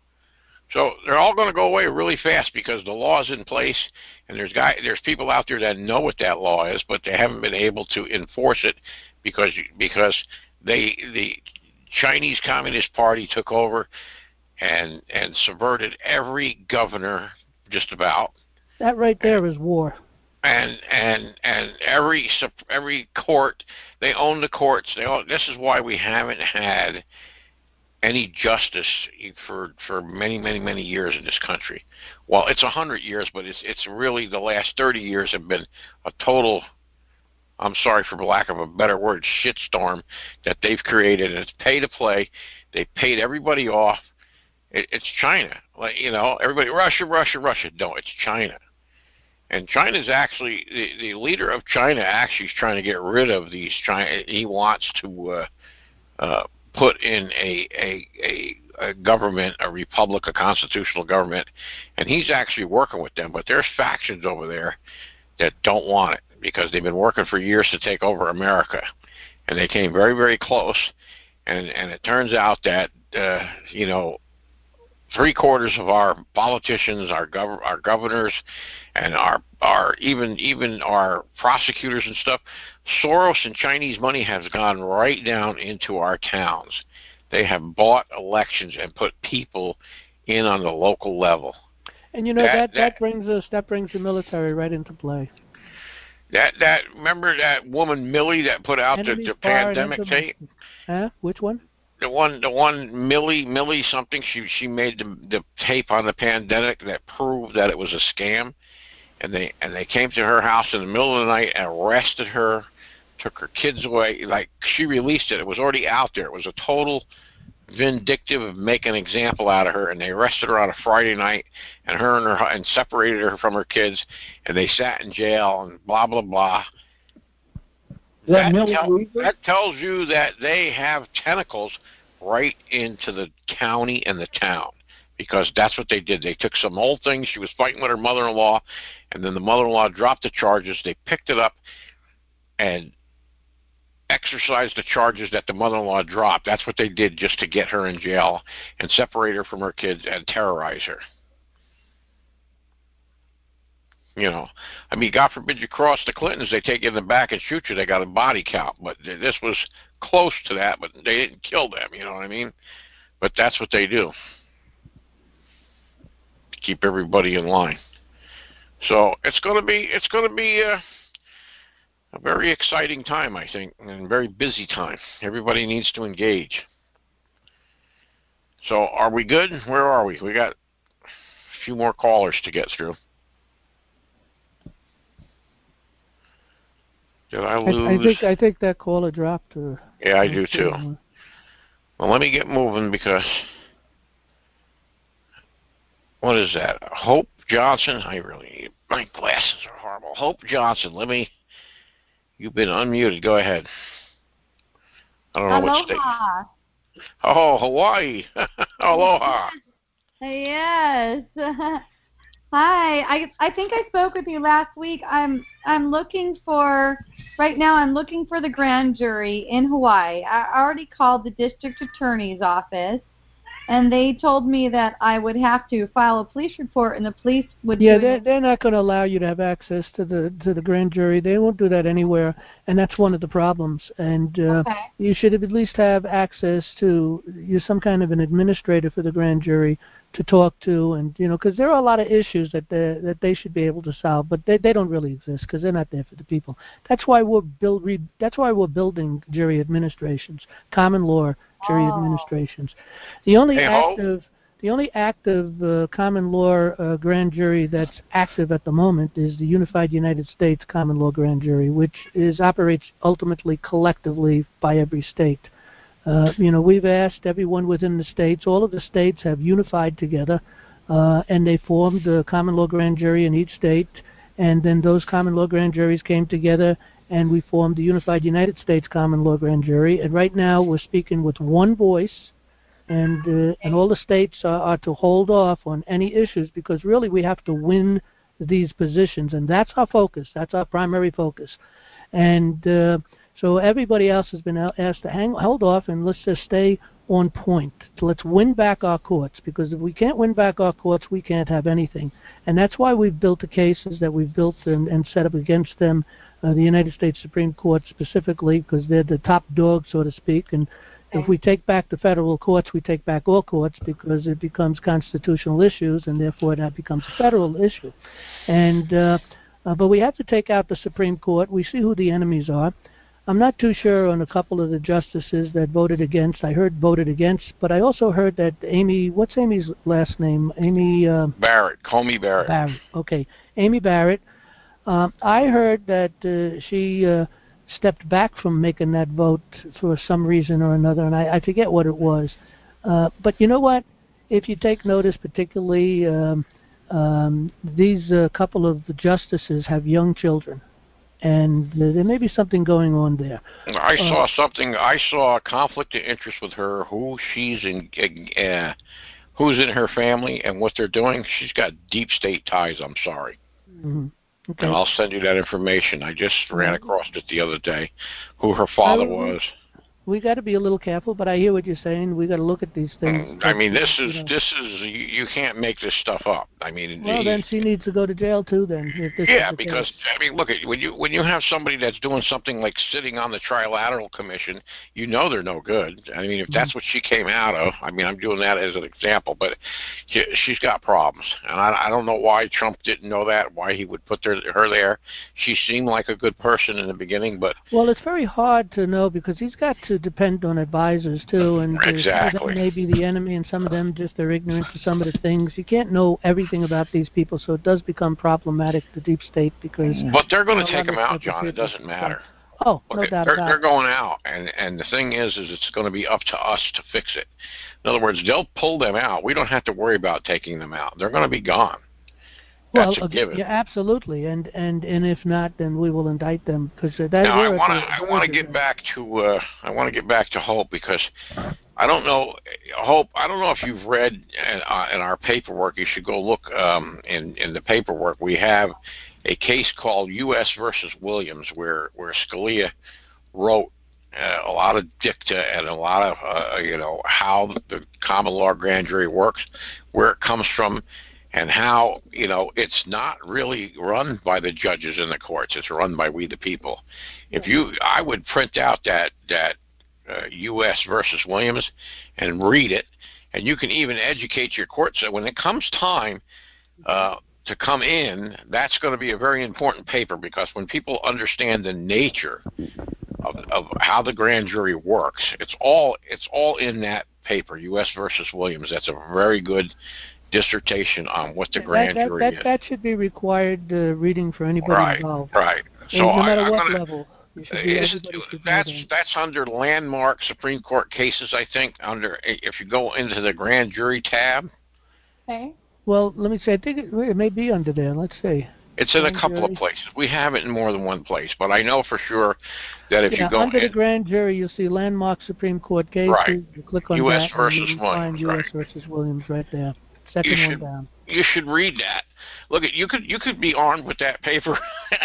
So they're all going to go away really fast because the law is in place, and there's guy there's people out there that know what that law is, but they haven't been able to enforce it because because they the Chinese Communist Party took over and and subverted every governor, just about. That right there is war. And and and every every court, they own the courts. They own, this is why we haven't had any justice for for many many many years in this country. Well, it's a hundred years, but it's it's really the last thirty years have been a total, I'm sorry for lack of a better word, shitstorm that they've created. And it's pay to play. They've paid everybody off. It, it's China, like you know, everybody Russia, Russia, Russia. No, it's China. And China's actually, the, the leader of China actually is trying to get rid of these China. He wants to uh, uh, put in a, a, a, a government, a republic, a constitutional government, and he's actually working with them. But there's factions over there that don't want it because they've been working for years to take over America. And they came very, very close. And, and it turns out that, uh, you know, three quarters of our politicians, our gov- our governors, and our our even even our prosecutors and stuff, Soros and Chinese money has gone right down into our towns. They have bought elections and put people in on the local level. And you know that that, that, that brings us that brings the military right into play. That that remember that woman Millie that put out the, the pandemic tape? Huh? Which one? The one, the one Millie, Millie something. She she made the the tape on the pandemic that proved that it was a scam, and they and they came to her house in the middle of the night and arrested her, took her kids away. Like she released it. It was already out there. It was a total vindictive of make an example out of her, and they arrested her on a Friday night, and her and her and separated her from her kids, and they sat in jail and blah blah blah. That, tell, that tells you that they have tentacles right into the county and the town, because that's what they did. They took some old things. She was fighting with her mother-in-law, and then the mother-in-law dropped the charges. They picked it up and exercised the charges that the mother-in-law dropped. That's what they did just to get her in jail and separate her from her kids and terrorize her. You know, I mean, God forbid you cross the Clintons, they take you in the back and shoot you. They got a body count. But this was close to that, but they didn't kill them, you know what I mean? But that's what they do. Keep everybody in line. So it's going to be, it's going to be a, a very exciting time, I think, and a very busy time. Everybody needs to engage. So are we good? Where are we? We got a few more callers to get through. Did I lose? I, I think I think that caller dropped. Or, yeah, I do too. Well, let me get moving because what is that? Hope Johnson? I really my glasses are horrible. Hope Johnson. Let me. You've been unmuted. Go ahead. I don't know Aloha. what state. Oh, Hawaii. Aloha. Yes. Hi, I I think I spoke with you last week. I'm I'm looking for right now. I'm looking for the grand jury in Hawaii. I already called the district attorney's office, and they told me that I would have to file a police report, and the police would. Yeah, do they're it. they're not going to allow you to have access to the to the grand jury. They won't do that anywhere, and that's one of the problems. And uh, okay. you should at least have access to you some kind of an administrator for the grand jury to talk to, and you know, because there are a lot of issues that they that they should be able to solve, but they they don't really exist because they're not there for the people. That's why we're build re, that's why we're building jury administrations, common law jury oh. administrations. The only hey, active the only active uh, common law uh, grand jury that's active at the moment is the Unified United States Common Law Grand Jury, which is operates ultimately collectively by every state. Uh, you know, we've asked everyone within the states. All of the states have unified together, uh, and they formed a common law grand jury in each state. And then those common law grand juries came together, and we formed the Unified United States Common Law Grand Jury. And right now, we're speaking with one voice, and uh, and all the states are, are to hold off on any issues because really we have to win these positions, and that's our focus. That's our primary focus, and. Uh, So everybody else has been asked to hang, hold off, and let's just stay on point. So let's win back our courts, because if we can't win back our courts, we can't have anything. And that's why we've built the cases that we've built and, and set up against them, uh, the United States Supreme Court specifically, because they're the top dog, so to speak. And if we take back the federal courts, we take back all courts because it becomes constitutional issues, and therefore that becomes a federal issue. And uh, uh, but we have to take out the Supreme Court. We see who the enemies are. I'm not too sure on a couple of the justices that voted against. I heard voted against, but I also heard that Amy, what's Amy's last name? Amy uh, Barrett, Comey Barrett. Barrett. Okay, Amy Barrett. Um, I heard that uh, she uh, stepped back from making that vote for some reason or another, and I, I forget what it was. Uh, but you know what? If you take notice, particularly um, um, these uh, couple of justices have young children. And uh, there may be something going on there. I uh, saw something. I saw a conflict of interest with her. Who she's in, uh, who's in her family, and what they're doing. She's got deep state ties. I'm sorry. Mm-hmm. Okay. And I'll send you that information. I just ran across it the other day. Who her father I, was. We got to be a little careful, but I hear what you're saying. We got to look at these things. I mean, this is you know. this is you, you can't make this stuff up. I mean, well, he, then she needs to go to jail too. Then, if this yeah, is the because case. I mean, look at when you when you have somebody that's doing something like sitting on the Trilateral Commission, you know they're no good. I mean, if that's what she came out of, I mean, I'm doing that as an example, but she, she's got problems, and I, I don't know why Trump didn't know that, why he would put her, her there. She seemed like a good person in the beginning, but well, it's very hard to know because he's got to depend on advisors too, and uh, exactly. some of them may be the enemy, and some of them just they're ignorant to some of the things. You can't know everything about these people, so it does become problematic, the deep state, because. But they're going to take them out, John. It doesn't matter. Oh, no okay, doubt they're, about they're it. going out, and and the thing is, is it's going to be up to us to fix it. In other words, they'll pull them out. We don't have to worry about taking them out. They're going to be gone. That's well, a given. Yeah, absolutely, and and and if not, then we will indict them because that. Now, I want to I want to get back to uh, I want to get back to Hope because I don't know Hope. I don't know if you've read in, uh, in our paperwork. You should go look um, in in the paperwork. We have a case called U S versus Williams, where where Scalia wrote uh, a lot of dicta and a lot of uh, you know how the common law grand jury works, where it comes from. And how, you know, it's not really run by the judges in the courts. It's run by we the people. If you, I would print out that, that uh, U S versus Williams and read it. And you can even educate your court. So when it comes time uh, to come in, that's going to be a very important paper because when people understand the nature of, of how the grand jury works, it's all, it's all in that paper, U S versus Williams. That's a very good dissertation on what the grand that, that, jury that, is. That should be required uh, reading for anybody right, involved. Right, So no matter I, what gonna, level. You should be, is, should that's that. that's under landmark Supreme Court cases. I think under if you go into the grand jury tab. Okay. Well, let me say. I think it, it may be under there. Let's see. It's in grand a couple jury. of places. We have it in more than one place, but I know for sure that if yeah, you go under in, the grand jury, you'll see landmark Supreme Court cases. Right. You click on U S that, versus and you Williams, find U S right. versus Williams right there. Second you one should, down. You should read that. Look, at you could you could be armed with that paper.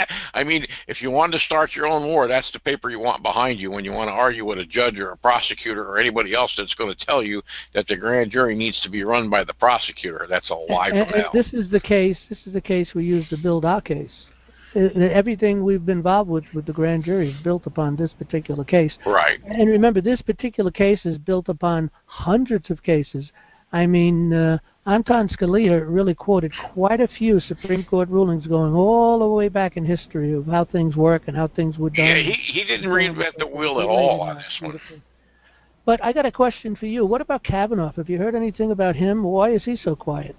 I mean, if you wanted to start your own war, that's the paper you want behind you when you want to argue with a judge or a prosecutor or anybody else that's going to tell you that the grand jury needs to be run by the prosecutor. That's a lie and, from and hell. This is the case. This is the case we use to build our case. Everything we've been involved with with the grand jury is built upon this particular case. Right. And remember, this particular case is built upon hundreds of cases. I mean, uh, Anton Scalia really quoted quite a few Supreme Court rulings going all the way back in history of how things work and how things were done. Yeah, he, he didn't reinvent the wheel at all on this one. But I got a question for you. What about Kavanaugh? Have you heard anything about him? Why is he so quiet?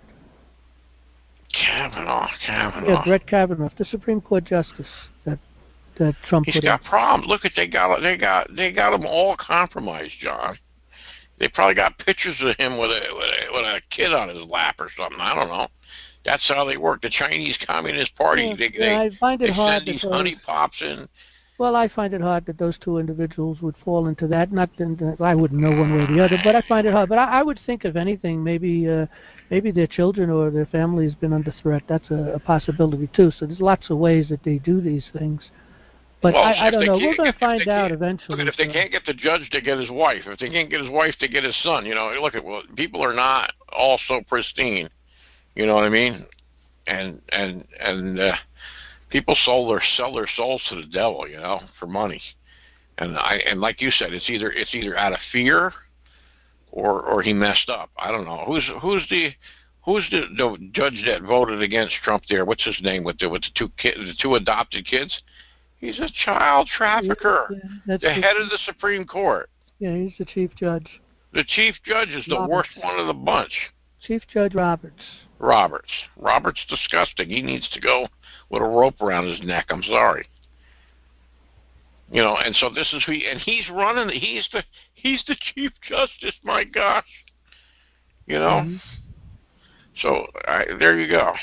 Kavanaugh, Kavanaugh. Yeah, Brett Kavanaugh, the Supreme Court justice that that Trump He's put got in. problems. Look at they got they got they got them all compromised, John. They probably got pictures of him with a, with a with a kid on his lap or something. I don't know. That's how they work. The Chinese Communist Party. Yeah, they yeah, they, I find it they hard send these because, honey pops in. Well, I find it hard that those two individuals would fall into that. Not that I wouldn't know one way or the other, but I find it hard. But I, I would think, if anything, maybe uh, maybe their children or their family has been under threat. That's a, a possibility too. So there's lots of ways that they do these things. But well, I, I don't know. We're going get, to find out eventually. Look, if they so. can't get the judge to get his wife, if they can't get his wife to get his son, you know, look at well, people are not all so pristine. You know what I mean? And and and uh, people sell their sell their souls to the devil, you know, for money. And I and like you said, it's either it's either out of fear, or or he messed up. I don't know. Who's who's the who's the, the judge that voted against Trump there? What's his name with the with the two kids, the two adopted kids? He's a child trafficker. Yeah, that's the the, head of the Supreme Court. Yeah, he's the chief judge. The chief judge is the Roberts. worst one of the bunch. Chief Judge Roberts. Roberts. Roberts disgusting. He needs to go with a rope around his neck. I'm sorry. You know, and so this is who, he, and he's running. He's the he's the Chief Justice. My gosh. You know. Mm-hmm. So I, there you go.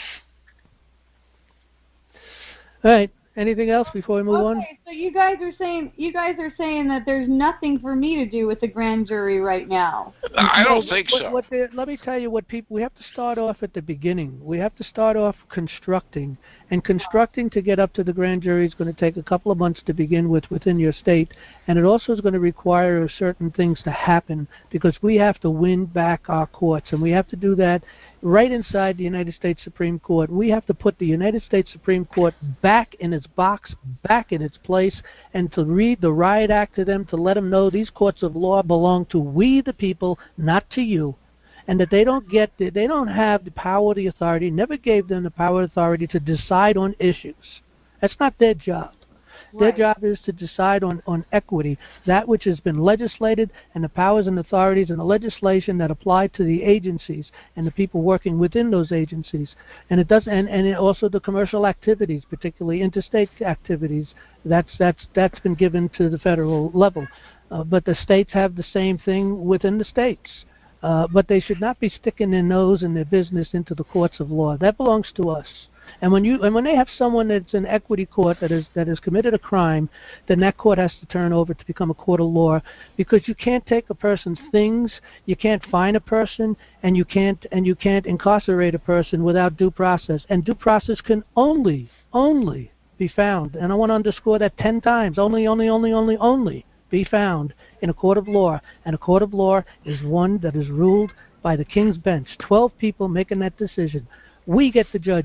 All right. Anything else before we move okay, on? Okay, so you guys are saying you guys are saying that there's nothing for me to do with the grand jury right now. I don't no, think what, so. What the, let me tell you what people. We have to start off at the beginning. We have to start off constructing, and constructing to get up to the grand jury is going to take a couple of months to begin with within your state, and it also is going to require certain things to happen because we have to win back our courts, and we have to do that right inside the United States Supreme Court. We have to put the United States Supreme Court back in its box, back in its place, and to read the Riot Act to them, to let them know these courts of law belong to we the people, not to you, and that they don't get, the, they don't have the power, the authority, never gave them the power, authority to decide on issues. That's not their job. Their Right. job is to decide on, on equity, that which has been legislated, and the powers and authorities and the legislation that apply to the agencies and the people working within those agencies. And it does, and, and it also the commercial activities, particularly interstate activities, that's that's that's been given to the federal level. Uh, but the states have the same thing within the states. Uh, but they should not be sticking their nose and their business into the courts of law. That belongs to us. And when you and when they have someone that's in equity court that is that has committed a crime, then that court has to turn over to become a court of law, because you can't take a person's things, you can't fine a person, and you can't and you can't incarcerate a person without due process. And due process can only only be found, and I want to underscore that ten times, only only only only only be found in a court of law. And a court of law is one that is ruled by the King's Bench. Twelve people making that decision. We get to judge.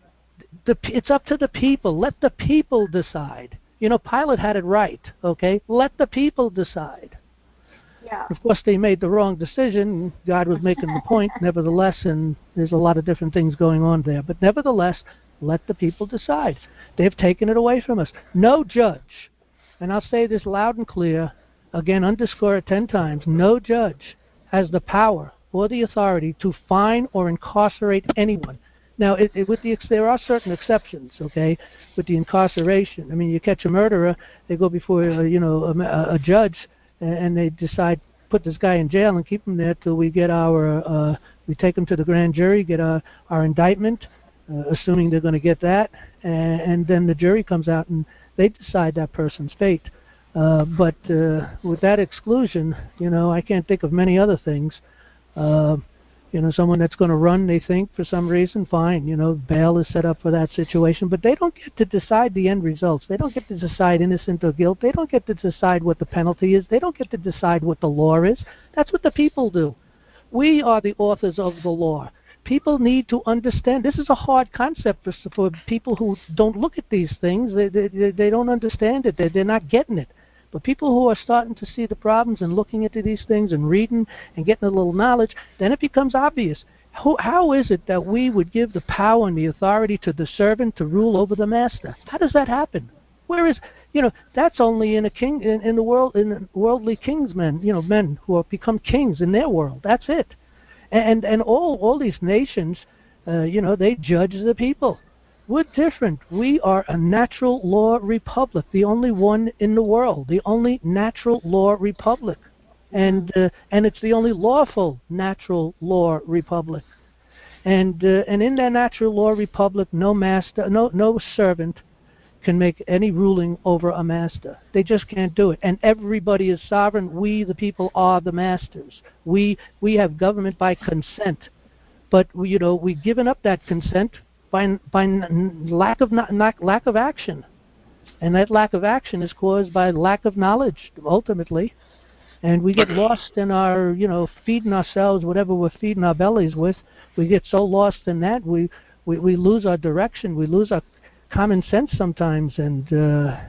The, it's up to the people. Let the people decide. You know, Pilate had it right, okay? Let the people decide. Yeah. Of course, they made the wrong decision. God was making the point, nevertheless, and there's a lot of different things going on there. But nevertheless, let the people decide. They've taken it away from us. No judge, and I'll say this loud and clear, again, underscore it ten times, no judge has the power or the authority to fine or incarcerate anyone. Now, it, it, with the there are certain exceptions, okay, with the incarceration. I mean, you catch a murderer, they go before, uh, you know, a, a judge, and, and they decide put this guy in jail and keep him there till we get our, uh, we take him to the grand jury, get our, our indictment, uh, assuming they're going to get that, and, and then the jury comes out and they decide that person's fate. Uh, but uh, with that exclusion, you know, I can't think of many other things. Uh, You know, someone that's going to run, they think, for some reason, fine. You know, bail is set up for that situation. But they don't get to decide the end results. They don't get to decide innocent or guilt. They don't get to decide what the penalty is. They don't get to decide what the law is. That's what the people do. We are the authors of the law. People need to understand. This is a hard concept for, for people who don't look at these things. They, they, they don't understand it. They, they're not getting it. But people who are starting to see the problems and looking into these things and reading and getting a little knowledge, then it becomes obvious. How, how is it that we would give the power and the authority to the servant to rule over the master? How does that happen? Where is, you know, that's only in a king in, in the world in worldly kings men, you know, men who have become kings in their world. That's it. And and all all these nations, uh, you know, they judge the people. We're different. We are a natural law republic, the only one in the world, the only natural law republic. And uh, and it's the only lawful natural law republic. And uh, and in that natural law republic, no master, no no servant can make any ruling over a master. They just can't do it. And everybody is sovereign. We, the people, are the masters. We we have government by consent. But, we, you know, we've given up that consent by by lack of not, lack of action, and that lack of action is caused by lack of knowledge ultimately, and we get lost in our, you know, feeding ourselves whatever we're feeding our bellies with. We get so lost in that we we, we lose our direction, we lose our common sense sometimes, and uh,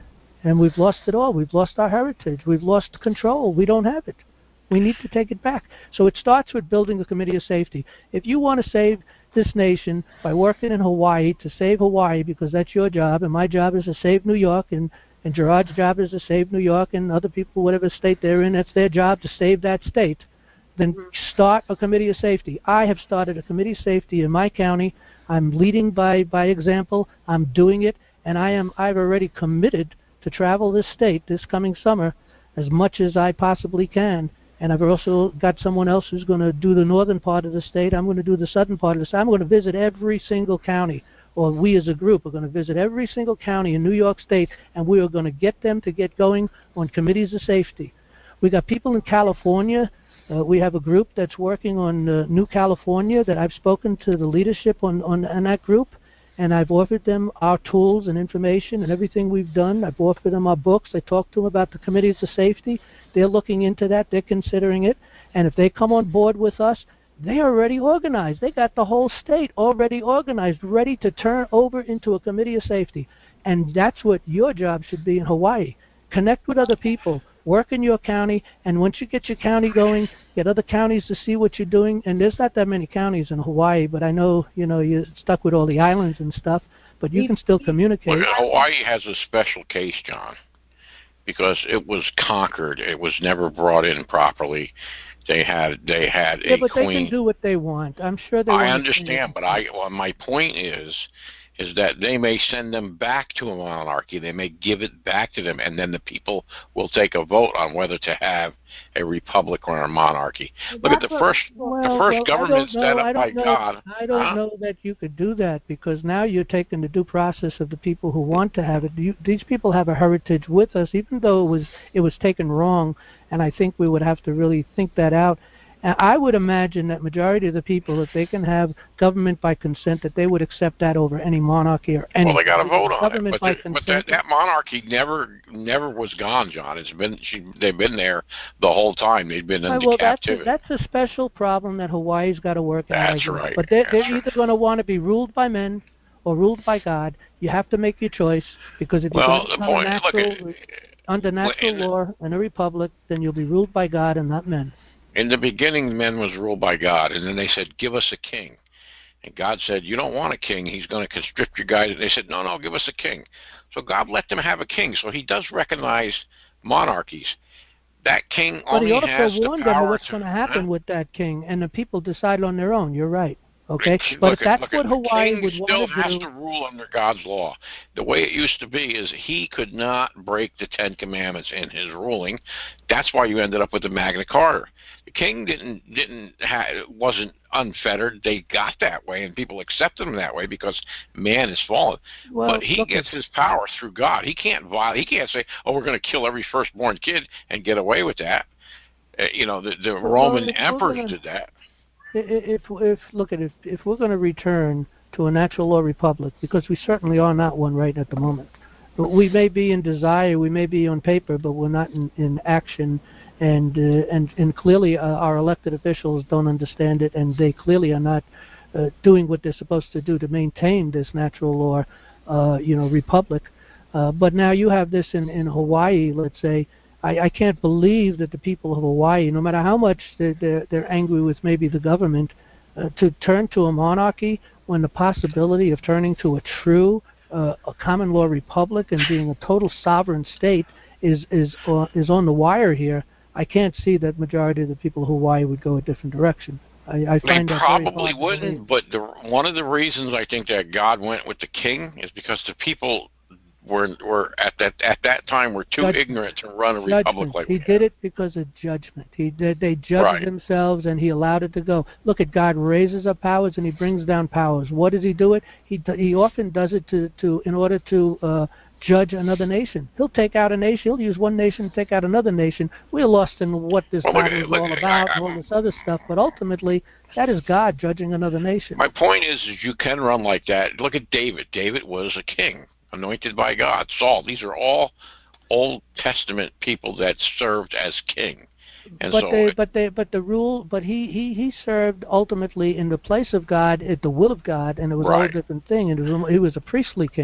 And we've lost it all. We've lost our heritage. We've lost control. We don't have it. We need to take it back. So it starts with building a committee of safety. If you want to save this nation by working in Hawaii to save Hawaii, because that's your job, and my job is to save New York, and, and Gerard's job is to save New York, and other people, whatever state they're in, that's their job to save that state, then start a committee of safety. I have started a committee of safety in my county. I'm leading by, by example. I'm doing it, and I am, I've already committed to travel this state this coming summer as much as I possibly can. And I've also got someone else who's going to do the northern part of the state. I'm going to do the southern part of the state. I'm going to visit every single county, or we as a group are going to visit every single county in New York State, and we are going to get them to get going on committees of safety. We got people in California. Uh, we have a group that's working on uh, New California that I've spoken to the leadership on, on, on that group. And I've offered them our tools and information and everything we've done. I've offered them our books. I talked to them about the committees of safety. They're looking into that. They're considering it. And if they come on board with us, they're already organized. They got the whole state already organized, ready to turn over into a committee of safety. And that's what your job should be in Hawaii. Connect with other people. Work in your county, and once you get your county going, get other counties to see what you're doing. And there's not that many counties in Hawaii, but I know, you know, you're stuck with all the islands and stuff, but you can still communicate. Well, Hawaii has a special case, John, because it was conquered. It was never brought in properly. They had they had yeah, a but queen. They can do what they want. I'm sure they I want understand, but I well, my point is is that they may send them back to a monarchy. They may give it back to them, and then the people will take a vote on whether to have a republic or a monarchy. Look at the what, first well, the first well, government know, set up I by know, God. I don't huh? know that you could do that, because now you're taking the due process of the people who want to have it. You, these people have a heritage with us, even though it was it was taken wrong, and I think we would have to really think that out. And I would imagine that majority of the people, if they can have government by consent, that they would accept that over any monarchy or any. Well, they got to vote on government it. By But, the, but that, that monarchy never never was gone, John. It's been she, they've been there the whole time. They've been in well, captivity. That's a, that's a special problem that Hawaii's got to work out. That's right. But they're, that's they're right. either going to want to be ruled by men or ruled by God. You have to make your choice, because if you're well, going to the point, natural, look, under natural well, law in a republic, then you'll be ruled by God and not men. In the beginning, men was ruled by God, and then they said, give us a king. And God said, you don't want a king. He's going to constrict your guys. They said, no, no, give us a king. So God let them have a king. So he does recognize monarchies. That king but only he also has warned the them power of what's to, going to happen huh? with that king, and the people decide on their own. You're right. Okay, Look but at, if that's look what at, Hawaii the king would still want to has do, to rule under God's law. The way it used to be is he could not break the Ten Commandments in his ruling. That's why you ended up with the Magna Carta. The king didn't didn't ha, wasn't unfettered. They got that way, and people accepted him that way because man is fallen. well, but he gets his power through God. He can't violate. He can't say, "Oh, we're going to kill every firstborn kid and get away with that." Uh, you know, the, the well, Roman well, emperors gonna, did that. If, if look at if if we're going to return to a natural law republic, because we certainly are not one right at the moment. But we may be in desire, we may be on paper, but we're not in, in action, and uh, and and clearly uh, our elected officials don't understand it, and they clearly are not uh, doing what they're supposed to do to maintain this natural law, uh, you know, republic. Uh, but now you have this in in Hawaii, let's say. I, I can't believe that the people of Hawaii, no matter how much they're, they're, they're angry with maybe the government, uh, to turn to a monarchy when the possibility of turning to a true uh, a common law republic and being a total sovereign state is is uh, is on the wire here. I can't see that majority of the people of Hawaii would go a different direction. I, I find they that probably very wouldn't, but the, one of the reasons I think that God went with the king is because the people were were at that at that time were too judgment. ignorant to run a Judgment. republic like he we did have. it because of judgment. He did. They judged Right. themselves, and he allowed it to go. Look at God raises up powers and he brings down powers. What does he do it? He he often does it to to in order to uh, judge another nation. He'll take out a nation. He'll use one nation to take out another nation. We're lost in what this Well, look, battle is look, all about I, I, and all this other stuff. But ultimately, that is God judging another nation. My point is, is you can run like that. Look at David. David was a king, anointed by God. Saul. These are all Old Testament people that served as king. And but so they, but they, but the rule, but he, he, he served ultimately in the place of God, at the will of God, and it was right. all a different thing. And it was, he was a priestly king.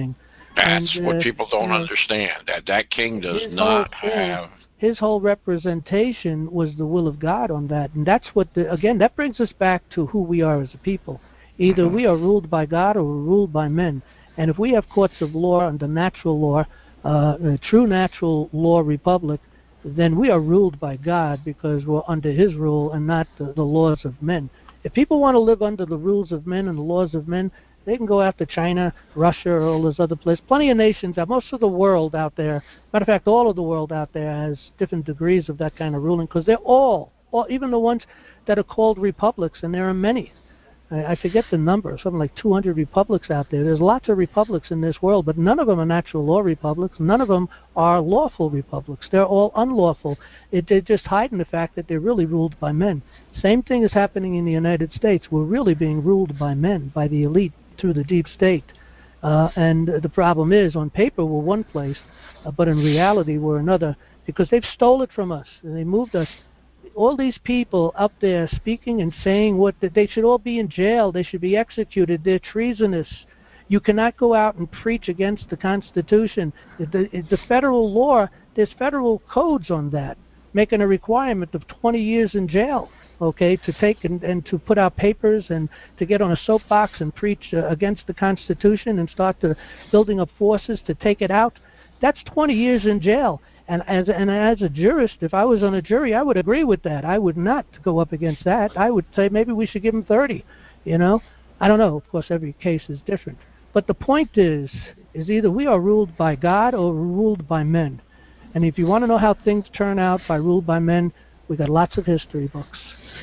That's and, what uh, people don't you know, understand. That that king does his not whole thing, have. his whole representation was the will of God on that, and that's what the, again, that brings us back to who we are as a people. Either we are ruled by God or we're ruled by men. And if we have courts of law under natural law, uh, a true natural law republic, then we are ruled by God because we're under His rule and not the, the laws of men. If people want to live under the rules of men and the laws of men, they can go after China, Russia, or all those other places. Plenty of nations, uh, most of the world out there, matter of fact, all of the world out there has different degrees of that kind of ruling because they're all, all, even the ones that are called republics, and there are many. I forget the number, something like two hundred republics out there. There's lots of republics in this world, but none of them are natural law republics. None of them are lawful republics. They're all unlawful. It, they're just hiding the fact that they're really ruled by men. Same thing is happening in the United States. We're really being ruled by men, by the elite, through the deep state. Uh, and the problem is, on paper, we're one place, uh, but in reality, we're another, because they've stole it from us, and they moved us. All these people up there speaking and saying what that they should all be in jail, they should be executed, they're treasonous. You cannot go out and preach against the Constitution. The, the federal law, there's federal codes on that, making a requirement of twenty years in jail, okay, to take and, and to put out papers and to get on a soapbox and preach uh, against the Constitution and start to building up forces to take it out. That's twenty years in jail. And as, and as a jurist, if I was on a jury, I would agree with that. I would not go up against that. I would say maybe we should give him thirty, you know. I don't know. Of course, every case is different. But the point is, is either we are ruled by God or ruled by men. And if you want to know how things turn out by ruled by men, we got lots of history books.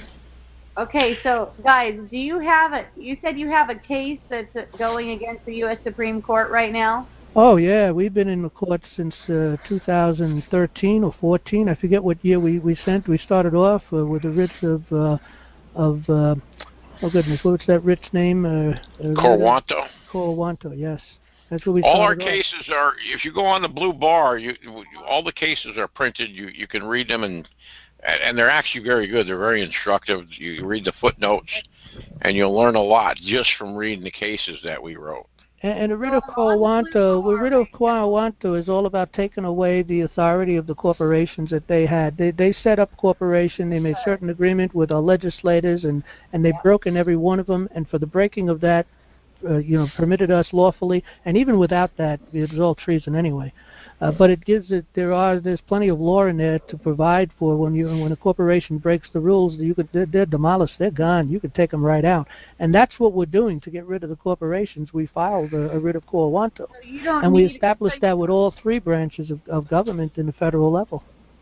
Okay, so guys, do you have a, you said you have a case that's going against the U S Supreme Court right now? Oh, yeah, we've been in the court since uh, two thousand thirteen or fourteen. I forget what year we, we sent. We started off uh, with the writs of, uh, of uh, oh, goodness, what's that writ's name? Uh, uh, Corwanto. Corwanto, yes. That's what we all our started off. cases are, if you go on the blue bar, you, you all the cases are printed. You, you can read them, and and they're actually very good. They're very instructive. You read the footnotes, and you'll learn a lot just from reading the cases that we wrote. And, and the writ of Corwanto, the writ of Corwanto is all about taking away the authority of the corporations that they had. They they set up corporation. They made certain agreement with our legislators, and and they've broken every one of them. And for the breaking of that, uh, you know, permitted us lawfully. And even without that, it was all treason anyway. Uh, but it gives it. There are there's plenty of law in there to provide for when you when a corporation breaks the rules. You could they're, they're demolished. They're gone. You could take them right out. And that's what we're doing to get rid of the corporations. We filed a, a writ of Corwanto, so and we established that with all three branches of, of government in the federal level.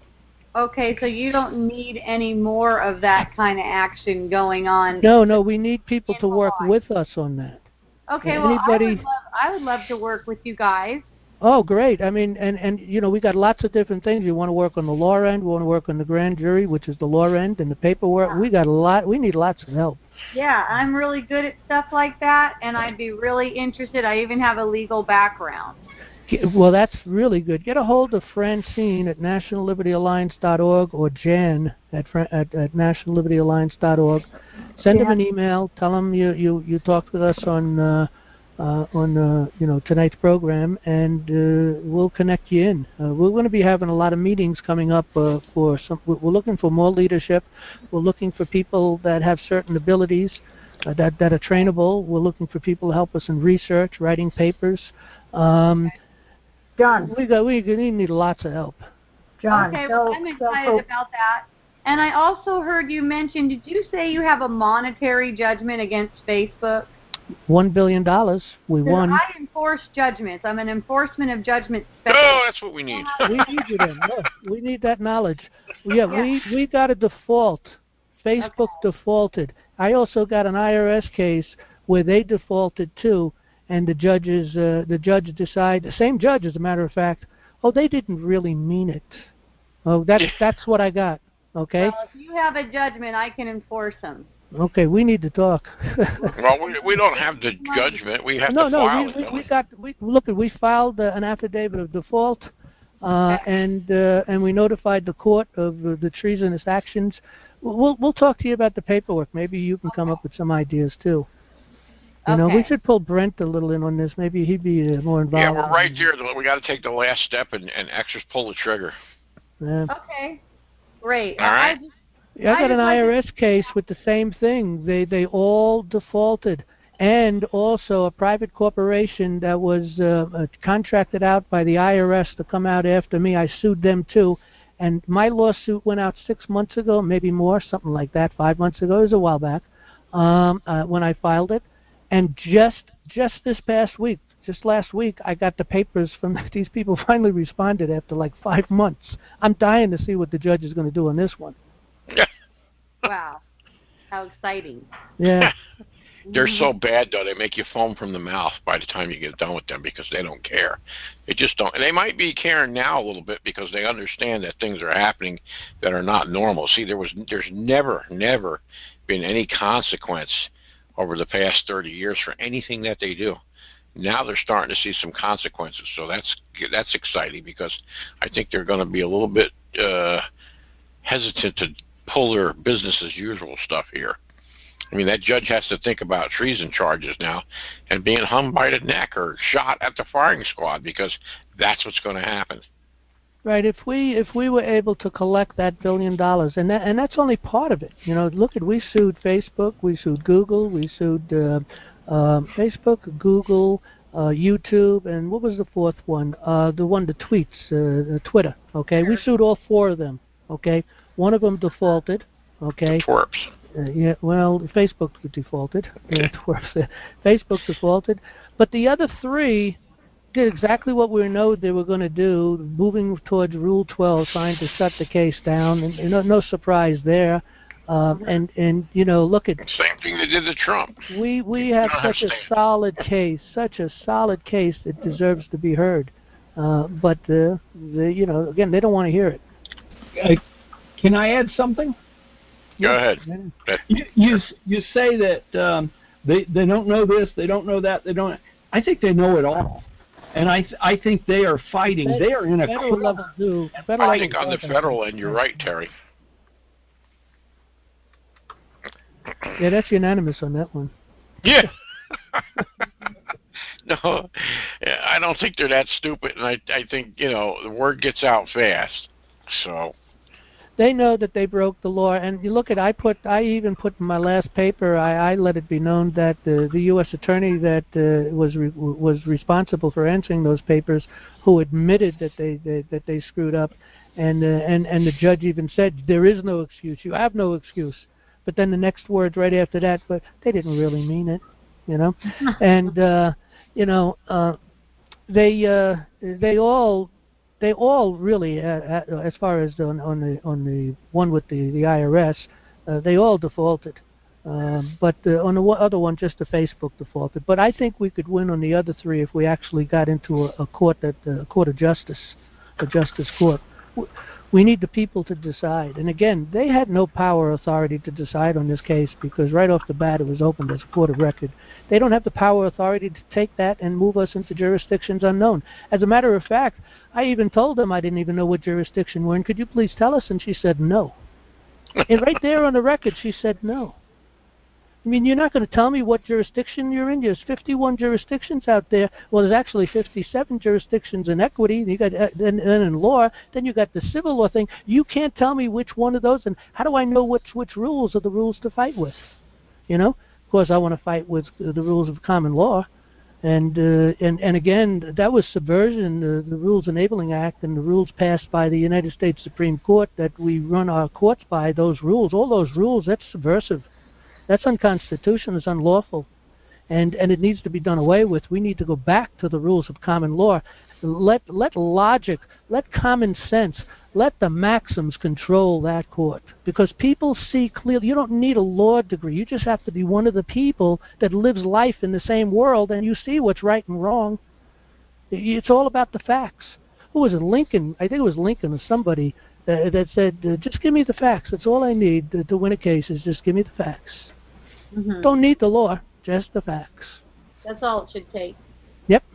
Okay, so you don't need any more of that kind of action going on. No, no, we need people to work with us on that. Okay, uh, well, anybody... I would love I would love to work with you guys. Oh, great. I mean, and, and, you know, we got lots of different things. You want to work on the law end. We want to work on the grand jury, which is the law end, and the paperwork. Yeah. We got a lot. We need lots of help. Yeah, I'm really good at stuff like that, and I'd be really interested. I even have a legal background. Well, that's really good. Get a hold of Francine at national liberty alliance dot org or Jan at, at, at national liberty alliance dot org. Send yeah. them an email. Tell them you, you, you talked with us on... Uh, Uh, on uh, you know tonight's program, and uh, we'll connect you in. Uh, we're going to be having a lot of meetings coming up uh, for some. We're looking for more leadership. We're looking for people that have certain abilities uh, that that are trainable. We're looking for people to help us in research, writing papers. Um, John, we got we need lots of help. John, okay, so, well, I'm excited so, about that. And I also heard you mention. Did you say you have a monetary judgment against Facebook? One billion dollars. We won. I enforce judgments. I'm an enforcement of judgment specialist. Oh, that's what we need. we need you then. No, we need that knowledge. Yeah, yeah. we we got a default. Facebook okay. defaulted. I also got an I R S case where they defaulted too, and the judges, uh, the judge decided. The same judge, as a matter of fact. Oh, they didn't really mean it. Oh, that's that's what I got. Okay. Well, if you have a judgment, I can enforce them. Okay, we need to talk. Well, we we don't have the judgment. We have no, to no, file we, it. we, No, we got we look. We filed uh, an affidavit of default, uh, and uh, and we notified the court of uh, the treasonous actions. We'll we'll talk to you about the paperwork. Maybe you can come up with some ideas too. You okay. know, we should pull Brent a little in on this. Maybe he'd be uh, more involved. Yeah, we're right there. We got to take the last step and, and actually pull the trigger. Yeah. Okay, great. All right. I just, Yeah, I got I an just I R S like case with the same thing. They they all defaulted, and also a private corporation that was uh, uh, contracted out by the I R S to come out after me. I sued them too, and my lawsuit went out six months ago, maybe more, something like that, five months ago. It was a while back um, uh, when I filed it, and just just this past week, just last week, I got the papers from these people. Finally responded after like five months. I'm dying to see what the judge is going to do on this one. Wow, how exciting. Yeah. They're so bad, though, they make you foam from the mouth by the time you get done with them because they don't care. They just don't. And they might be caring now a little bit because they understand that things are happening that are not normal. See, there was, there's never, never been any consequence over the past thirty years for anything that they do. Now they're starting to see some consequences, so that's that's exciting because I think they're going to be a little bit uh, hesitant to pull their business as usual stuff here. I mean, that judge has to think about treason charges now and being hung by the neck or shot at the firing squad because that's what's going to happen. Right. If we if we were able to collect that billion dollars, and that, and that's only part of it. You know, look at we sued Facebook, we sued Google, we sued uh, uh, Facebook, Google, uh, YouTube, and what was the fourth one? Uh, the one the tweets, uh, Twitter. Okay, we sued all four of them. Okay, one of them defaulted. Okay. The twerps. Uh, yeah, well, Facebook defaulted. Yeah, twerps. Facebook defaulted, but the other three did exactly what we know they were going to do, moving towards Rule twelve, trying to shut the case down, and you know, no surprise there. Um, and and you know, look at same thing they did to Trump. We we have such a solid case, such a solid case that deserves to be heard. Uh, but uh, the, you know, again, they don't want to hear it. Uh, can I add something? Go ahead. You you, you say that um, they they don't know this, they don't know that, they don't. I think they know it all, and I I think they are fighting. They, they are in a federal level do. I think on the federal end, you're right, Terry. Yeah, that's unanimous on that one. Yeah. No, I don't think they're that stupid, and I I think you know the word gets out fast, so. They know that they broke the law, and you look at. I put. I even put in my last paper. I, I let it be known that the the U S attorney that uh, was re, was responsible for answering those papers, who admitted that they, they that they screwed up, and uh, and and the judge even said there is no excuse. You have no excuse. But then the next words right after that, but they didn't really mean it, you know, and uh, you know uh, they uh, they all. They all really, uh, as far as on, on the on the one with the, the I R S, uh, they all defaulted. Um, but uh, on the other one, just the Facebook defaulted. But I think we could win on the other three if we actually got into a, a court that uh, a court of justice, a justice court. We need the people to decide. And again, they had no power or authority to decide on this case because right off the bat it was opened as a court of record. They don't have the power or authority to take that and move us into jurisdictions unknown. As a matter of fact, I even told them I didn't even know what jurisdiction we're in. Could you please tell us? And she said no. And right there on the record, she said no. I mean, you're not going to tell me what jurisdiction you're in. There's fifty-one jurisdictions out there. Well, there's actually fifty-seven jurisdictions in equity. You got uh, then, then in law. Then you got the civil law thing. You can't tell me which one of those. And how do I know which which rules are the rules to fight with? You know, of course, I want to fight with the rules of common law. And uh, and and again, that was subversion. Uh, the Rules Enabling Act and the rules passed by the United States Supreme Court that we run our courts by. Those rules, all those rules, that's subversive. That's unconstitutional. It's unlawful, and and it needs to be done away with. We need to go back to the rules of common law. Let let logic, let common sense, let the maxims control that court. Because people see clearly. You don't need a law degree. You just have to be one of the people that lives life in the same world, and you see what's right and wrong. It's all about the facts. Who was it? Lincoln? I think it was Lincoln or somebody uh, that said, uh, "Just give me the facts. That's all I need to, to win a case. Is just give me the facts." Mm-hmm. Don't need the law, just the facts. That's all it should take. Yep.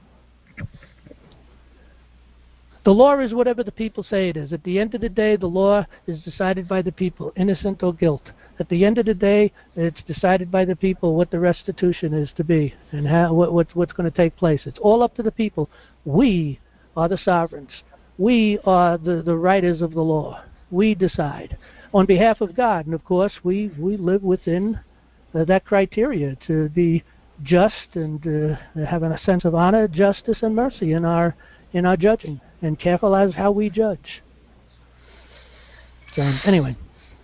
The law is whatever the people say it is. At the end of the day, the law is decided by the people, innocent or guilt. At the end of the day, it's decided by the people what the restitution is to be and how what, what what's going to take place. It's all up to the people. We are the sovereigns. We are the, the writers of the law. We decide on behalf of God, and of course, we we live within uh, that criteria to be just and uh, having a sense of honor, justice, and mercy in our in our judging, and careful as how we judge. So anyway.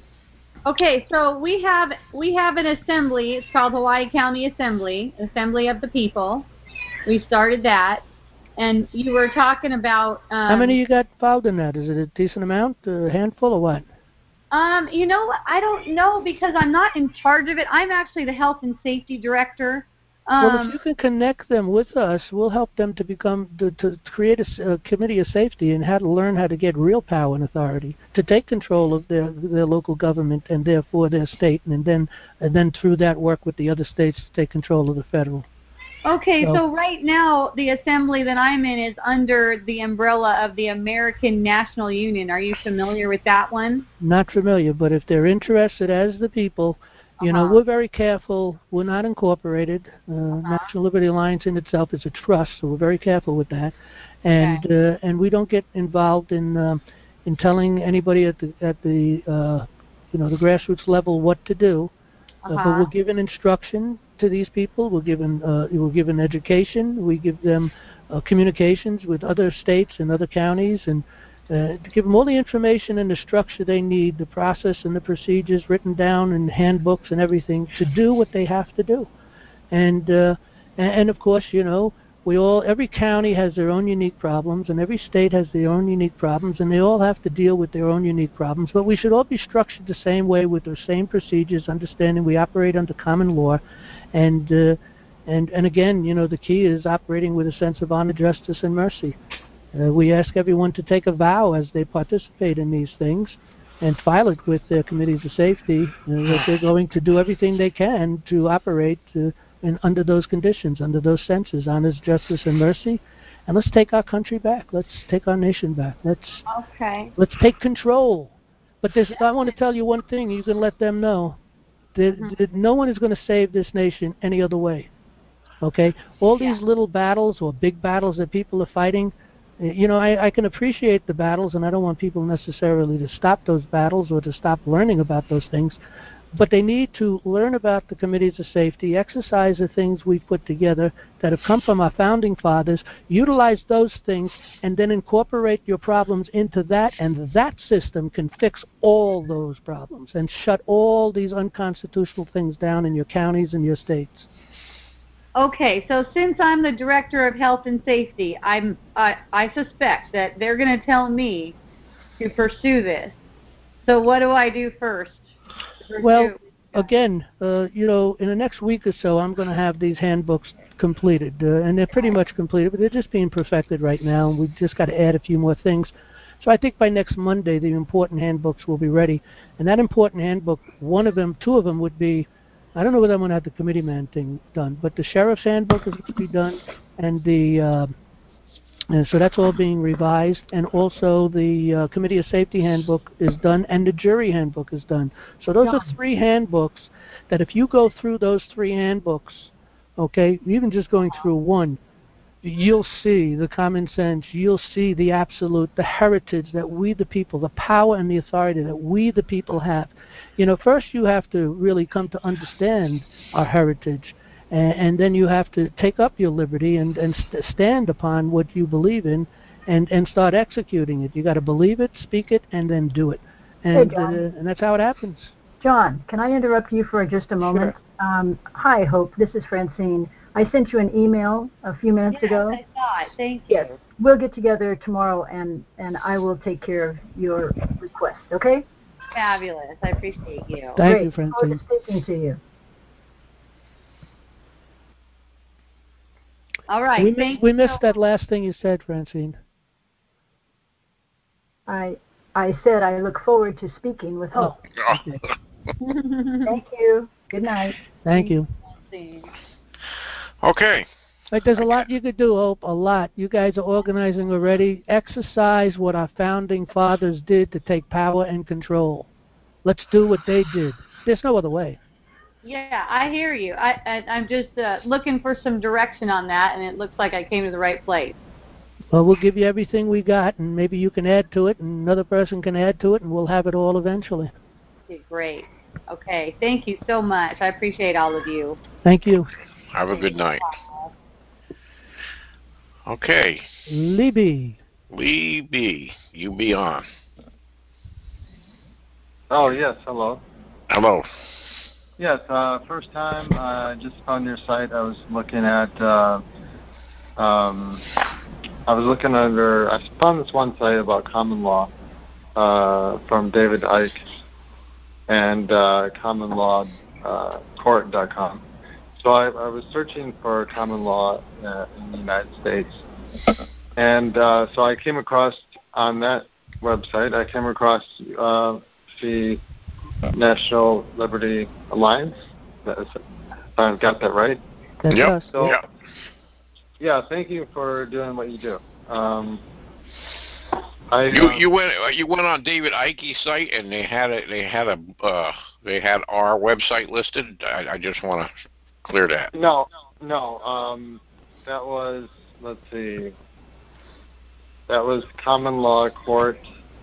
Okay, so we have we have an assembly. It's called Hawaii County Assembly, Assembly of the People. We started that, and you were talking about. Um, How many you got involved in that? Is it a decent amount, a handful, or what? Um, you know what? I don't know because I'm not in charge of it. I'm actually the health and safety director. Um, well, if you can connect them with us, we'll help them to become to, to create a, a committee of safety and how to learn how to get real power and authority to take control of their their local government and therefore their state, and then and then through that work with the other states to take control of the federal. Okay, so, so right now the assembly that I'm in is under the umbrella of the American National Union. Are you familiar with that one? Not familiar, but if they're interested as the people, you uh-huh. know, we're very careful. We're not incorporated. Uh, uh-huh. National Liberty Alliance in itself is a trust, so we're very careful with that, and okay. uh, and we don't get involved in uh, in telling anybody at the at the uh, you know the grassroots level what to do. Uh-huh. Uh, but we're given instruction to these people. We're given uh, we're given education. We give them uh, communications with other states and other counties, and uh, to give them all the information and the structure they need, the process and the procedures written down in handbooks and everything to do what they have to do. And uh, and, and of course, you know, we all every county has their own unique problems, and every state has their own unique problems, and they all have to deal with their own unique problems. But we should all be structured the same way with the same procedures, understanding we operate under common law, and uh, and and again, you know, the key is operating with a sense of honor, justice, and mercy. Uh, we ask everyone to take a vow as they participate in these things, and file it with their committees of safety uh, that they're going to do everything they can to operate uh, in, under those conditions, under those senses, honor, justice, and mercy. And let's take our country back. Let's take our nation back. Let's okay. Let's take control. But this, I want to tell you one thing. You can let them know that, mm-hmm. that no one is going to save this nation any other way. Okay? All yeah. these little battles or big battles that people are fighting, you know, I, I can appreciate the battles, and I don't want people necessarily to stop those battles or to stop learning about those things, but they need to learn about the committees of safety, exercise the things we've put together that have come from our founding fathers, utilize those things, and then incorporate your problems into that, and that system can fix all those problems and shut all these unconstitutional things down in your counties and your states. Okay, so since I'm the director of health and safety, I'm I, I suspect that they're going to tell me to pursue this. So what do I do first? Well, again, uh, you know, in the next week or so, I'm going to have these handbooks completed, uh, and they're pretty much completed, but they're just being perfected right now, and we've just got to add a few more things. So I think by next Monday, the important handbooks will be ready, and that important handbook, one of them, two of them would be, I don't know whether I'm going to have the committee man thing done, but the sheriff's handbook is going to be done, and the uh, and so that's all being revised, and also the uh, committee of safety handbook is done, and the jury handbook is done. So those are three handbooks that if you go through those three handbooks, okay, even just going through one, you'll see the common sense, you'll see the absolute, the heritage that we the people, the power and the authority that we the people have. You know, first you have to really come to understand our heritage, and, and then you have to take up your liberty and, and st- stand upon what you believe in and, and start executing it. You got to believe it, speak it, and then do it. And, hey, John. Uh, and that's how it happens. John, can I interrupt you for just a moment? Sure. Um, hi, Hope. This is Francine. I sent you an email a few minutes yes, ago. I saw it. Thank you. Yes, we'll get together tomorrow, and, and I will take care of your request, okay? Fabulous. I appreciate you. Thank Great. you, Francine. Look forward to speaking to you. All right. We, Thank we you missed so that last thing you said, Francine. I I said I look forward to speaking with Hope. Oh, okay. Thank you. Good night. Thank you. Okay. Right, there's a lot you could do, Hope, a lot. You guys are organizing already. Exercise what our founding fathers did to take power and control. let's do what they did. There's no other way. Yeah, I hear you. I, I I'm just uh, looking for some direction on that, and it looks like I came to the right place. Well, we'll give you everything we got, and maybe you can add to it, and another person can add to it, and we'll have it all eventually. Okay, great. Okay, thank you so much. I appreciate all of you. Thank you. Have a good night. Okay. Libby. Lee B. You be on. Oh, yes. Hello. Hello. Yes. Uh, first time I uh, just found your site. I was looking at. Uh, um, I was looking under. I found this one site about common law uh, from David Icke and uh, common law court dot com. So I, I was searching for common law uh, in the United States, and uh, so I came across on that website. I came across uh, the National Liberty Alliance. If I've got that right. That's yep. us. So, yep. yeah, thank you for doing what you do. Um, I, You uh, you went you went on David Icke's site and they had a they had a uh, they had our website listed. I, I just want to clear that. No, no. Um, that was let's see. That was common law court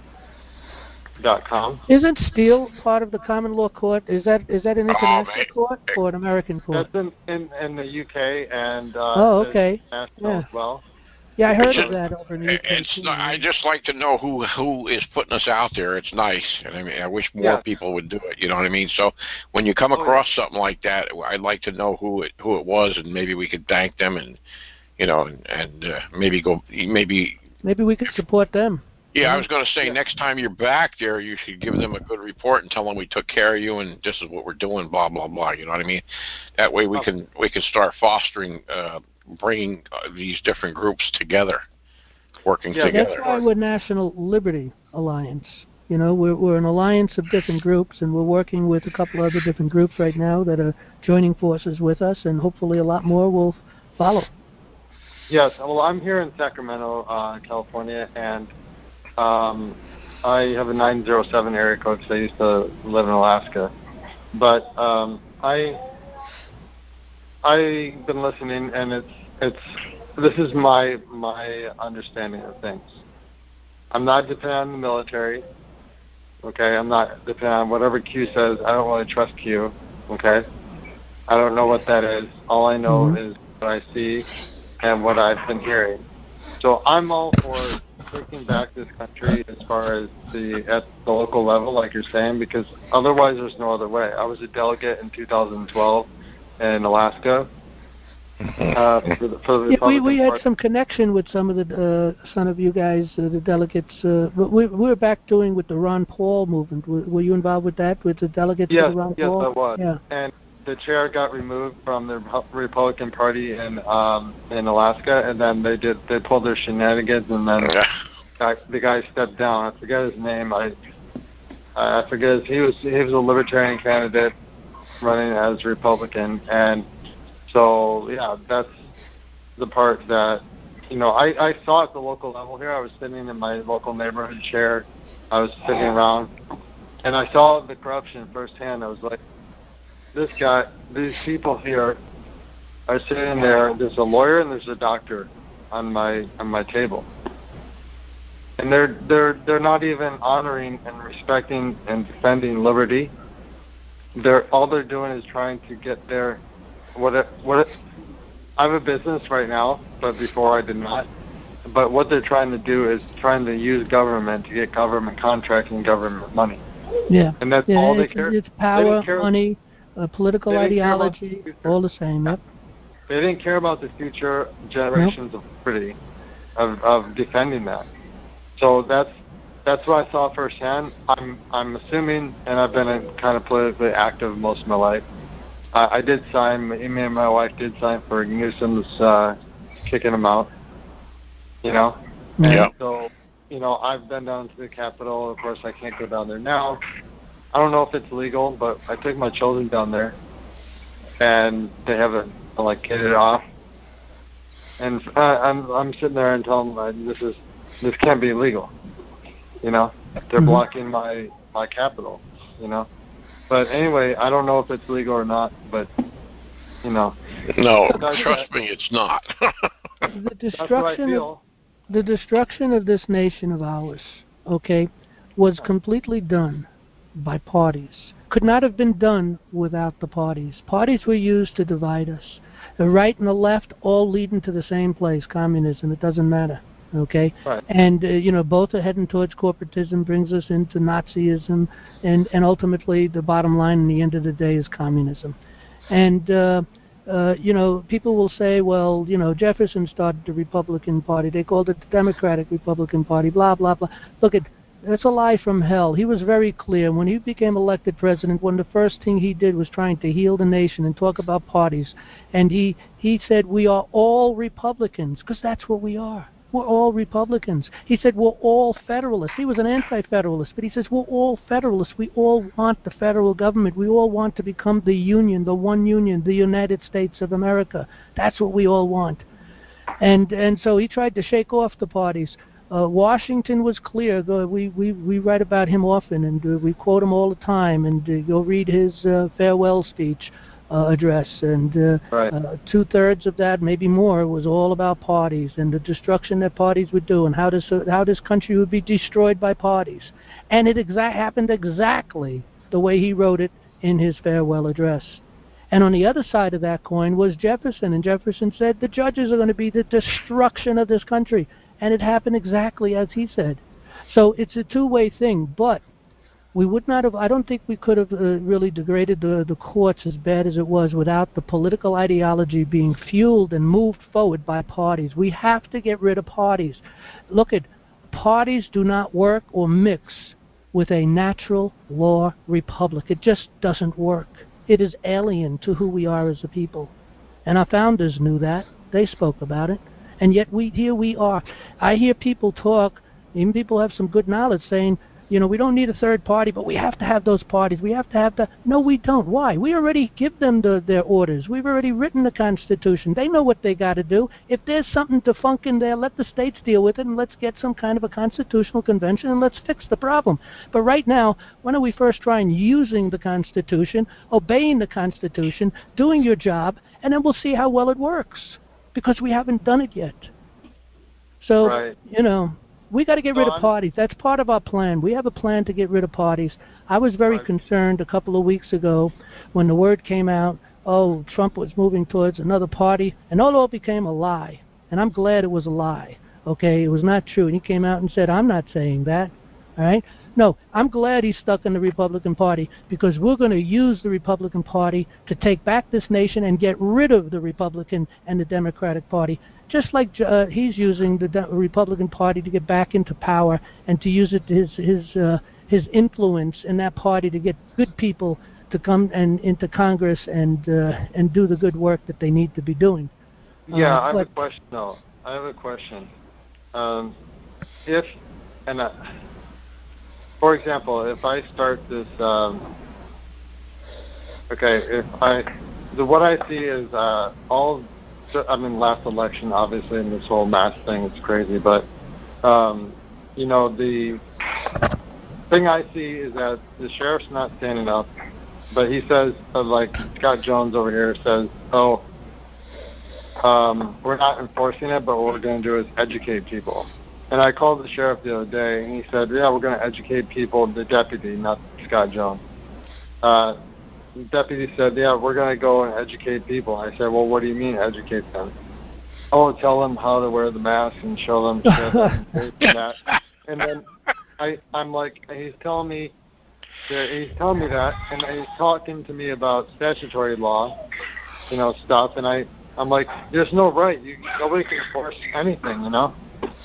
dot com. Isn't Steele part of the common law court? Is that is that an international man. court or an American court? That's in, in, in the U K and uh, Oh, okay. national Yeah. as well. Yeah, I heard It's of that over in the U K. It's too, not, yeah. I just like to know who who is putting us out there. It's nice, and I mean, I wish more Yeah. people would do it. You know what I mean? So when you come Oh, across something like that, I'd like to know who it who it was, and maybe we could thank them, and you know, and, and uh, maybe go maybe. Maybe we could support them. Yeah, Yeah. I was going to say Yeah. next time you're back there, you should give them a good report and tell them we took care of you, and this is what we're doing. Blah blah blah. You know what I mean? That way we Oh. can we can start fostering, uh, bringing uh, these different groups together. Working Yeah, together. That's why we're National Liberty Alliance. You know, we're we're an alliance of different groups, and we're working with a couple other different groups right now that are joining forces with us, and hopefully a lot more will follow. Yes. Well, I'm here in Sacramento, uh, California, and um, I have a nine zero seven area code because I used to live in Alaska. But um, I I've been listening, and it's it's this is my my understanding of things. I'm not dependent on the military. Okay, I'm not dependent on whatever Q says. I don't really trust Q. Okay, I don't know what that is. All I know Mm-hmm. is what I see and what I've been hearing. So I'm all for taking back this country as far as the at the local level, like you're saying, because otherwise there's no other way. I was a delegate in two thousand twelve in Alaska. Uh, for the, for the Yeah, we, Republican we had Party. some connection with some of the uh, some of you guys, uh, the delegates. Uh, but we, we were back doing with the Ron Paul movement. Were, were you involved with that, with the delegates Yes, for the Ron yes, Paul? I was. Yeah. And the chair got removed from the Republican Party in um, in Alaska, and then they did they pulled their shenanigans, and then guy, the guy stepped down. I forget his name. I I forget. His, he was he was a libertarian candidate running as Republican, and so yeah, that's the part that you know I I saw at the local level here. I was sitting in my local neighborhood chair. I was sitting around, and I saw the corruption firsthand. I was like, this guy, these people here are sitting there. There's a lawyer and there's a doctor on my on my table, and they're they're they're not even honoring and respecting and defending liberty. They're all they're doing is trying to get their what it, what it, I have a business right now, but before I did not. But what they're trying to do is trying to use government to get government contracts and government money. Yeah. And that's yeah, all they it's, care. It's They power, didn't care- money, uh, political they didn't care about ideology, the future. all the same. Yep. They didn't care about the future generations of liberty, of, of defending that. So that's that's what I saw firsthand. I'm I'm assuming, and I've been a, kind of politically active most of my life. I, I did sign. Me and my wife did sign for Newsom's uh, kicking him out. You know, and Yeah. so you know I've been down to the Capitol. Of course, I can't go down there now. I don't know if it's legal, but I took my children down there, and they haven't like get it off. And uh, I'm I'm sitting there and telling them uh, this is this can't be legal. You know, they're Mhm. blocking my my capital. you know. But anyway, I don't know if it's legal or not, but, you know. No, trust me, it's not. The That's what I destruction, feel. of, the destruction of this nation of ours, okay, was completely done by parties. Could not have been done without the parties. Parties were used to divide us. The right and the left all leading to the same place, communism. It doesn't matter, okay? Right. And, uh, you know, both are heading towards corporatism, brings us into Nazism, and, and ultimately the bottom line in the end of the day is communism. And, uh, uh, you know, people will say, well, you know, Jefferson started the Republican Party. They called it the Democratic Republican Party, blah, blah, blah. Look, at that's a lie from hell. He was very clear. When he became elected president, one of the first thing he did was trying to heal the nation and talk about parties. And he, he said, we are all Republicans, because that's what we are. We're all Republicans. He said, we're all Federalists. He was an anti-Federalist, but he says, we're all Federalists. We all want the federal government. We all want to become the Union, the one Union, the United States of America. That's what we all want. And and so he tried to shake off the parties. Uh, Washington was clear. The, we, we, we write about him often, and uh, we quote him all the time. And uh, you'll read his uh, farewell speech uh, address. And uh, right. uh, two-thirds of that, maybe more, was all about parties and the destruction that parties would do and how this, uh, how this country would be destroyed by parties. And it exa- happened exactly the way he wrote it in his farewell address. And on the other side of that coin was Jefferson. And Jefferson said the judges are going to be the destruction of this country. And it happened exactly as he said. So it's a two-way thing, but we would not have, I don't think we could have uh, really degraded the, the courts as bad as it was without the political ideology being fueled and moved forward by parties. We have to get rid of parties. Look at, parties do not work or mix with a natural law republic. It just doesn't work. It is alien to who we are as a people. And our founders knew that. They spoke about it. And yet we here we are. I hear people talk, even people have some good knowledge, saying, you know, we don't need a third party, but we have to have those parties. We have to have the... No, we don't. Why? We already give them the, their orders. We've already written the Constitution. They know what they got to do. If there's something defunct in there, let the states deal with it, and let's get some kind of a constitutional convention, and let's fix the problem. But right now, why don't we first try and using the Constitution, obeying the Constitution, doing your job, and then we'll see how well it works. Because we haven't done it yet. So, right. you know, we got to get so rid of I'm, parties. That's part of our plan. We have a plan to get rid of parties. I was very right. concerned a couple of weeks ago when the word came out, oh, Trump was moving towards another party, and it all became a lie. And I'm glad it was a lie. Okay, it was not true. And he came out and said, I'm not saying that. All right? No, I'm glad he's stuck in the Republican Party because we're going to use the Republican Party to take back this nation and get rid of the Republican and the Democratic Party, just like uh, he's using the De- Republican Party to get back into power and to use it his his uh, his influence in that party to get good people to come and into Congress and uh, and do the good work that they need to be doing. Yeah, uh, I have but, a question. No, I have a question. Um, if and. Uh, For example, if I start this, um, okay, if I, the, what I see is uh, all, I mean, last election, obviously, and this whole mask thing, it's crazy, but, um, you know, the thing I see is that the sheriff's not standing up, but he says, uh, like Scott Jones over here says, oh, um, we're not enforcing it, but what we're going to do is educate people. And I called the sheriff the other day, and he said, yeah, we're going to educate people, the deputy, not Scott Jones. Uh, the deputy said, yeah, we're going to go and educate people. I said, well, what do you mean educate them? Oh, tell them how to wear the mask and show them shit and that. And then I, I'm like, he's telling me, he's telling me that, and he's talking to me about statutory law, you know, stuff, and I, I'm like, there's no right. You, nobody can enforce anything, you know?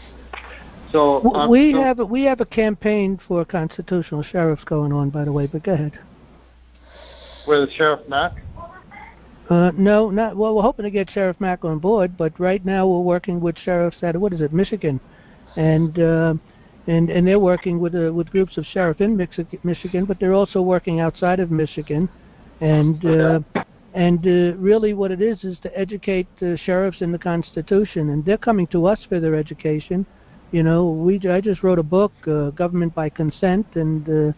So um, we so, have a, we have a campaign for constitutional sheriffs going on, by the way. But go ahead. With Sheriff Mack? Uh, no, not well. We're hoping to get Sheriff Mack on board, but right now we're working with sheriffs at what is it, Michigan, and uh, and and they're working with uh, with groups of sheriff in Michigan, but they're also working outside of Michigan, and. Uh, And uh, really what it is is to educate uh, sheriffs in the Constitution, and they're coming to us for their education. You know, we I just wrote a book, uh, Government by Consent, and uh,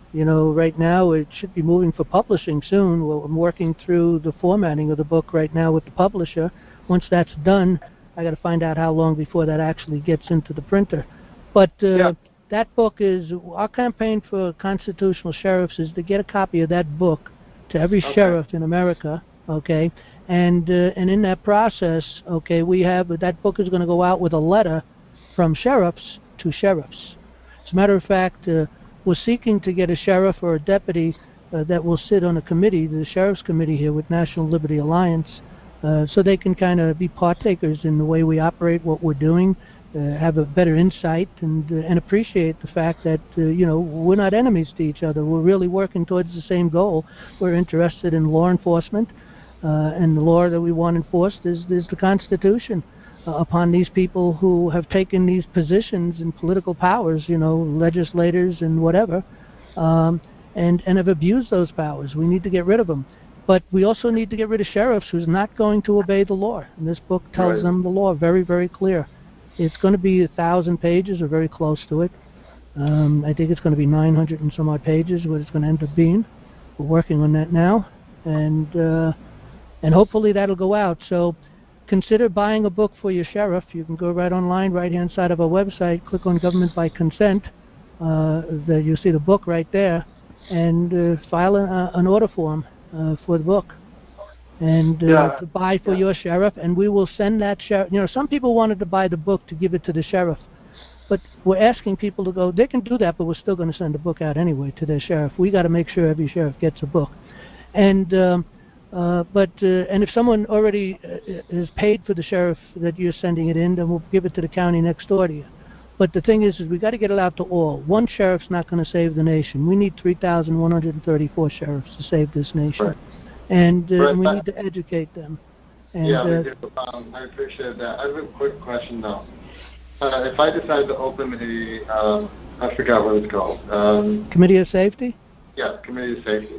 You know, right now it should be moving for publishing soon. Well, I'm working through the formatting of the book right now with the publisher. Once that's done, I got to find out how long before that actually gets into the printer. But uh, yeah. that book is, our campaign for constitutional sheriffs is to get a copy of that book to every okay. sheriff in America, okay? And uh, and in that process, okay, we have, that book is going to go out with a letter from sheriffs to sheriffs. As a matter of fact, uh, we're seeking to get a sheriff or a deputy uh, that will sit on a committee, the Sheriff's Committee here with National Liberty Alliance, uh, so they can kind of be partakers in the way we operate, what we're doing, uh, have a better insight, and uh, and appreciate the fact that, uh, you know, we're not enemies to each other. We're really working towards the same goal. We're interested in law enforcement, uh, and the law that we want enforced is, is the Constitution. Uh, upon these people who have taken these positions in political powers, you know, legislators and whatever, um, and, and have abused those powers. We need to get rid of them. But we also need to get rid of sheriffs who's not going to obey the law. And this book tells right. them the law very, very clear. It's going to be a thousand pages or very close to it. Um, I think it's going to be nine hundred and some odd pages, what it's going to end up being. We're working on that now. And, uh, and hopefully that'll go out. So consider buying a book for your sheriff. You can go right online, right-hand side of our website, click on Government by Consent. Uh, the, you'll see the book right there, and uh, file a, uh, an order form uh, for the book, and uh, yeah. to buy for yeah. your sheriff, and we will send that sheriff. You know, some people wanted to buy the book to give it to the sheriff, but we're asking people to go, they can do that, but we're still going to send a book out anyway to their sheriff. We got to make sure every sheriff gets a book. And um, Uh, but uh, and if someone already uh, is paid for the sheriff that you're sending it in, then we'll give it to the county next door to you. But the thing is, is we got to get it out to all. One sheriff's not going to save the nation. We need three thousand one hundred thirty-four sheriffs to save this nation, right. and uh, right. we need to educate them. And, yeah, uh, we do. Um, I appreciate that. I have a quick question though. Uh, if I decide to open a, uh, I forgot what it's called. Um, Committee of Safety. Yeah, Committee of Safety.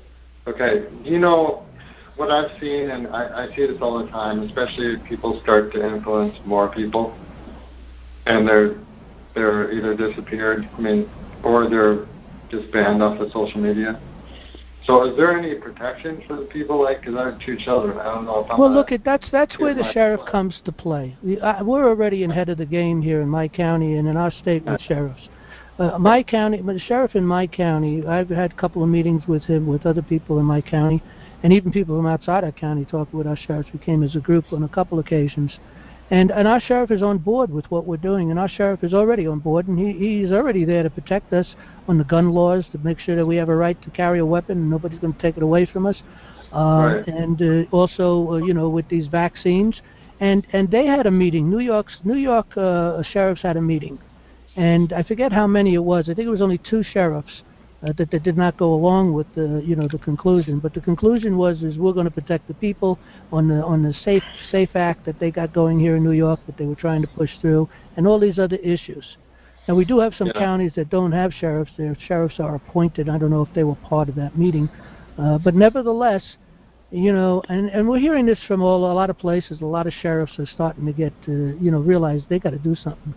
Okay, you know. What I've seen, and I, I see this all the time, especially if people start to influence more people, and they're they're either disappeared, I mean, or they're just banned off of social media. So, is there any protection for the people? Like, because I have two children, I don't know if I'm. Well, look, at that's that's where the sheriff play. comes to play. We, uh, we're already ahead of the game here in my county and in our state with sheriffs. Uh, my county, the sheriff in my county, I've had a couple of meetings with him, with other people in my county. And even people from outside our county talk with our sheriffs. We came as a group on a couple occasions. And and our sheriff is on board with what we're doing. And our sheriff is already on board. And he, he's already there to protect us on the gun laws, to make sure that we have a right to carry a weapon and nobody's going to take it away from us. Uh, right. And uh, also, uh, you know, with these vaccines. And and they had a meeting. New York's New York uh, sheriffs had a meeting. And I forget how many it was. I think it was only two sheriffs. Uh, that they did not go along with the, you know, the conclusion. But the conclusion was, is we're going to protect the people on the on the Safe Safe Act that they got going here in New York that they were trying to push through, and all these other issues. Now we do have some yeah. counties that don't have sheriffs. Their sheriffs are appointed. I don't know if they were part of that meeting, uh, but nevertheless, you know, and and we're hearing this from all a lot of places. A lot of sheriffs are starting to get, uh, you know, realize they got to do something.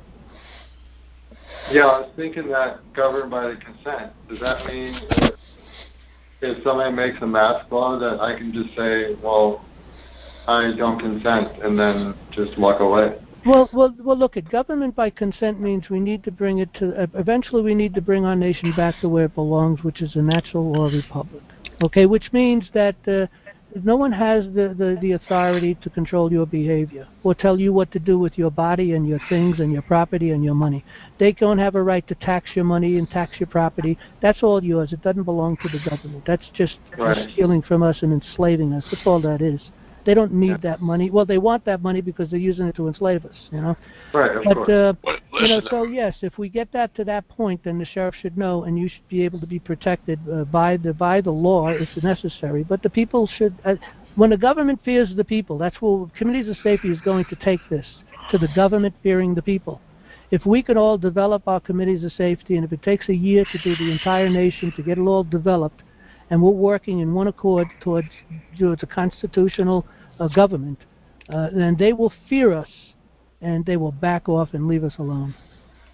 Yeah, I was thinking that governed by the consent. Does that mean if, if somebody makes a mask law that I can just say, well, I don't consent, and then just walk away? Well, well, well. Look, at government by consent means we need to bring it to. Uh, eventually, we need to bring our nation back to where it belongs, which is a natural law republic. Okay, which means that uh, no one has the, the, the authority to control your behavior or tell you what to do with your body and your things and your property and your money. They don't have a right to tax your money and tax your property. That's all yours. It doesn't belong to the government. That's just, right. just stealing from us and enslaving us. That's all that is. They don't need that money. Well, they want that money because they're using it to enslave us, you know. Right, of but, course. Uh, but you know, so yes, if we get that to that point, then the sheriff should know, and you should be able to be protected uh, by the by the law if necessary. But the people should. Uh, when the government fears the people, that's where Committees of Safety is going to take this, to the government fearing the people. If we could all develop our Committees of Safety, and if it takes a year to do the entire nation to get it all developed, and we're working in one accord towards, towards a constitutional uh, government, uh, then they will fear us, and they will back off and leave us alone.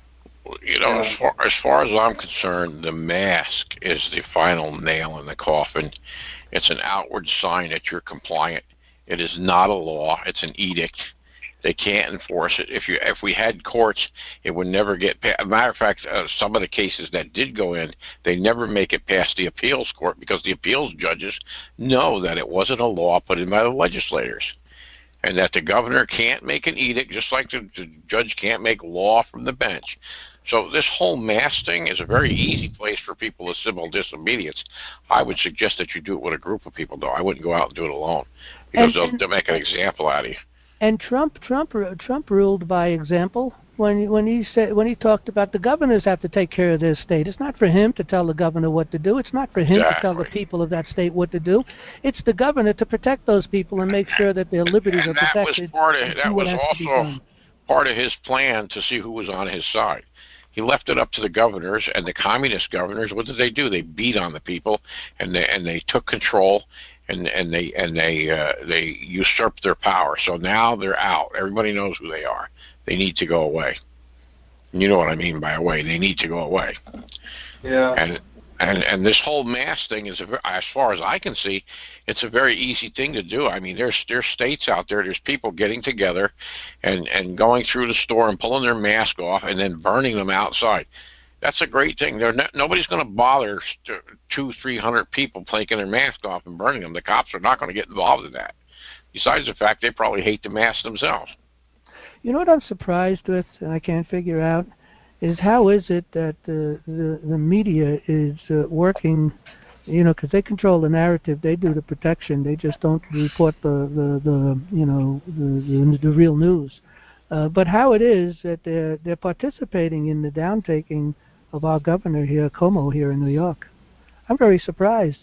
You know, as far, as far as I'm concerned, the mask is the final nail in the coffin. It's an outward sign that you're compliant. It is not a law. It's an edict. They can't enforce it. If you if we had courts, it would never get past. As a matter of fact, uh, some of the cases that did go in, they never make it past the appeals court because the appeals judges know that it wasn't a law put in by the legislators, and that the governor can't make an edict, just like the, the judge can't make law from the bench. So this whole mask thing is a very easy place for people with civil disobedience. I would suggest that you do it with a group of people, though. I wouldn't go out and do it alone because and, they'll, and, they'll make an example out of you. And Trump, Trump, Trump ruled by example when when he said when he talked about the governors have to take care of their state. It's not for him to tell the governor what to do. It's not for him exactly. to tell the people of that state what to do. It's the governor to protect those people and make sure that their liberties and are that protected. Was part of, that was also part of his plan to see who was on his side. He left it up to the governors, and the communist governors. What did they do? They beat on the people, and they and they took control. And and they and they uh, they usurped their power. So now they're out. Everybody knows who they are. They need to go away. And you know what I mean by away. They need to go away. Yeah. And and and this whole mask thing is, a, as far as I can see, it's a very easy thing to do. I mean, there's there's states out there. There's people getting together, and and going through the store and pulling their mask off and then burning them outside. That's a great thing. They're not, nobody's going to bother st- two, three hundred people taking their mask off and burning them. The cops are not going to get involved in that. Besides the fact they probably hate the mask themselves. You know what I'm surprised with, and I can't figure out, is how is it that the the, the media is uh, working, you know, because they control the narrative, they do the protection, they just don't report the the, the you know the, the the real news. Uh, but how it is that they're they're participating in the downtaking of our governor here, Cuomo, here in New York. I'm very surprised.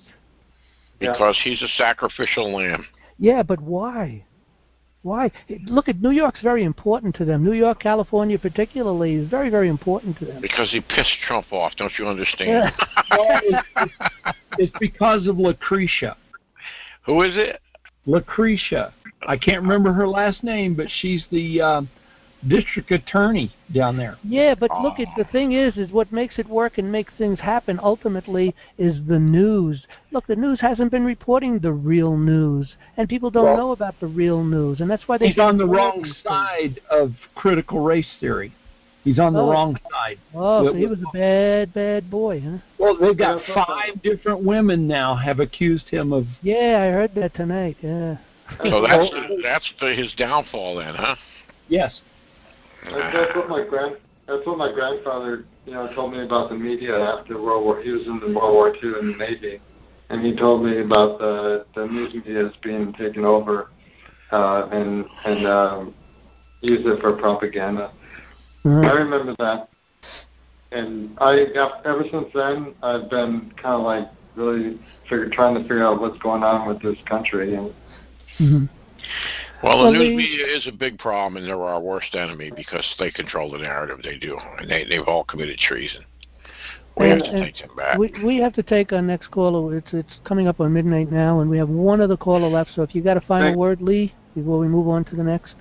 Because he's a sacrificial lamb. Yeah, but why? Why? Look, at New York's very important to them. New York, California particularly, is very, very important to them. Because he pissed Trump off, don't you understand? Well, it's, it's, it's because of Lucretia. Who is it? Lucretia. I can't remember her last name, but she's the uh, district attorney down there. Yeah, but look, at the thing is, is what makes it work and makes things happen ultimately is the news. Look, the news hasn't been reporting the real news, and people don't well, know about the real news, and that's why they. He's on the wrong side of critical race theory. He's on the oh. wrong side. Oh, so he was a bad, bad boy, huh? Well, they've got five different women now have accused him of. Yeah, I heard that tonight. Yeah. So that's that's the, his downfall, then, huh? Yes. That's, that's what my grand that's what my grandfather, you know, told me about the media after World War. He was in World War Two in the Navy, and he told me about the the news media is being taken over, uh, and and um, use it for propaganda. Mm-hmm. I remember that, and I ever since then I've been kind of like really figure, trying to figure out what's going on with this country. And mm-hmm. Well, the well, news media is a big problem, and they're our worst enemy because they control the narrative. They do, and they they've all committed treason. We and, have to take them back. We we have to take our next caller. It's it's coming up on midnight now, and we have one other caller left. So if you got a final Thank word, Lee, before we move on to the next.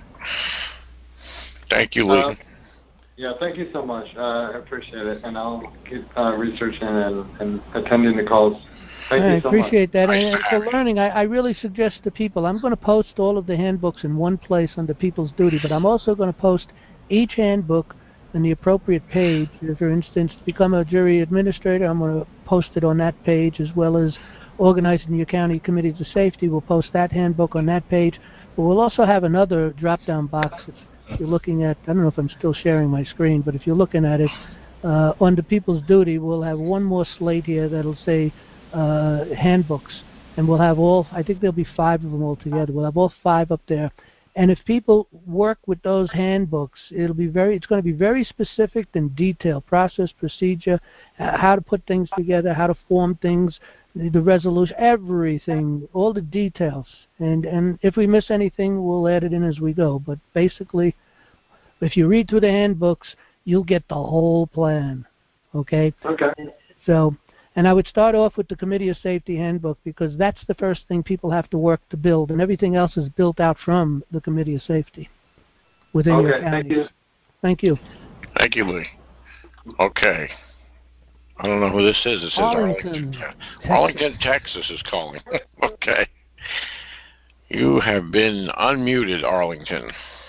Thank you, Lee. Uh, yeah, thank you so much. Uh, I appreciate it, and I'll keep uh, researching and, and attending the calls. Thank I you so appreciate much. that. And, and for learning, I, I really suggest to people, I'm going to post all of the handbooks in one place under People's Duty, but I'm also going to post each handbook in the appropriate page. For instance, to become a jury administrator, I'm going to post it on that page, as well as organizing your county committees of safety. We'll post that handbook on that page. But we'll also have another drop-down box. If you're looking at, I don't know if I'm still sharing my screen, but if you're looking at it, uh, under People's Duty, we'll have one more slate here that'll say uh, handbooks. And we'll have all, I think there'll be five of them all together. We'll have all five up there. And if people work with those handbooks, it'll be very, it's going to be very specific and detailed, process, procedure, uh, how to put things together, how to form things, the, the resolution, everything, all the details. And and if we miss anything, we'll add it in as we go. But basically, if you read through the handbooks, you'll get the whole plan. Okay? Okay. So, and I would start off with the Committee of Safety Handbook, because that's the first thing people have to work to build, and everything else is built out from the Committee of Safety within okay, your counties. Thank you. Thank you. Thank you, Lee. Okay. I don't know who this is. It says Arlington, Arlington, Texas. Arlington, Texas is calling. Okay. You have been unmuted, Arlington.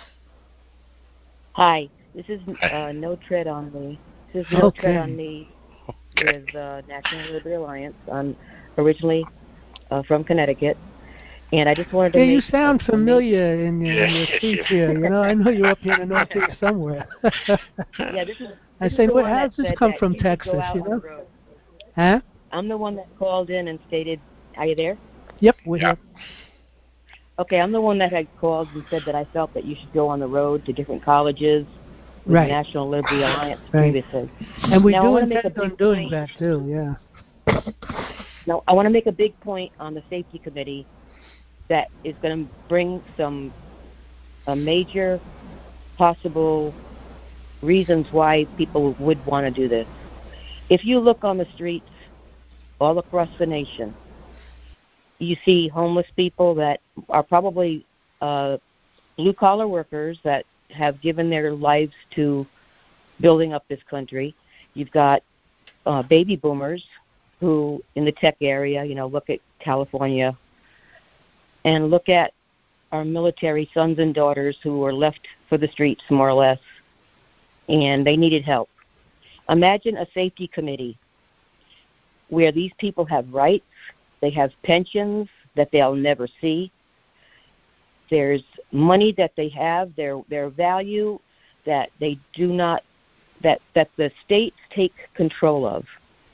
Hi, this is uh, No Tread on Me. This is No Okay. Tread on Me Okay. with uh, National Liberty Alliance. I'm originally uh, from Connecticut, and I just wanted to Yeah, make you sound a, familiar in your, in your Yes, speech yes. here. You know, I know you're up here in the Northeast somewhere. Yeah, this is. I This say, is the what, one how that does this said come that from you should Texas, go out you on know? the road. Huh? I'm the one that called in and stated, "Are you there?" Yep, we're Yeah. here. Okay, I'm the one that had called and said that I felt that you should go on the road to different colleges with Right. National Liberty Alliance Right. previously. And we Now, I do wanna make intend a on big doing point. that, too, yeah. Now, I want to make a big point on the safety committee that is going to bring some a major possible reasons why people would want to do this. If you look on the streets all across the nation, you see homeless people that are probably uh, blue-collar workers that have given their lives to building up this country. You've got uh, baby boomers who, in the tech area, you know, look at California and look at our military sons and daughters who were left for the streets, more or less, and they needed help. Imagine a safety committee where these people have rights, they have pensions that they'll never see, there's money that they have, their their value that they do not, that, that the states take control of.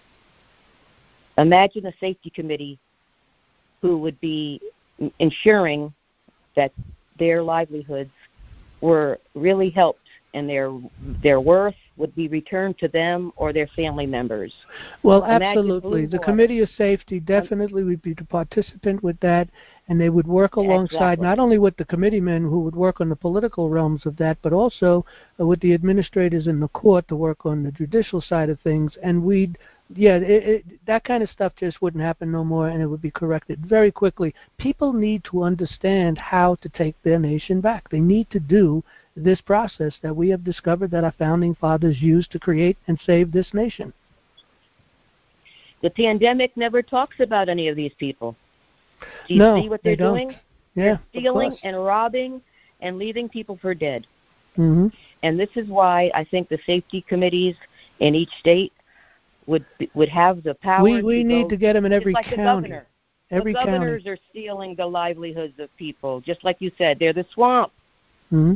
Imagine a safety committee who would be ensuring that their livelihoods were really helped and their their worth would be returned to them or their family members. Well, Imagine absolutely. Blue The Water. Committee of Safety definitely would be the participant with that, and they would work alongside Exactly. not only with the committeemen who would work on the political realms of that, but also uh, with the administrators in the court to work on the judicial side of things. And we'd, yeah, it, it, that kind of stuff just wouldn't happen no more, and it would be corrected very quickly. People need to understand how to take their nation back. They need to do this process that we have discovered that our founding fathers used to create and save this nation. The pandemic never talks about any of these people. Do you No, see what they they're don't. doing? Yeah, They're stealing of course. and robbing and leaving people for dead. Mm-hmm. And this is why I think the safety committees in each state would would have the power We we to need go, to get them in every just like county. the governor. Every the governors county. are stealing the livelihoods of people, just like you said. They're the swamp. Mm-hmm.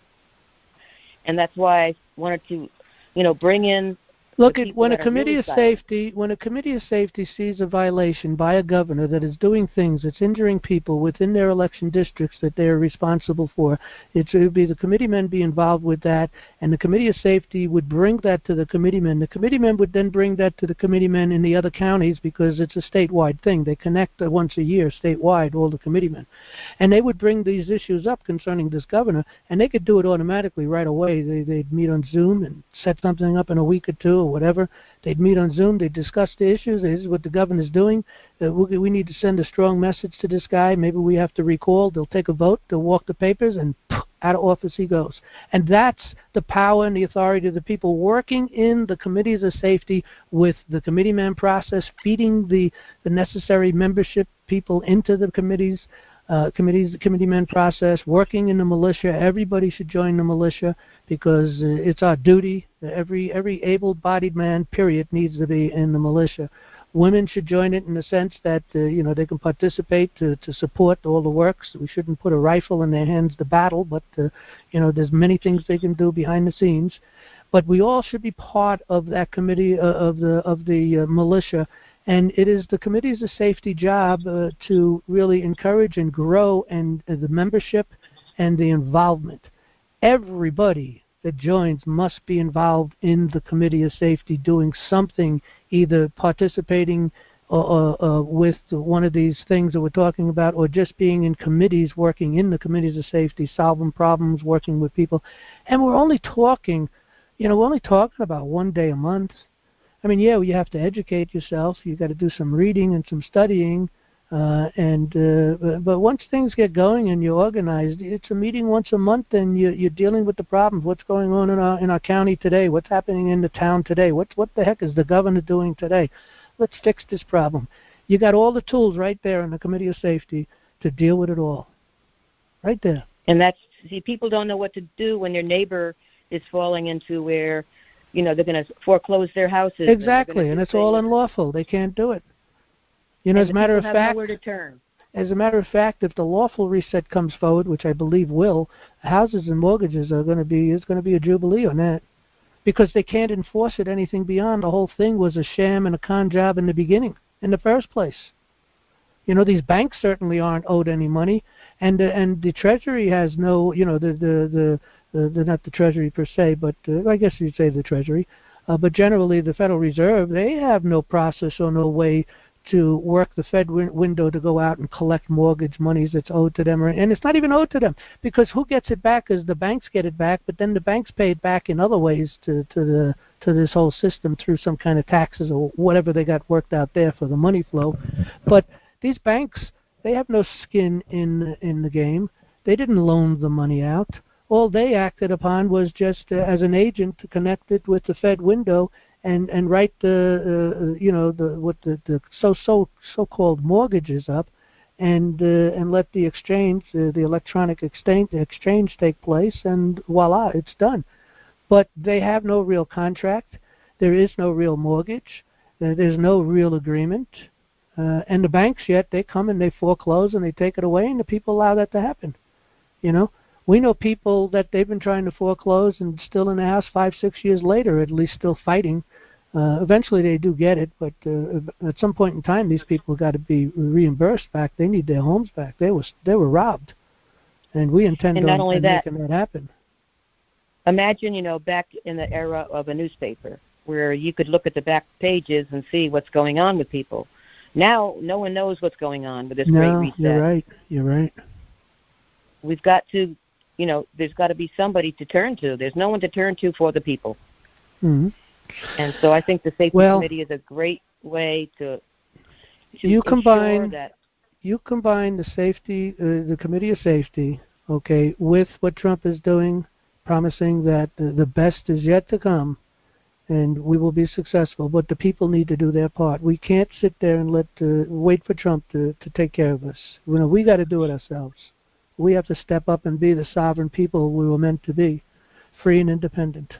And that's why I wanted to, you know, bring in Look, the at people when a that are committee really of silent. safety, when a committee of safety sees a violation by a governor that is doing things that's injuring people within their election districts that they are responsible for, it would be the committeemen be involved with that, and the committee of safety would bring that to the committeemen. The committeemen would then bring that to the committeemen in the other counties because it's a statewide thing. They connect uh, once a year statewide, all the committeemen, and they would bring these issues up concerning this governor, and they could do it automatically right away. They, they'd meet on Zoom and set something up in a week or two or whatever. They'd meet on Zoom. They'd discuss the issues. This is what the governor's doing. Uh, we, we need to send a strong message to this guy. Maybe we have to recall. They'll take a vote. They'll walk the papers, and poof, out of office he goes. And that's the power and the authority of the people working in the committees of safety with the committeeman process, feeding the, the necessary membership people into the committees. Uh, committees, committeeman process, working in the militia. Everybody should join the militia because uh, it's our duty. Every every able-bodied man, period, needs to be in the militia. Women should join it in the sense that uh, you know they can participate to, to support all the works. We shouldn't put a rifle in their hands to battle, but uh, you know there's many things they can do behind the scenes. But we all should be part of that committee uh, of the of the uh, militia. And it is the committees of safety job uh, to really encourage and grow and uh, the membership and the involvement. Everybody that joins must be involved in the committee of safety, doing something, either participating uh, uh, with one of these things that we're talking about, or just being in committees, working in the committees of safety, solving problems, working with people. And we're only talking, you know, we're only talking about one day a month. I mean, yeah, you have to educate yourself. You've got to do some reading and some studying, Uh, and uh, but once things get going and you're organized, it's a meeting once a month, and you, you're dealing with the problems. What's going on in our in our county today? What's happening in the town today? What what the heck is the governor doing today? Let's fix this problem. You got all the tools right there in the Committee of Safety to deal with it all, right there. And that's see, people don't know what to do when their neighbor is falling into where, you know, they're going to foreclose their houses. Exactly, and, and it's all unlawful. They can't do it. You know, and as a matter of have fact, nowhere to turn. As a matter of fact, if the lawful reset comes forward, which I believe will, houses and mortgages are going to be is going to be a jubilee on that, because they can't enforce it anything beyond. The whole thing was a sham and a con job in the beginning, in the first place. You know, these banks certainly aren't owed any money, and uh, and the Treasury has no, you know, the the the, the, the not the Treasury per se, but uh, I guess you'd say the Treasury, uh, but generally the Federal Reserve, they have no process or no way to work the Fed win- window to go out and collect mortgage monies that's owed to them, or, and it's not even owed to them, because who gets it back is the banks get it back, but then the banks pay it back in other ways to, to the to this whole system through some kind of taxes or whatever they got worked out there for the money flow. But these banks, they have no skin in in the game. They didn't loan the money out. All they acted upon was just uh, as an agent to connect it with the Fed window and and write the uh, you know the what the, the so so so-called mortgages up, and uh, and let the exchange uh, the electronic exchange exchange take place, and voila, it's done. But they have no real contract. There is no real mortgage. Uh, there's no real agreement. Uh, and the banks yet they come and they foreclose and they take it away, and the people allow that to happen. You know. We know people that they've been trying to foreclose and still in the house five, six years later, at least still fighting. Uh, eventually they do get it, but uh, at some point in time, these people got to be reimbursed back. They need their homes back. They was they were robbed, and we intend and on, not only on that, making that happen. Imagine, you know, back in the era of a newspaper where you could look at the back pages and see what's going on with people. Now, no one knows what's going on with this no, great reset. You're right. You're right. We've got to. You know, there's got to be somebody to turn to. There's no one to turn to for the people. Mm-hmm. And so I think the Safety well, Committee is a great way to, to you combine that. You combine the safety, uh, the Committee of Safety, okay, with what Trump is doing, promising that uh, the best is yet to come, and we will be successful. But the people need to do their part. We can't sit there and let uh, wait for Trump to, to take care of us. You know, we got to do it ourselves. We have to step up and be the sovereign people we were meant to be, free and independent.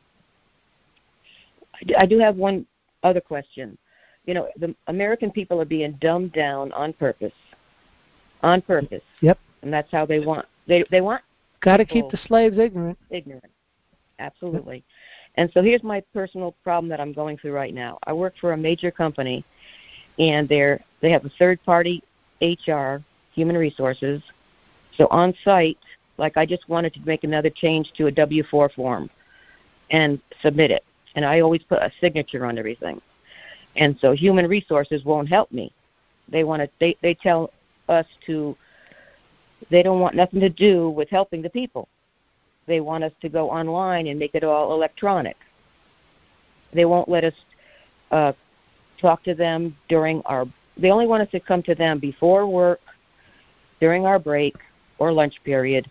I do have one other question. You know, the American people are being dumbed down on purpose. On purpose. Yep. And that's how they want. They they want. Got to keep the slaves ignorant. Ignorant. Absolutely. Yep. And so here's my personal problem that I'm going through right now. I work for a major company, and they're they have a third-party H R, human resources. So on site, like I just wanted to make another change to a W four form and submit it. And I always put a signature on everything. And so human resources won't help me. They want to, they, they tell us to, they don't want nothing to do with helping the people. They want us to go online and make it all electronic. They won't let us uh, talk to them during our, they only want us to come to them before work, during our break, or lunch period,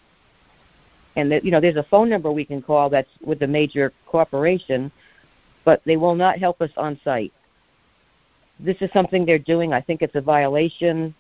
and that, you know, there's a phone number we can call that's with the major corporation, but they will not help us on site. This is something they're doing. I think it's a violation,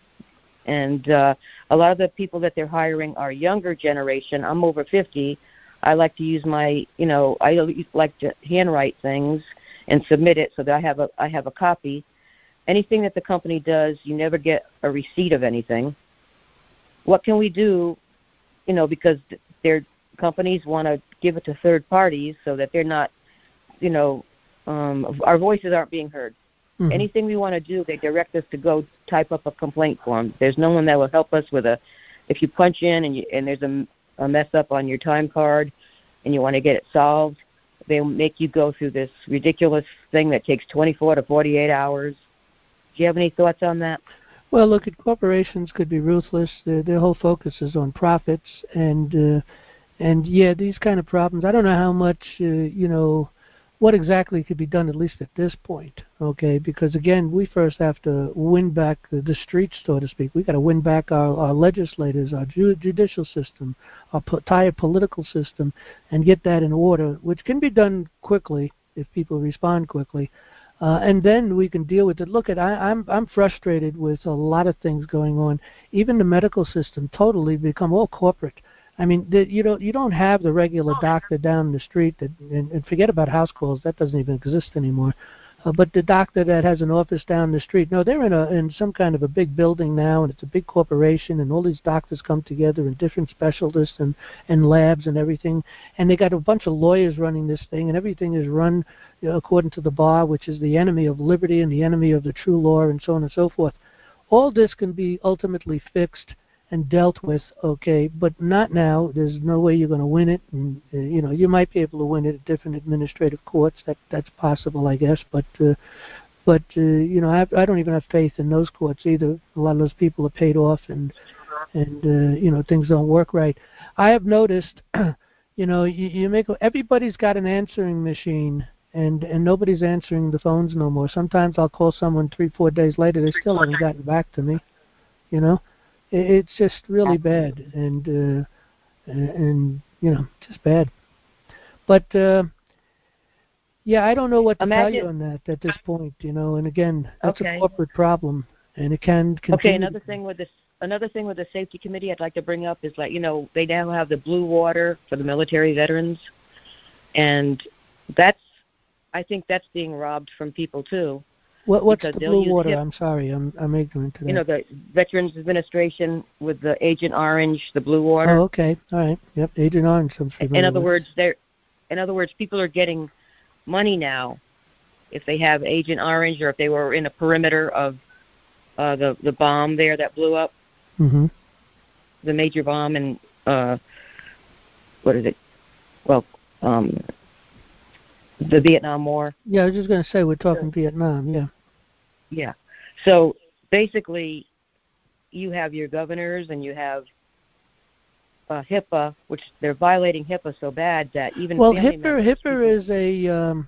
and uh, a lot of the people that they're hiring are younger generation. I'm over fifty. I like to use my, you know, I like to handwrite things and submit it so that I have a I have a copy. Anything that the company does, you never get a receipt of anything. What can we do, you know, because their companies want to give it to third parties so that they're not, you know, um, our voices aren't being heard. Mm-hmm. Anything we want to do, they direct us to go type up a complaint form. There's no one that will help us with a, if you punch in and, you, and there's a, a mess up on your time card and you want to get it solved, they'll make you go through this ridiculous thing that takes twenty-four to forty-eight hours. Do you have any thoughts on that? Well, look, at corporations could be ruthless. Their, their whole focus is on profits, and uh, and yeah, these kind of problems. I don't know how much uh, you know what exactly could be done, at least at this point, okay? Because, again, we first have to win back the, the streets, so to speak. We've got to win back our, our legislators, our ju- judicial system, our po- entire political system, and get that in order, which can be done quickly if people respond quickly. Uh, and then we can deal with it. Look, at I, I'm I'm frustrated with a lot of things going on. Even the medical system totally become all corporate. I mean, the, you don't you don't have the regular doctor down the street that, and, and forget about house calls. That doesn't even exist anymore. Uh, but the doctor that has an office down the street, no, they're in a in some kind of a big building now, and it's a big corporation, and all these doctors come together and different specialists and and labs and everything, and they got a bunch of lawyers running this thing, and everything is run, you know, according to the bar, which is the enemy of liberty and the enemy of the true law, and so on and so forth. All this can be ultimately fixed and dealt with, okay, but not now. There's no way you're going to win it, and uh, you know, you might be able to win it at different administrative courts. That that's possible, I guess, but uh, but uh, you know, I, I don't even have faith in those courts either. A lot of those people are paid off, and and uh, you know, things don't work right. I have noticed, you know, you, you make everybody's got an answering machine, and and nobody's answering the phones no more. Sometimes I'll call someone three, four days later, they still haven't gotten back to me, you know. It's just really bad, and uh, and, and you know, just bad. But uh, yeah, I don't know what to Imagine, tell you on that at this point. You know, and again, that's okay. a corporate problem, and it can continue. Okay, another thing with this, another thing with the safety committee, I'd like to bring up is like, you know, they now have the blue water for the military veterans, and that's, I think that's being robbed from people too. What, what's the blue water? HIP, I'm sorry, I'm I'm ignorant to that. You know, the Veterans Administration with the Agent Orange, the blue water. Oh, okay, all right, yep, Agent Orange. I'm familiar in other with. words, they're, in other words, people are getting money now if they have Agent Orange, or if they were in a perimeter of uh, the the bomb there that blew up, mm-hmm. the major bomb in uh, what is it? Well, um, the Vietnam War. Yeah, I was just going to say we're talking so, Vietnam. Yeah. Yeah. So basically, you have your governors and you have uh, HIPAA, which they're violating HIPAA so bad that even well, family HIPAA members, HIPAA is a um,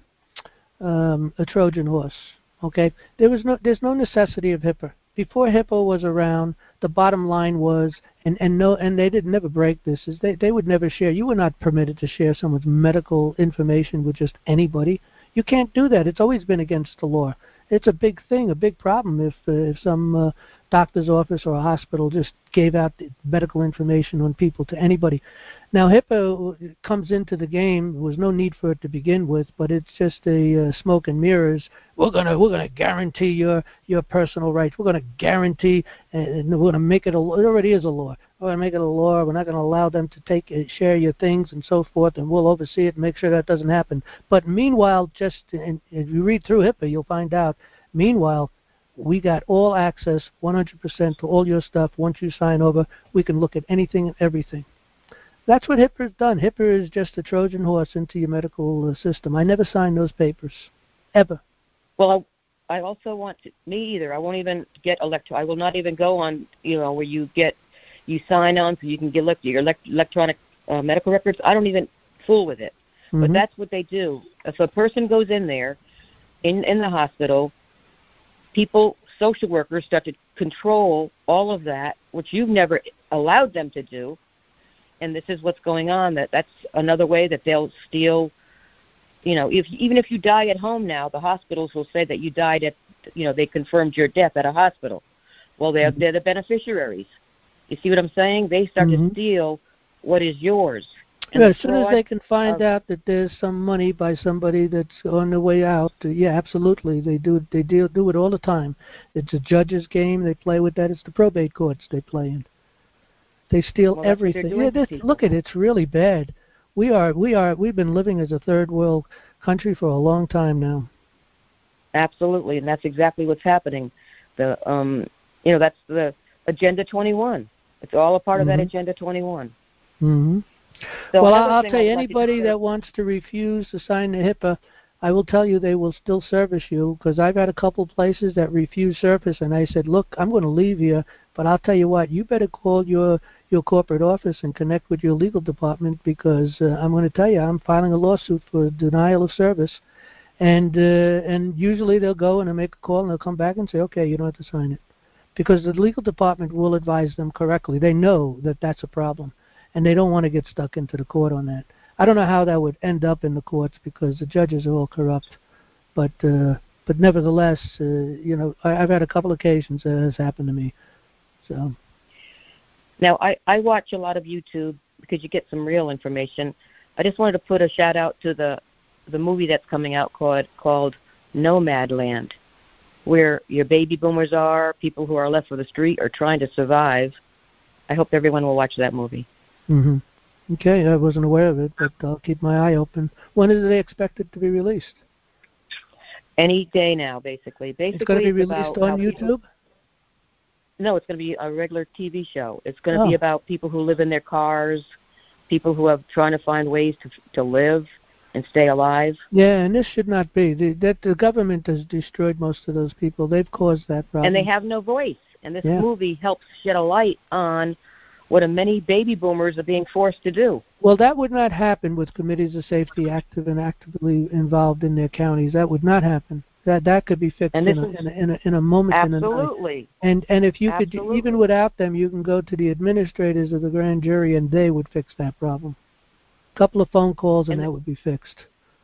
um, a Trojan horse. Okay, there was no there's no necessity of HIPAA. Before HIPAA was around, the bottom line was, and, and no, and they did never break this, is they, they would never share. You were not permitted to share someone's medical information with just anybody. You can't do that. It's always been against the law. It's a big thing, a big problem if uh, if some uh, doctor's office or a hospital just gave out the medical information on people to anybody. Now, HIPAA comes into the game. There was no need for it to begin with, but it's just a uh, smoke and mirrors. We're gonna we're gonna guarantee your your personal rights. We're gonna guarantee, and we're gonna make it a. It already is a law. We're gonna make it a law. We're not gonna allow them to take uh, share your things and so forth, and we'll oversee it and make sure that doesn't happen. But meanwhile, just and if you read through HIPAA, you'll find out. Meanwhile, we got all access, one hundred percent to all your stuff. Once you sign over, we can look at anything and everything. That's what HIPAA has done. HIPAA is just a Trojan horse into your medical uh, system. I never signed those papers, ever. Well, I, I also want to, me either. I won't even get electro. I will not even go on, you know, where you get, you sign on so you can get elect- your elect- electronic uh, medical records. I don't even fool with it. Mm-hmm. But that's what they do. If a person goes in there, in in the hospital, people, social workers start to control all of that, which you've never allowed them to do. And this is what's going on. That that's another way that they'll steal. You know, if even if you die at home now, the hospitals will say that you died at, you know, they confirmed your death at a hospital. Well, they're mm-hmm. they're the beneficiaries. You see what I'm saying? They start mm-hmm. to steal what is yours. And yeah, as soon as they can find of, out that there's some money by somebody that's on the way out, uh, yeah, absolutely, they do. They do do it all the time. It's a judge's game. They play with that. It's the probate courts they play in. They steal well, everything. Yeah, this, look at it. It's really bad. We are. We are. We've been living as a third world country for a long time now. Absolutely, and that's exactly what's happening. The um, you know, that's the Agenda twenty-one. It's all a part mm-hmm. of that Agenda twenty-one. Mm-hmm. So well, I'll tell you, like anybody that wants to refuse to sign the HIPAA, I will tell you they will still service you, because I've had a couple places that refuse service, and I said, look, I'm going to leave here, but I'll tell you what, you better call your your corporate office and connect with your legal department, because uh, I'm going to tell you, I'm filing a lawsuit for denial of service, And uh, and usually they'll go and they'll make a call and they'll come back and say, okay, you don't have to sign it. Because the legal department will advise them correctly. They know that that's a problem. And they don't want to get stuck into the court on that. I don't know how that would end up in the courts because the judges are all corrupt. But uh, but nevertheless, uh, you know, I, I've had a couple of occasions that has happened to me. So. Now, I, I watch a lot of YouTube because you get some real information. I just wanted to put a shout out to the the movie that's coming out called called Nomadland, where your baby boomers are, people who are left for the street are trying to survive. I hope everyone will watch that movie. Mm-hmm. Okay, I wasn't aware of it, but I'll keep my eye open. When is they expected to be released? Any day now, basically. Basically, it's going to be it's released about on YouTube? People, no, it's going to be a regular T V show. It's going to oh. be about people who live in their cars, people who are trying to find ways to to live and stay alive. Yeah, and this should not be. The, that the government has destroyed most of those people. They've caused that problem. And they have no voice. And this yeah. movie helps shed a light on what a many baby boomers are being forced to do. Well, that would not happen with committees of safety active and actively involved in their counties. That would not happen. That that could be fixed in a, in, a, in, a, in a moment. Absolutely. In a night. And and if you absolutely. could, even without them, you can go to the administrators of the grand jury, and they would fix that problem. A couple of phone calls, and, and that would be fixed.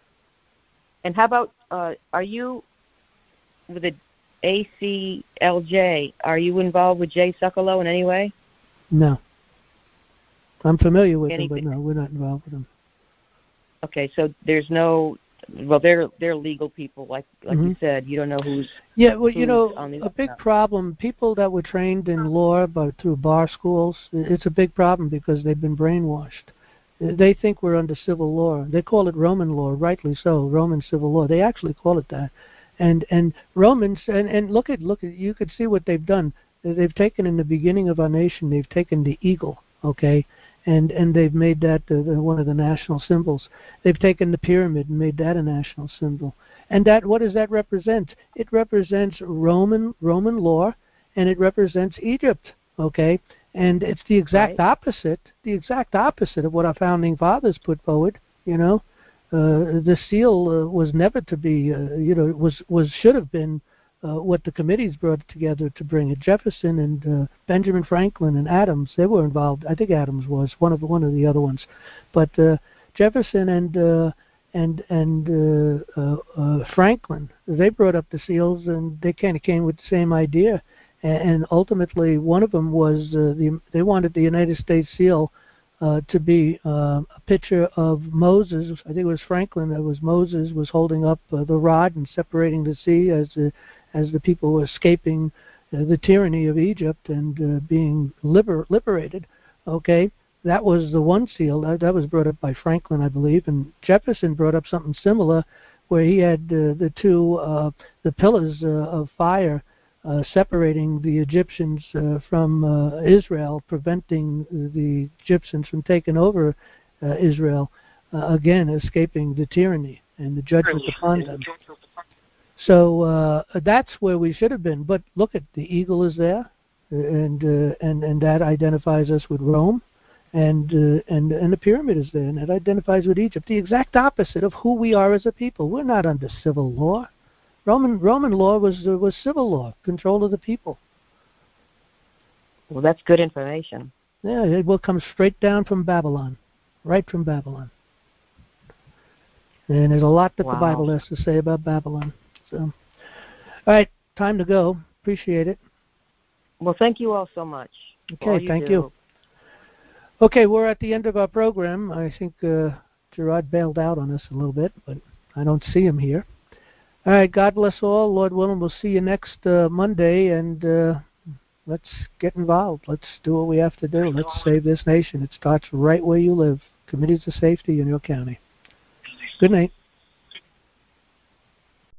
And how about, uh, are you with the A C L J? Are you involved with Jay Sekulow in any way? No. I'm familiar with Anything. him, but no, we're not involved with him. Okay, so there's no. Well, they're they're legal people, like like mm-hmm. you said. You don't know who's. Yeah, well, who's you know, on the a big problem. People that were trained in law, but through bar schools, it's a big problem because they've been brainwashed. They think we're under civil law. They call it Roman law, rightly so, Roman civil law. They actually call it that. And and Romans and, and look at look at you could see what they've done. They've taken in the beginning of our nation. They've taken the eagle, okay, and and they've made that uh, one of the national symbols. They've taken the pyramid and made that a national symbol. And that what does that represent? It represents Roman Roman law, and it represents Egypt, okay. And it's the exact right. opposite, the exact opposite of what our founding fathers put forward. You know, uh, the seal uh, was never to be, uh, you know, was was should have been uh, what the committees brought together to bring it. Jefferson and uh, Benjamin Franklin and Adams, they were involved. I think Adams was one of the, one of the other ones, but uh, Jefferson and uh, and and uh, uh, uh, Franklin, they brought up the seals, and they kind of came with the same idea. And ultimately, one of them was uh, the, they wanted the United States seal uh, to be uh, a picture of Moses. I think it was Franklin that was Moses was holding up uh, the rod and separating the sea as the, as the people were escaping uh, the tyranny of Egypt and uh, being liber- liberated. Okay, that was the one seal that, that was brought up by Franklin, I believe, and Jefferson brought up something similar, where he had uh, the two uh, the pillars uh, of fire. Uh, separating the Egyptians uh, from uh, Israel, preventing the Egyptians from taking over uh, Israel, uh, again escaping the tyranny and the judgment upon them. So uh, that's where we should have been. But look at the eagle is there, and uh, and and that identifies us with Rome, and uh, and and the pyramid is there, and that identifies with Egypt. The exact opposite of who we are as a people. We're not under civil law. Roman Roman law was uh, was civil law, control of the people. Well, that's good information. Yeah, it will come straight down from Babylon, right from Babylon. And there's a lot that wow. the Bible has to say about Babylon. So, all right, time to go. Appreciate it. Well, thank you all so much. Okay, you thank do. you. Okay, we're at the end of our program. I think uh, Gerard bailed out on us a little bit, but I don't see him here. All right, God bless all. Lord willing, we'll see you next uh, Monday, and uh, let's get involved. Let's do what we have to do. Let's save this nation. It starts right where you live. Committees of Safety in your county. Good night.